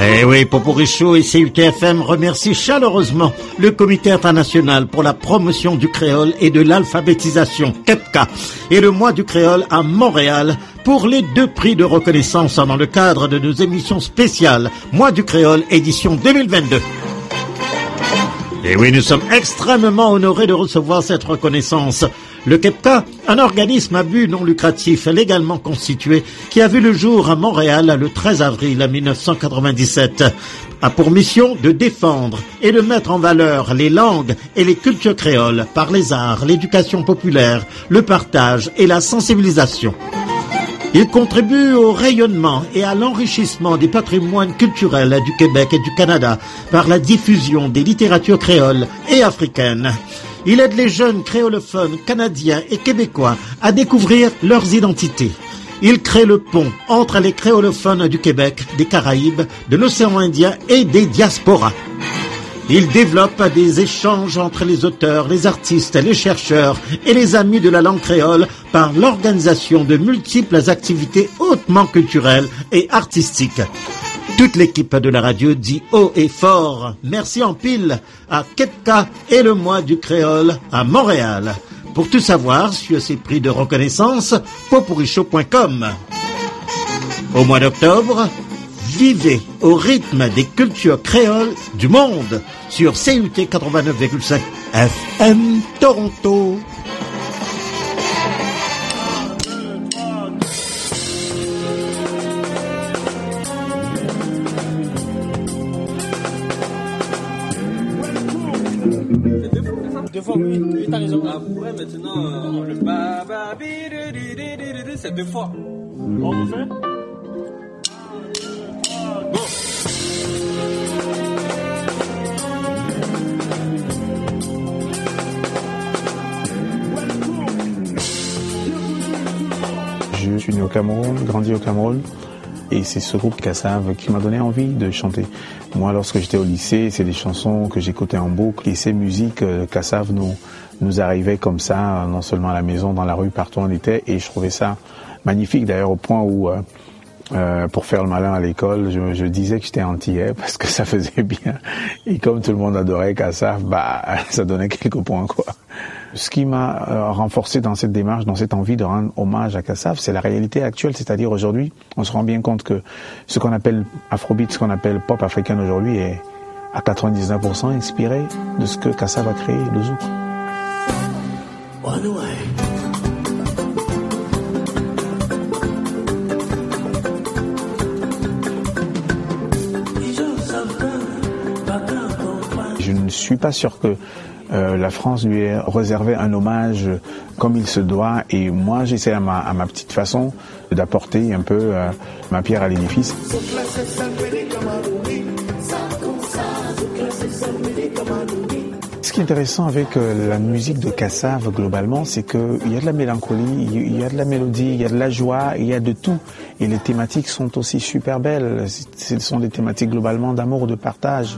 Eh oui, Poporicho et C U T F M remercient chaleureusement le Comité international pour la promotion du créole et de l'alphabétisation, KEPCA, et le mois du créole à Montréal pour les deux prix de reconnaissance dans le cadre de nos émissions spéciales Mois du créole édition deux mille vingt-deux. Et oui, nous sommes extrêmement honorés de recevoir cette reconnaissance. Le KEPCA, un organisme à but non lucratif légalement constitué qui a vu le jour à Montréal le treize avril mille neuf cent quatre-vingt-dix-sept, a pour mission de défendre et de mettre en valeur les langues et les cultures créoles par les arts, l'éducation populaire, le partage et la sensibilisation. Il contribue au rayonnement et à l'enrichissement du patrimoine culturel du Québec et du Canada par la diffusion des littératures créoles et africaines. Il aide les jeunes créolophones canadiens et québécois à découvrir leurs identités. Il crée le pont entre les créolophones du Québec, des Caraïbes, de l'océan Indien et des diasporas. Il développe des échanges entre les auteurs, les artistes, les chercheurs et les amis de la langue créole par l'organisation de multiples activités hautement culturelles et artistiques. Toute l'équipe de la radio dit haut et fort merci en pile à KEPCA et le mois du créole à Montréal. Pour tout savoir sur ces prix de reconnaissance, poporicho point com. Au mois d'octobre, vivez au rythme des cultures créoles du monde sur C U T quatre-vingt-neuf virgule cinq F M Toronto. Deux fois, oui, oui, t'as raison. Après, maintenant, le ba ba bi di di di di di, c'est deux fois. On refait? Bon. Je suis né au Cameroun, grandi au Cameroun. Et c'est ce groupe Kassav qui m'a donné envie de chanter. Moi, lorsque j'étais au lycée, c'est des chansons que j'écoutais en boucle. Et ces musiques, euh, Kassav nous, nous arrivaient comme ça, non seulement à la maison, dans la rue, partout où on était. Et je trouvais ça magnifique, d'ailleurs, au point où, euh, euh, pour faire le malin à l'école, je, je disais que j'étais antillais parce que ça faisait bien. Et comme tout le monde adorait Kassav, bah, ça donnait quelques points, quoi. Ce qui m'a euh, renforcé dans cette démarche, dans cette envie de rendre hommage à Kassav, c'est la réalité actuelle. C'est-à-dire aujourd'hui, on se rend bien compte que ce qu'on appelle Afrobeat, ce qu'on appelle pop africain aujourd'hui est à quatre-vingt-dix-neuf pour cent inspiré de ce que Kassav a créé, le zouk. Je ne suis pas sûr que Euh, la France lui a réservé un hommage comme il se doit, et moi j'essaie à ma, à ma petite façon d'apporter un peu euh, ma pierre à l'édifice. Ce qui est intéressant avec euh, la musique de Kassav globalement, c'est qu'il y a de la mélancolie, il y a de la mélodie, il y a de la joie, il y a de tout. Et les thématiques sont aussi super belles. Ce sont des thématiques globalement d'amour, de partage.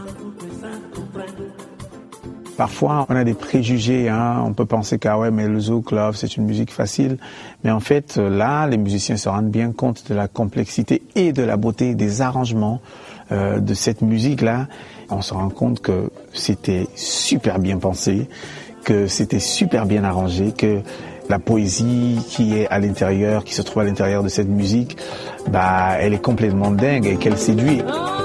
Parfois, on a des préjugés, hein. On peut penser qu'ah ouais, mais le zouk, love, c'est une musique facile. Mais en fait, là, les musiciens se rendent bien compte de la complexité et de la beauté des arrangements euh, de cette musique-là. On se rend compte que c'était super bien pensé, que c'était super bien arrangé, que la poésie qui est à l'intérieur, qui se trouve à l'intérieur de cette musique, bah, elle est complètement dingue et qu'elle séduit.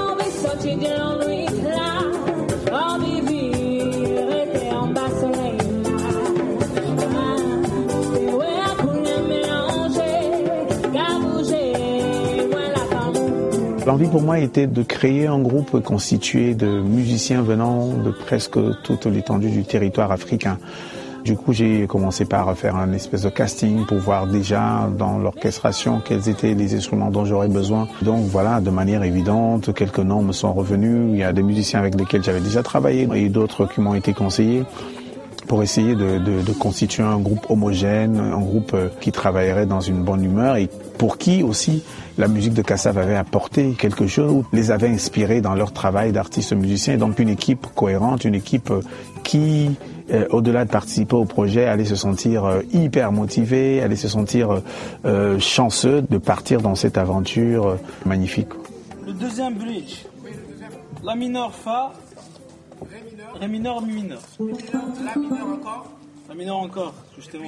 L'envie pour moi était de créer un groupe constitué de musiciens venant de presque toute l'étendue du territoire africain. Du coup, j'ai commencé par faire un espèce de casting pour voir déjà dans l'orchestration quels étaient les instruments dont j'aurais besoin. Donc voilà, de manière évidente, quelques noms me sont revenus. Il y a des musiciens avec lesquels j'avais déjà travaillé et d'autres qui m'ont été conseillés pour essayer de, de, de constituer un groupe homogène, un groupe qui travaillerait dans une bonne humeur et pour qui aussi la musique de Kassav avait apporté quelque chose, les avait inspirés dans leur travail d'artistes musiciens. Donc une équipe cohérente, une équipe qui, euh, au-delà de participer au projet, allait se sentir euh, hyper motivée, allait se sentir euh, chanceux de partir dans cette aventure euh, magnifique. Le deuxième bridge. La mineur, Fa. Ré mineur, Mi mineur. La mineur encore. La mineur encore, justement.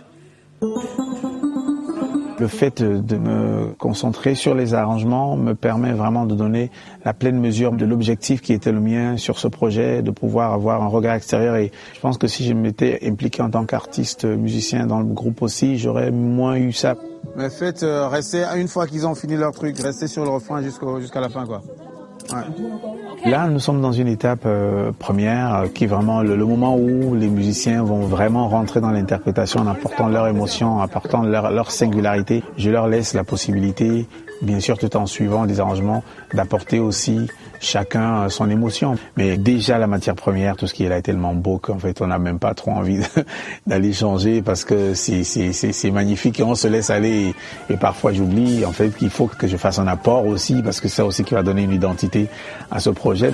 Le fait de me concentrer sur les arrangements me permet vraiment de donner la pleine mesure de l'objectif qui était le mien sur ce projet, de pouvoir avoir un regard extérieur. Et je pense que si je m'étais impliqué en tant qu'artiste musicien dans le groupe aussi, j'aurais moins eu ça. Mais faites, euh, restez, une fois qu'ils ont fini leur truc, restez sur le refrain jusqu'au, jusqu'à la fin, quoi. Ouais. Là, nous sommes dans une étape euh, première euh, qui est vraiment le, le moment où les musiciens vont vraiment rentrer dans l'interprétation en apportant leur émotion, en apportant leur, leur singularité. Je leur laisse la possibilité, bien sûr tout en suivant les arrangements, d'apporter aussi chacun euh, son émotion. Mais déjà la matière première, tout ce qui est là est tellement beau qu'en fait on n'a même pas trop envie de, d'aller changer parce que c'est, c'est, c'est, c'est magnifique et on se laisse aller. Et, et parfois j'oublie en fait qu'il faut que je fasse un apport aussi parce que c'est ça aussi qui va donner une identité à ce projet.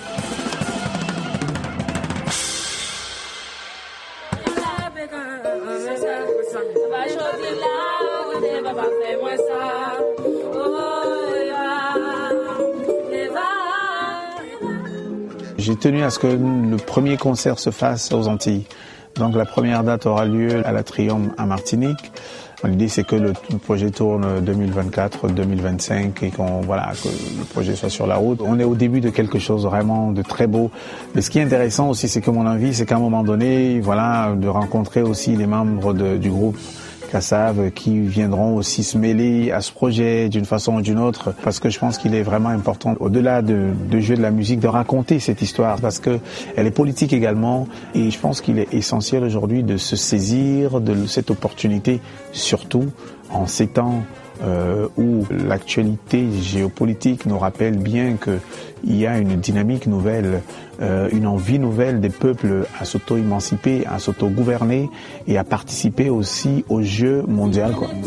J'ai tenu à ce que le premier concert se fasse aux Antilles. Donc la première date aura lieu à la Triomphe à Martinique. L'idée c'est que le projet tourne deux mille vingt-quatre, deux mille vingt-cinq et qu'on voilà que le projet soit sur la route. On est au début de quelque chose vraiment de très beau. Mais ce qui est intéressant aussi, c'est que mon envie, c'est qu'à un moment donné, voilà, de rencontrer aussi les membres de, du groupe Kassav qui viendront aussi se mêler à ce projet d'une façon ou d'une autre, parce que je pense qu'il est vraiment important, au-delà de, de jouer de la musique, de raconter cette histoire, parce que elle est politique également, et je pense qu'il est essentiel aujourd'hui de se saisir de cette opportunité, surtout en ces temps Euh, où l'actualité géopolitique nous rappelle bien qu'il y a une dynamique nouvelle, euh, une envie nouvelle des peuples à s'auto-émanciper, à s'auto-gouverner et à participer aussi au jeu mondial, quoi.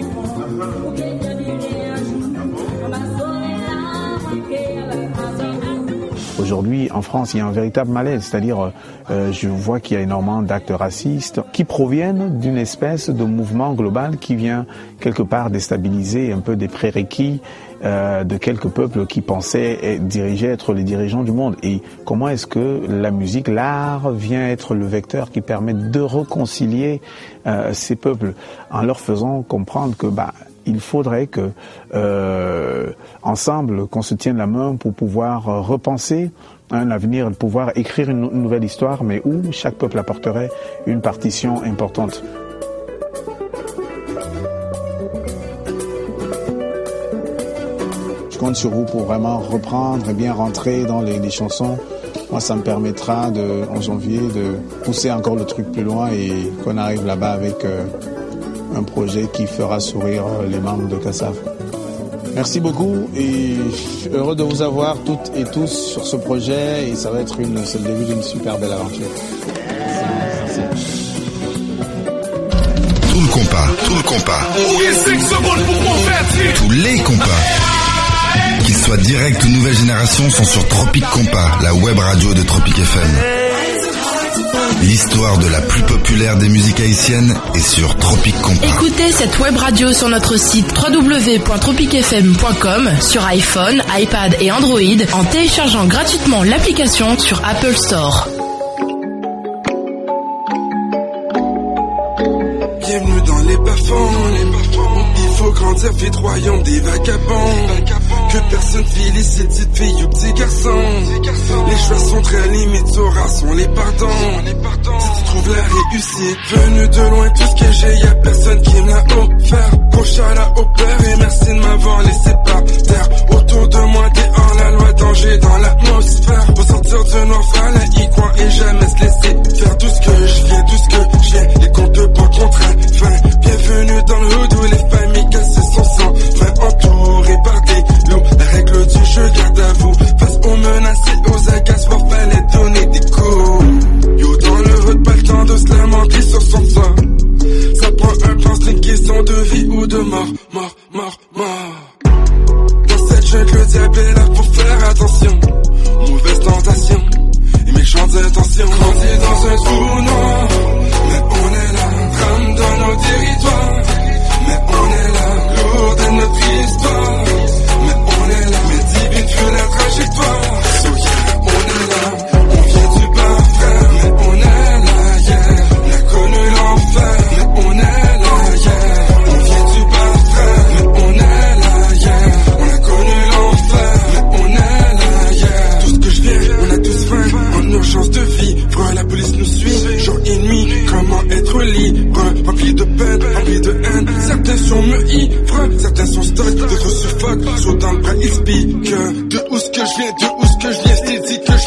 Aujourd'hui, en France, il y a un véritable malaise, c'est-à-dire euh, je vois qu'il y a énormément d'actes racistes qui proviennent d'une espèce de mouvement global qui vient quelque part déstabiliser un peu des prérequis euh, de quelques peuples qui pensaient être, diriger, être les dirigeants du monde. Et comment est-ce que la musique, l'art vient être le vecteur qui permet de réconcilier euh, ces peuples en leur faisant comprendre que bah il faudrait que, euh, ensemble, qu'on se tienne la main pour pouvoir euh, repenser un avenir, pouvoir écrire une, une nouvelle histoire, mais où chaque peuple apporterait une partition importante. Je compte sur vous pour vraiment reprendre et bien rentrer dans les, les chansons. Moi, ça me permettra, de, en janvier, de pousser encore le truc plus loin et qu'on arrive là-bas avec Euh, un projet qui fera sourire les membres de Kassav. Merci beaucoup et heureux de vous avoir toutes et tous sur ce projet et ça va être une, c'est le début d'une super belle aventure. Merci. Tout le compas, tout le compas, tous les compas, qu'ils soient direct ou nouvelle génération, sont sur Tropic Compas, la web radio de Tropic F M. L'histoire de la plus populaire des musiques haïtiennes est sur Tropic Compas. Écoutez cette web radio sur notre site w w w point tropic f m point com, sur iPhone, iPad et Android, en téléchargeant gratuitement l'application sur Apple Store. Bienvenue dans les bas-fonds, il faut grandir, vite royaume des vagabonds. Que personne félicite, petite fille ou petit garçon. Les choix sont très limites, sauras sont les pardons. Si tu trouves la réussite, venu de loin, tout ce que j'ai, y'a personne qui me l'a offert. Gauchala au père et merci de m'avoir laissé par terre. Autour de moi, dehors la loi, danger dans l'atmosphère. Pour sortir de noir, fallait y croire et jamais se laisser faire. Tout ce que je viens, tout ce que j'ai, les comptes pas contraints. Fin, bienvenue dans le hood où les familles cassées sont sans fin, entourées par des loups. La règle du jeu, garde à vous. Face aux menaces et aux agaces, pour fallait donner des coups. Yo, dans le hood, pas le temps de se lamenter sur son sort. Ça prend un plan, c'est une question de vie ou de mort, mort, mort, mort. Dans cette jungle, le diable est là pour faire attention. Mauvais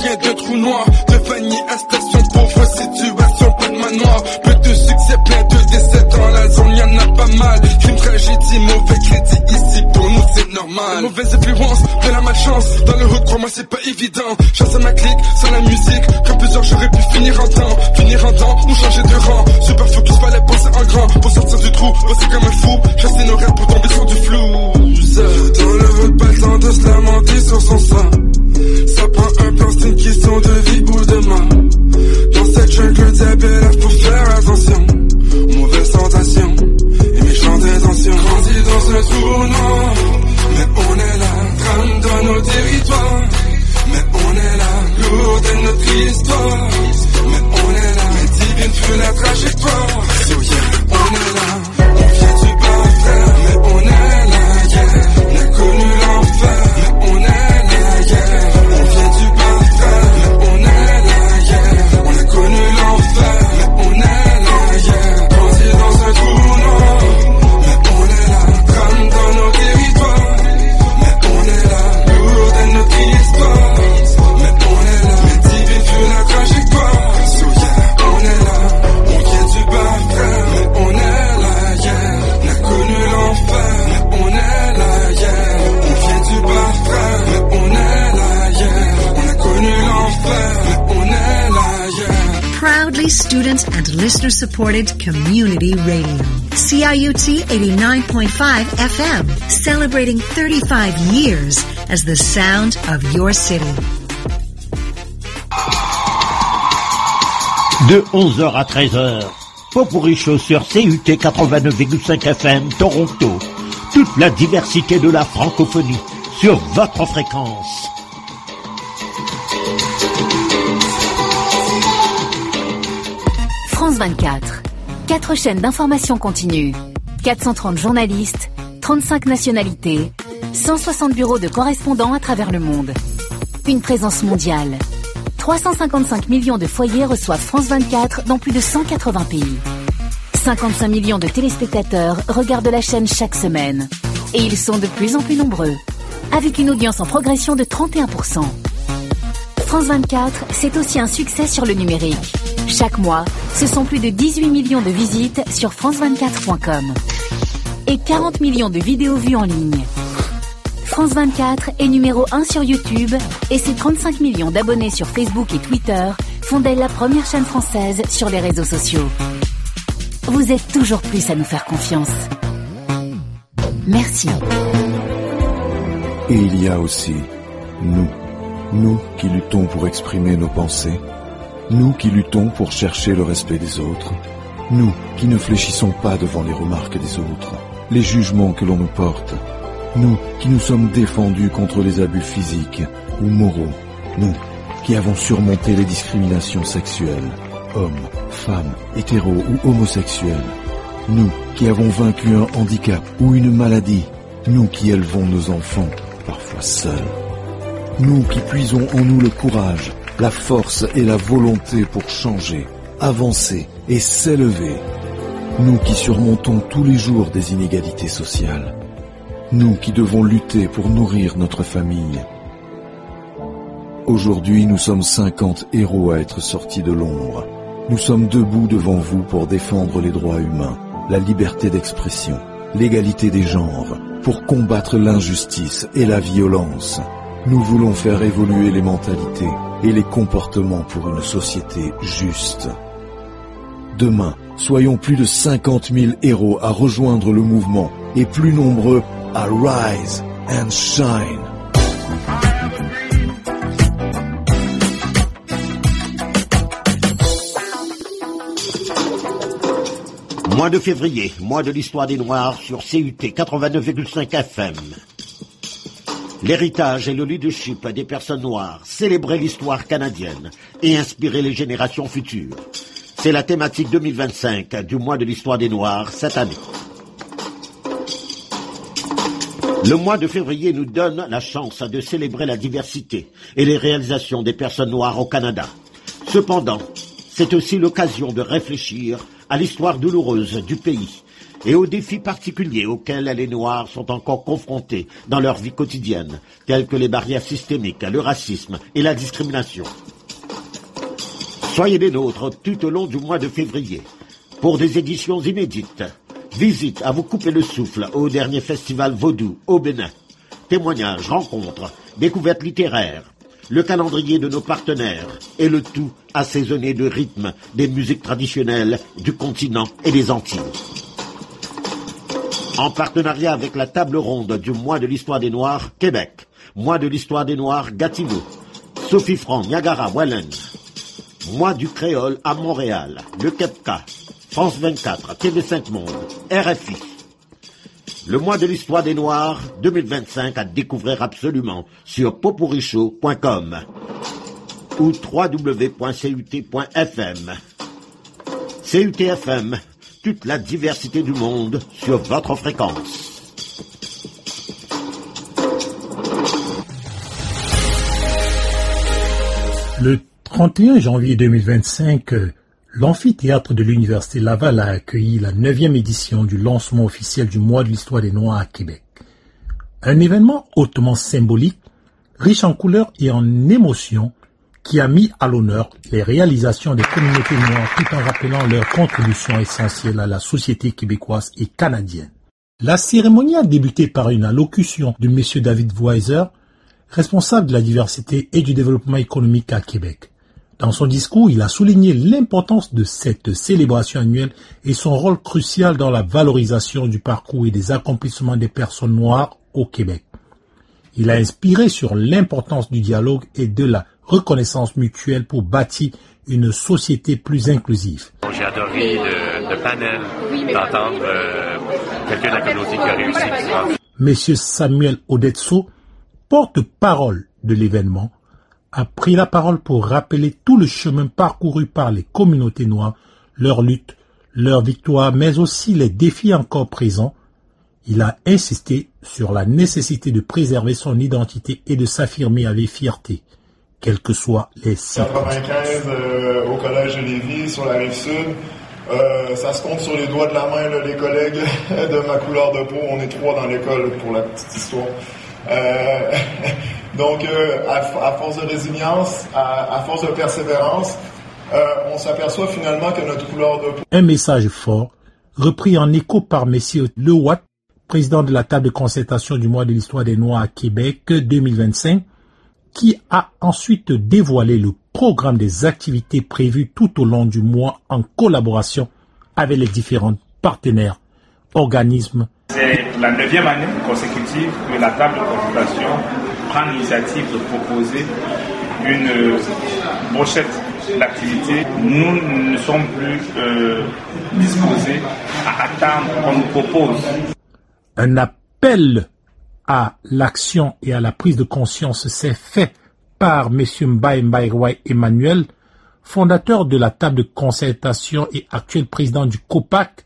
vient d'un trou noir. De famille à station pauvre, situation pas de manoir. Peu de succès, plein de décès dans la zone, y'en a pas mal. Crime, tragédie, mauvais crédit, ici pour nous c'est normal. Mauvaise influence, plein la malchance. Dans le hood, crois-moi c'est pas évident. Chasse à ma clique, sans la musique. Comme plusieurs j'aurais pu finir en temps. Finir en temps ou changer de rang. Super focus, fallait penser en grand. Pour sortir du trou, bosser comme un fou. Chasser nos rêves pour tomber sur du flou. Dans le hood, pas le temps de se lamenter sur son sang. Ça prend un plan, c'est une question de vie ou de mort. Dans cette jungle diabète, faut faire attention. Mauvaise tentation et méchante intention. Grandi dans un trou noir, mais on est là. Drame dans nos territoires, mais on est là. Lourd de notre histoire, mais on est là. Mais divine fut la trajectoire. So yeah, on est là. On vient du bas frère, mais on est là. Yeah, on a connu l'enfer, mais on est là. Yeah, on vient du bas frère, mais on est là. Yeah, on a connu l'enfer, mais on est là. Yeah, grandi dans un trou noir, mais on est là. Drame dans nos territoires, mais on est là. Lourd de notre histoire, mais on est là. Mais divine fut la trajectoire. So yeah, on est là. On vient du bas frère, mais on est là. Yeah, on a connu l'enfer, mais on est là. Yeah, on vient du bas frère, mais on est là. Yeah, on a connu l'enfer, mais on est là. Yeah. Proudly student and listener supported community radio. C I U T eighty-nine point five F M, celebrating thirty-five years as the sound of your city. De onze heures à treize heures, Popurrí Show sur C U T quatre-vingt-neuf virgule cinq F M Toronto. Toute la diversité de la francophonie sur votre fréquence. France vingt-quatre. Quatre chaînes d'information continue, quatre cent trente journalistes, trente-cinq nationalités, cent soixante bureaux de correspondants à travers le monde. Une présence mondiale. trois cent cinquante-cinq millions de foyers reçoivent France vingt-quatre dans plus de cent quatre-vingts pays. cinquante-cinq millions de téléspectateurs regardent la chaîne chaque semaine. Et ils sont de plus en plus nombreux, avec une audience en progression de trente et un pour cent. France vingt-quatre, c'est aussi un succès sur le numérique. Chaque mois, ce sont plus de dix-huit millions de visites sur france vingt-quatre point com et quarante millions de vidéos vues en ligne. France vingt-quatre est numéro un sur YouTube et ses trente-cinq millions d'abonnés sur Facebook et Twitter font d'elle la première chaîne française sur les réseaux sociaux. Vous êtes toujours plus à nous faire confiance. Merci. Et il y a aussi nous, nous qui luttons pour exprimer nos pensées, nous qui luttons pour chercher le respect des autres, nous qui ne fléchissons pas devant les remarques des autres, les jugements que l'on nous porte, nous qui nous sommes défendus contre les abus physiques ou moraux, nous qui avons surmonté les discriminations sexuelles, hommes, femmes, hétéros ou homosexuels, nous qui avons vaincu un handicap ou une maladie, nous qui élevons nos enfants, parfois seuls, nous qui puisons en nous le courage, la force et la volonté pour changer, avancer et s'élever, nous qui surmontons tous les jours des inégalités sociales, nous qui devons lutter pour nourrir notre famille. Aujourd'hui, nous sommes cinquante héros à être sortis de l'ombre. Nous sommes debout devant vous pour défendre les droits humains, la liberté d'expression, l'égalité des genres, pour combattre l'injustice et la violence. Nous voulons faire évoluer les mentalités et les comportements pour une société juste. Demain, soyons plus de cinquante mille héros à rejoindre le mouvement et plus nombreux à rise and shine. Mois de février, mois de l'histoire des Noirs sur C U T quatre-vingt-neuf virgule cinq F M. L'héritage et le leadership des personnes noires, célébrer l'histoire canadienne et inspirer les générations futures. C'est la thématique deux mille vingt-cinq du mois de l'histoire des Noirs cette année. Le mois de février nous donne la chance de célébrer la diversité et les réalisations des personnes noires au Canada. Cependant, c'est aussi l'occasion de réfléchir à l'histoire douloureuse du pays et aux défis particuliers auxquels les Noirs sont encore confrontés dans leur vie quotidienne, tels que les barrières systémiques, le racisme et la discrimination. Soyez des nôtres tout au long du mois de février pour des éditions inédites. Visite à vous couper le souffle au dernier festival Vaudou au Bénin. Témoignages, rencontres, découvertes littéraires, le calendrier de nos partenaires et le tout assaisonné de rythmes des musiques traditionnelles du continent et des Antilles. En partenariat avec la table ronde du mois de l'histoire des Noirs Québec, mois de l'histoire des Noirs Gatineau, Sophie Franc, Niagara, Welland, mois du créole à Montréal, le Kepka, France vingt-quatre, T V cinq Monde, R F I. Le mois de l'histoire des Noirs deux mille vingt-cinq à découvrir absolument sur popurichaud point com ou w w w point c u t point f m. C U T F M, toute la diversité du monde sur votre fréquence. Le trente et un janvier deux mille vingt-cinq, l'amphithéâtre de l'Université Laval a accueilli la neuvième édition du lancement officiel du mois de l'histoire des Noirs à Québec. Un événement hautement symbolique, riche en couleurs et en émotions, qui a mis à l'honneur les réalisations des communautés noires tout en rappelant leurs contributions essentielles à la société québécoise et canadienne. La cérémonie a débuté par une allocution de M. David Weiser, responsable de la diversité et du développement économique à Québec. Dans son discours, il a souligné l'importance de cette célébration annuelle et son rôle crucial dans la valorisation du parcours et des accomplissements des personnes noires au Québec. Il a inspiré sur l'importance du dialogue et de la reconnaissance mutuelle pour bâtir une société plus inclusive. J'ai adoré le, le panel, d'entendre euh, quelqu'un de la communauté qui a réussi. Monsieur Samuel Odetso, porte-parole de l'événement, a pris la parole pour rappeler tout le chemin parcouru par les communautés noires, leurs luttes, leurs victoires, mais aussi les défis encore présents. Il a insisté sur la nécessité de préserver son identité et de s'affirmer avec fierté, quelles que soient les circonstances. quatre-vingt-quinze euh, au collège de Lévis, sur la Rive-Sud. Euh, ça se compte sur les doigts de la main, là, les collègues de ma couleur de peau. On est trois dans l'école, pour la petite histoire. Euh, donc, euh, à, à force de résilience, à, à force de persévérance, euh, on s'aperçoit finalement que notre couleur de peau... Un message fort, repris en écho par M. Lewatt, président de la table de concertation du mois de l'histoire des Noirs à Québec deux mille vingt-cinq, qui a ensuite dévoilé le programme des activités prévues tout au long du mois en collaboration avec les différents partenaires, organismes. C'est la neuvième année consécutive que la table de consultation prend l'initiative de proposer une brochette d'activités. Nous ne sommes plus euh, disposés à attendre qu'on nous propose. Un appel à l'action et à la prise de conscience s'est fait par M. Mbaye Mbaye Emmanuel, fondateur de la table de concertation et actuel président du COPAC.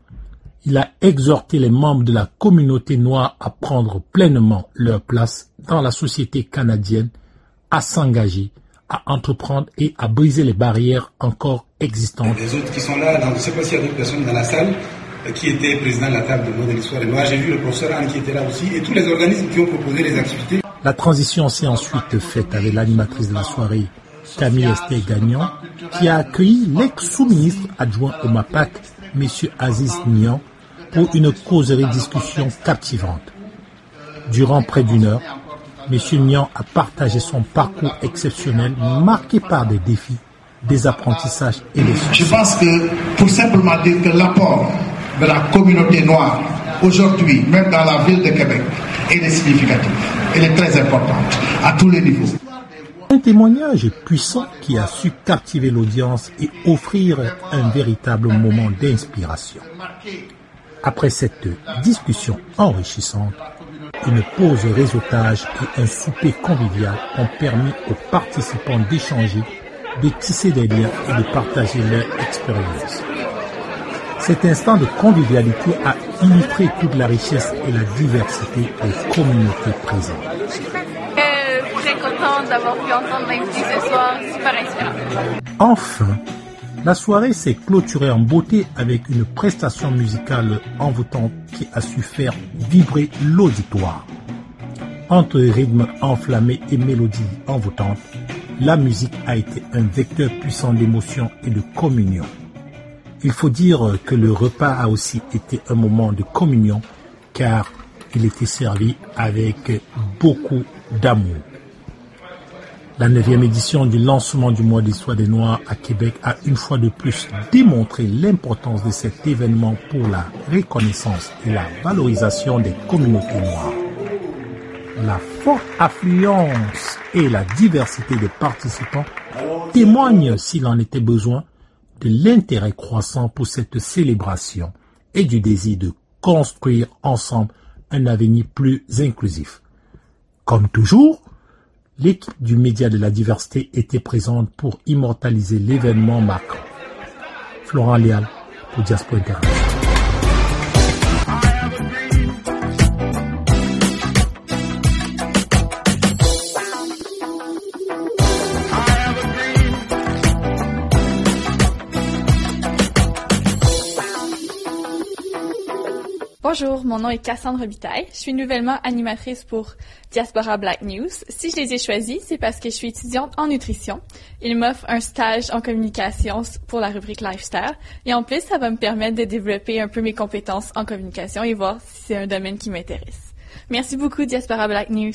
Il a exhorté les membres de la communauté noire à prendre pleinement leur place dans la société canadienne, à s'engager, à entreprendre et à briser les barrières encore existantes. Les autres qui sont là, je ne sais pas s'il y a d'autres personnes dans la salle qui étaient présidents de la table de mois de l'histoire des Noirs. J'ai vu le professeur Anne qui était là aussi et tous les organismes qui ont proposé les activités. La transition s'est ensuite faite avec l'animatrice de la soirée, Camille Esther Gagnon, qui a accueilli l'ex-sous-ministre adjoint au MAPAC, M. Aziz Nian, pour une causerie discussion captivante. Durant près d'une heure, M. Nian a partagé son parcours exceptionnel, marqué par des défis, des apprentissages et des succès. Je pense que, pour simplement dire que l'apport de la communauté noire, aujourd'hui, même dans la ville de Québec, est significatif. Elle est très importante, à tous les niveaux. Un témoignage puissant qui a su captiver l'audience et offrir un véritable moment d'inspiration. Après cette discussion enrichissante, une pause réseautage et un souper convivial ont permis aux participants d'échanger, de tisser des liens et de partager leur expérience. Cet instant de convivialité a illustré toute la richesse et la diversité des communautés présentes. Euh, très contente d'avoir pu entendre l'invité ce soir, super inspirant. Enfin, La soirée s'est clôturée en beauté avec une prestation musicale envoûtante qui a su faire vibrer l'auditoire. Entre rythmes enflammés et mélodies envoûtantes, la musique a été un vecteur puissant d'émotion et de communion. Il faut dire que le repas a aussi été un moment de communion car il était servi avec beaucoup d'amour. La neuvième édition du lancement du mois d'histoire des Noirs à Québec a une fois de plus démontré l'importance de cet événement pour la reconnaissance et la valorisation des communautés noires. La forte affluence et la diversité des participants témoignent, s'il en était besoin, de l'intérêt croissant pour cette célébration et du désir de construire ensemble un avenir plus inclusif. Comme toujours, l'équipe du Média de la Diversité était présente pour immortaliser l'événement marquant. Florent Léal pour Diaspora International. Bonjour, mon nom est Cassandre Bitaille. Je suis nouvellement animatrice pour Diaspora Black News. Si je les ai choisis, c'est parce que je suis étudiante en nutrition. Ils m'offrent un stage en communication pour la rubrique Lifestyle. Et en plus, ça va me permettre de développer un peu mes compétences en communication et voir si c'est un domaine qui m'intéresse. Merci beaucoup, Diaspora Black News.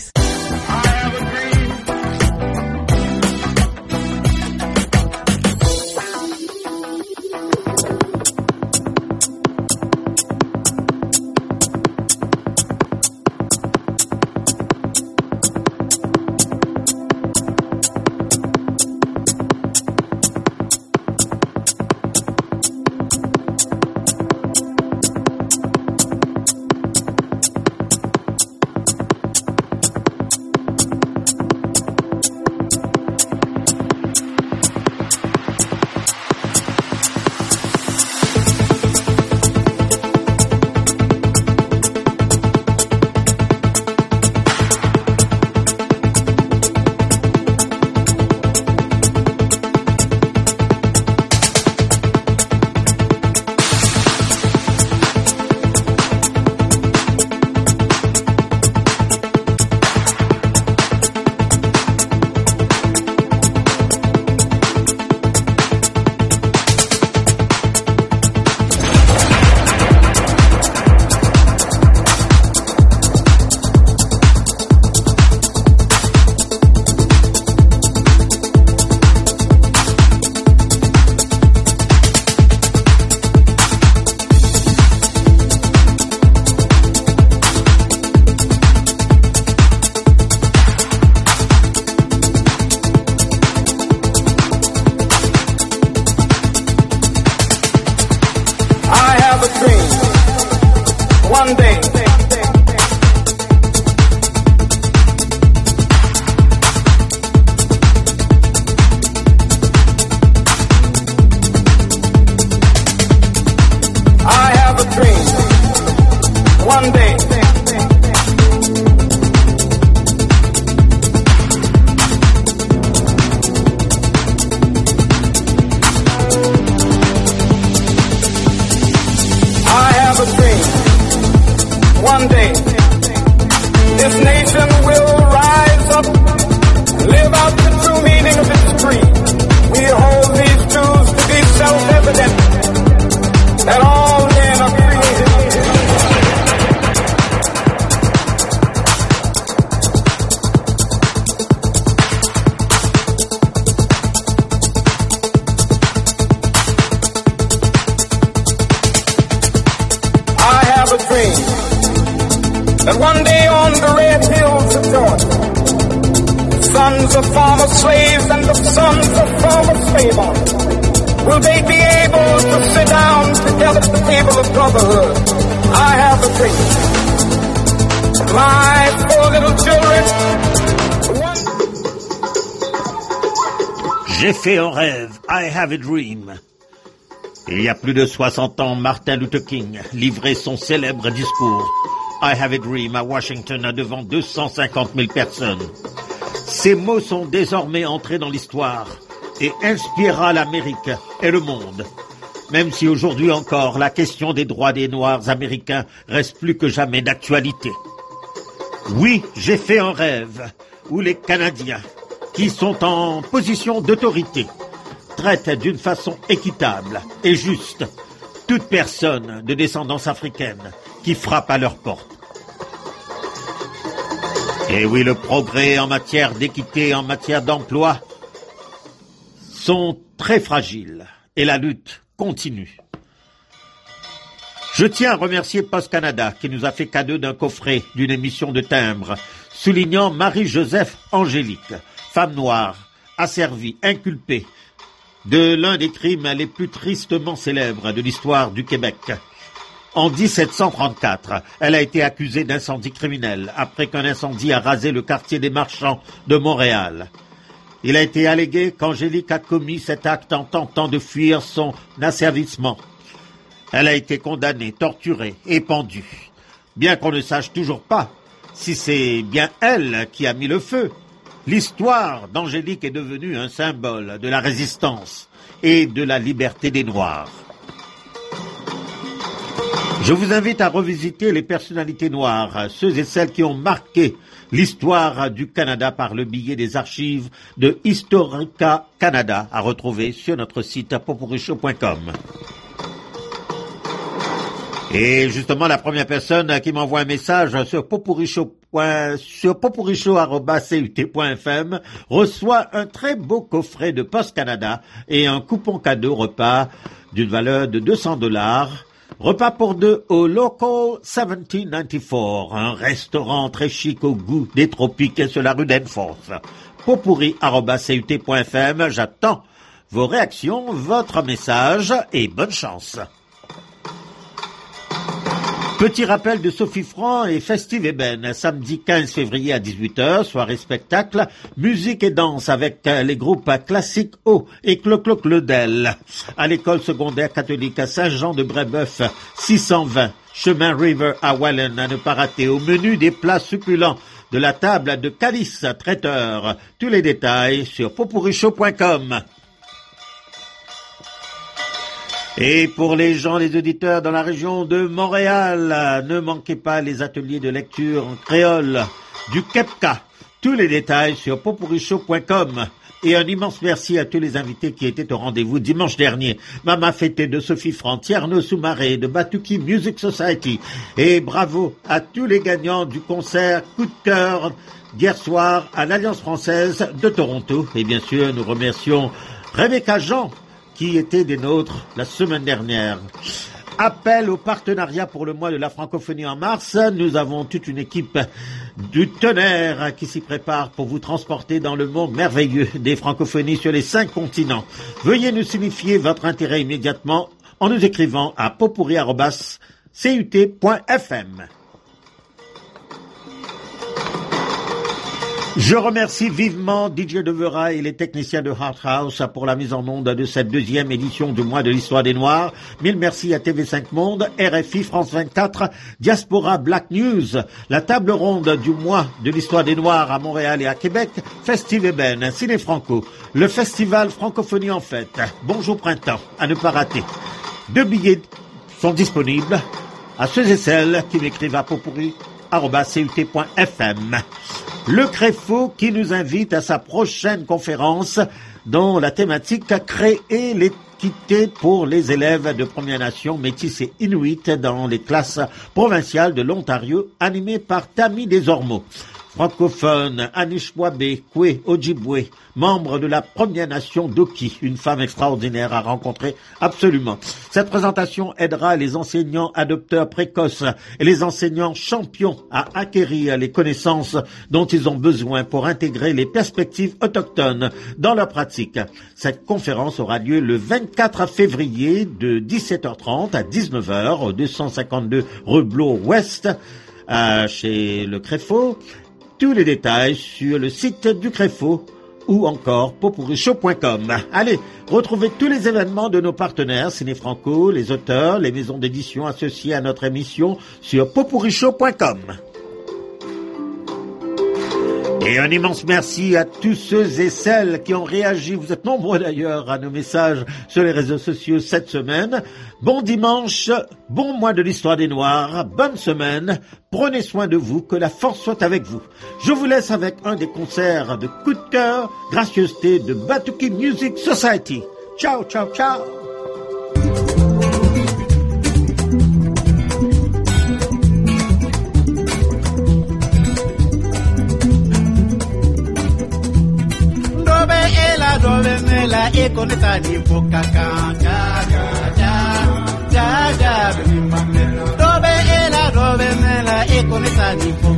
That one day on the red hills of Georgia, sons of former slaves and the sons of former slave owners, will they be able to sit down together at the table of brotherhood? I have a dream. My four little children. J'ai fait un rêve. I have a dream. Il y a plus de soixante ans, Martin Luther King livrait son célèbre discours I have a dream à Washington devant deux cent cinquante mille personnes. Ces mots sont désormais entrés dans l'histoire et inspirera l'Amérique et le monde. Même si aujourd'hui encore, la question des droits des Noirs américains reste plus que jamais d'actualité. Oui, j'ai fait un rêve où les Canadiens, qui sont en position d'autorité, traitent d'une façon équitable et juste toute personne de descendance africaine qui frappe à leur porte. Et oui, le progrès en matière d'équité, en matière d'emploi, sont très fragiles et la lutte continue. Je tiens à remercier Post Canada qui nous a fait cadeau d'un coffret d'une émission de timbre soulignant Marie-Joseph Angélique, femme noire, asservie, inculpée de l'un des crimes les plus tristement célèbres de l'histoire du Québec. En dix-sept cent trente-quatre, elle a été accusée d'incendie criminel après qu'un incendie a rasé le quartier des Marchands de Montréal. Il a été allégué qu'Angélique a commis cet acte en tentant de fuir son asservissement. Elle a été condamnée, torturée et pendue, bien qu'on ne sache toujours pas si c'est bien elle qui a mis le feu. L'histoire d'Angélique est devenue un symbole de la résistance et de la liberté des Noirs. Je vous invite à revisiter les personnalités noires, ceux et celles qui ont marqué l'histoire du Canada par le biais des archives de Historica Canada à retrouver sur notre site popurichow point com. Et justement, la première personne qui m'envoie un message sur popurichow sur popurichow arobase c u t point f m reçoit un très beau coffret de Post Canada et un coupon cadeau repas d'une valeur de deux cents dollars. Repas pour deux au Local dix-sept quatre-vingt-quatorze, un restaurant très chic au goût des tropiques sur la rue d'Enforth. popuri arobase c u t point f m, j'attends vos réactions, votre message et bonne chance. Petit rappel de Sophie Franc et Festive Eben, samedi quinze février à dix-huit heures, soirée spectacle, musique et danse avec les groupes Classique O et Clo-Clo Clodel, à l'école secondaire catholique à Saint-Jean-de-Brébeuf, six cent vingt, chemin River à Welland, à ne pas rater, au menu des plats succulents de la table de Calice Traiteur. Tous les détails sur popurichow point com. Et pour les gens, les auditeurs dans la région de Montréal, ne manquez pas les ateliers de lecture en créole du Kepka. Tous les détails sur popurichow point com. Et un immense merci à tous les invités qui étaient au rendez-vous dimanche dernier. Mama Fété de Sophie Franc, Tierno Soumaré de Batuki Music Society. Et bravo à tous les gagnants du concert Coup de cœur d'hier soir à l'Alliance française de Toronto. Et bien sûr, nous remercions Rebecca Jean, qui était des nôtres la semaine dernière. Appel au partenariat pour le mois de la francophonie en mars. Nous avons toute une équipe du tonnerre qui s'y prépare pour vous transporter dans le monde merveilleux des francophonies sur les cinq continents. Veuillez nous signifier votre intérêt immédiatement en nous écrivant à popuri arobase c u t point f m. Je remercie vivement D J Devera et les techniciens de Heart House pour la mise en onde de cette deuxième édition du mois de l'histoire des Noirs. Mille merci à T V cinq Monde, R F I, France vingt-quatre, Diaspora Black News, la table ronde du mois de l'histoire des Noirs à Montréal et à Québec, Festive Eben, Ciné Franco, le festival Francophonie en fête, Bonjour Printemps, à ne pas rater. Deux billets sont disponibles à ceux et celles qui m'écrivent à popuri arobase c u t point f m. Le Créfo qui nous invite à sa prochaine conférence dont la thématique a créé l'équité pour les élèves de Première Nation, Métis et Inuit dans les classes provinciales de l'Ontario, animée par Tammy Desormeaux. Francophone, Anishwabe Kwe Ojibwe, membre de la Première Nation d'Oki, une femme extraordinaire à rencontrer absolument. Cette présentation aidera les enseignants adopteurs précoces et les enseignants champions à acquérir les connaissances dont ils ont besoin pour intégrer les perspectives autochtones dans leur pratique. Cette conférence aura lieu le vingt-quatre février de dix-sept heures trente à dix-neuf heures au deux cent cinquante-deux rue Bloor-Ouest euh, chez le Créfo. Tous les détails sur le site du Créfo ou encore popurichow point com. Allez, retrouvez tous les événements de nos partenaires Ciné Franco, les auteurs, les maisons d'édition associées à notre émission sur popurichow point com. Et un immense merci à tous ceux et celles qui ont réagi. Vous êtes nombreux d'ailleurs à nos messages sur les réseaux sociaux cette semaine. Bon dimanche, bon mois de l'histoire des Noirs, bonne semaine. Prenez soin de vous, que la force soit avec vous. Je vous laisse avec un des concerts de coup de cœur, gracieuseté de Batuki Music Society. Ciao, ciao, ciao. Dove mela e koneta ni bokaka ja ja ja ja ja bimame dove ela dove mela e koneta ni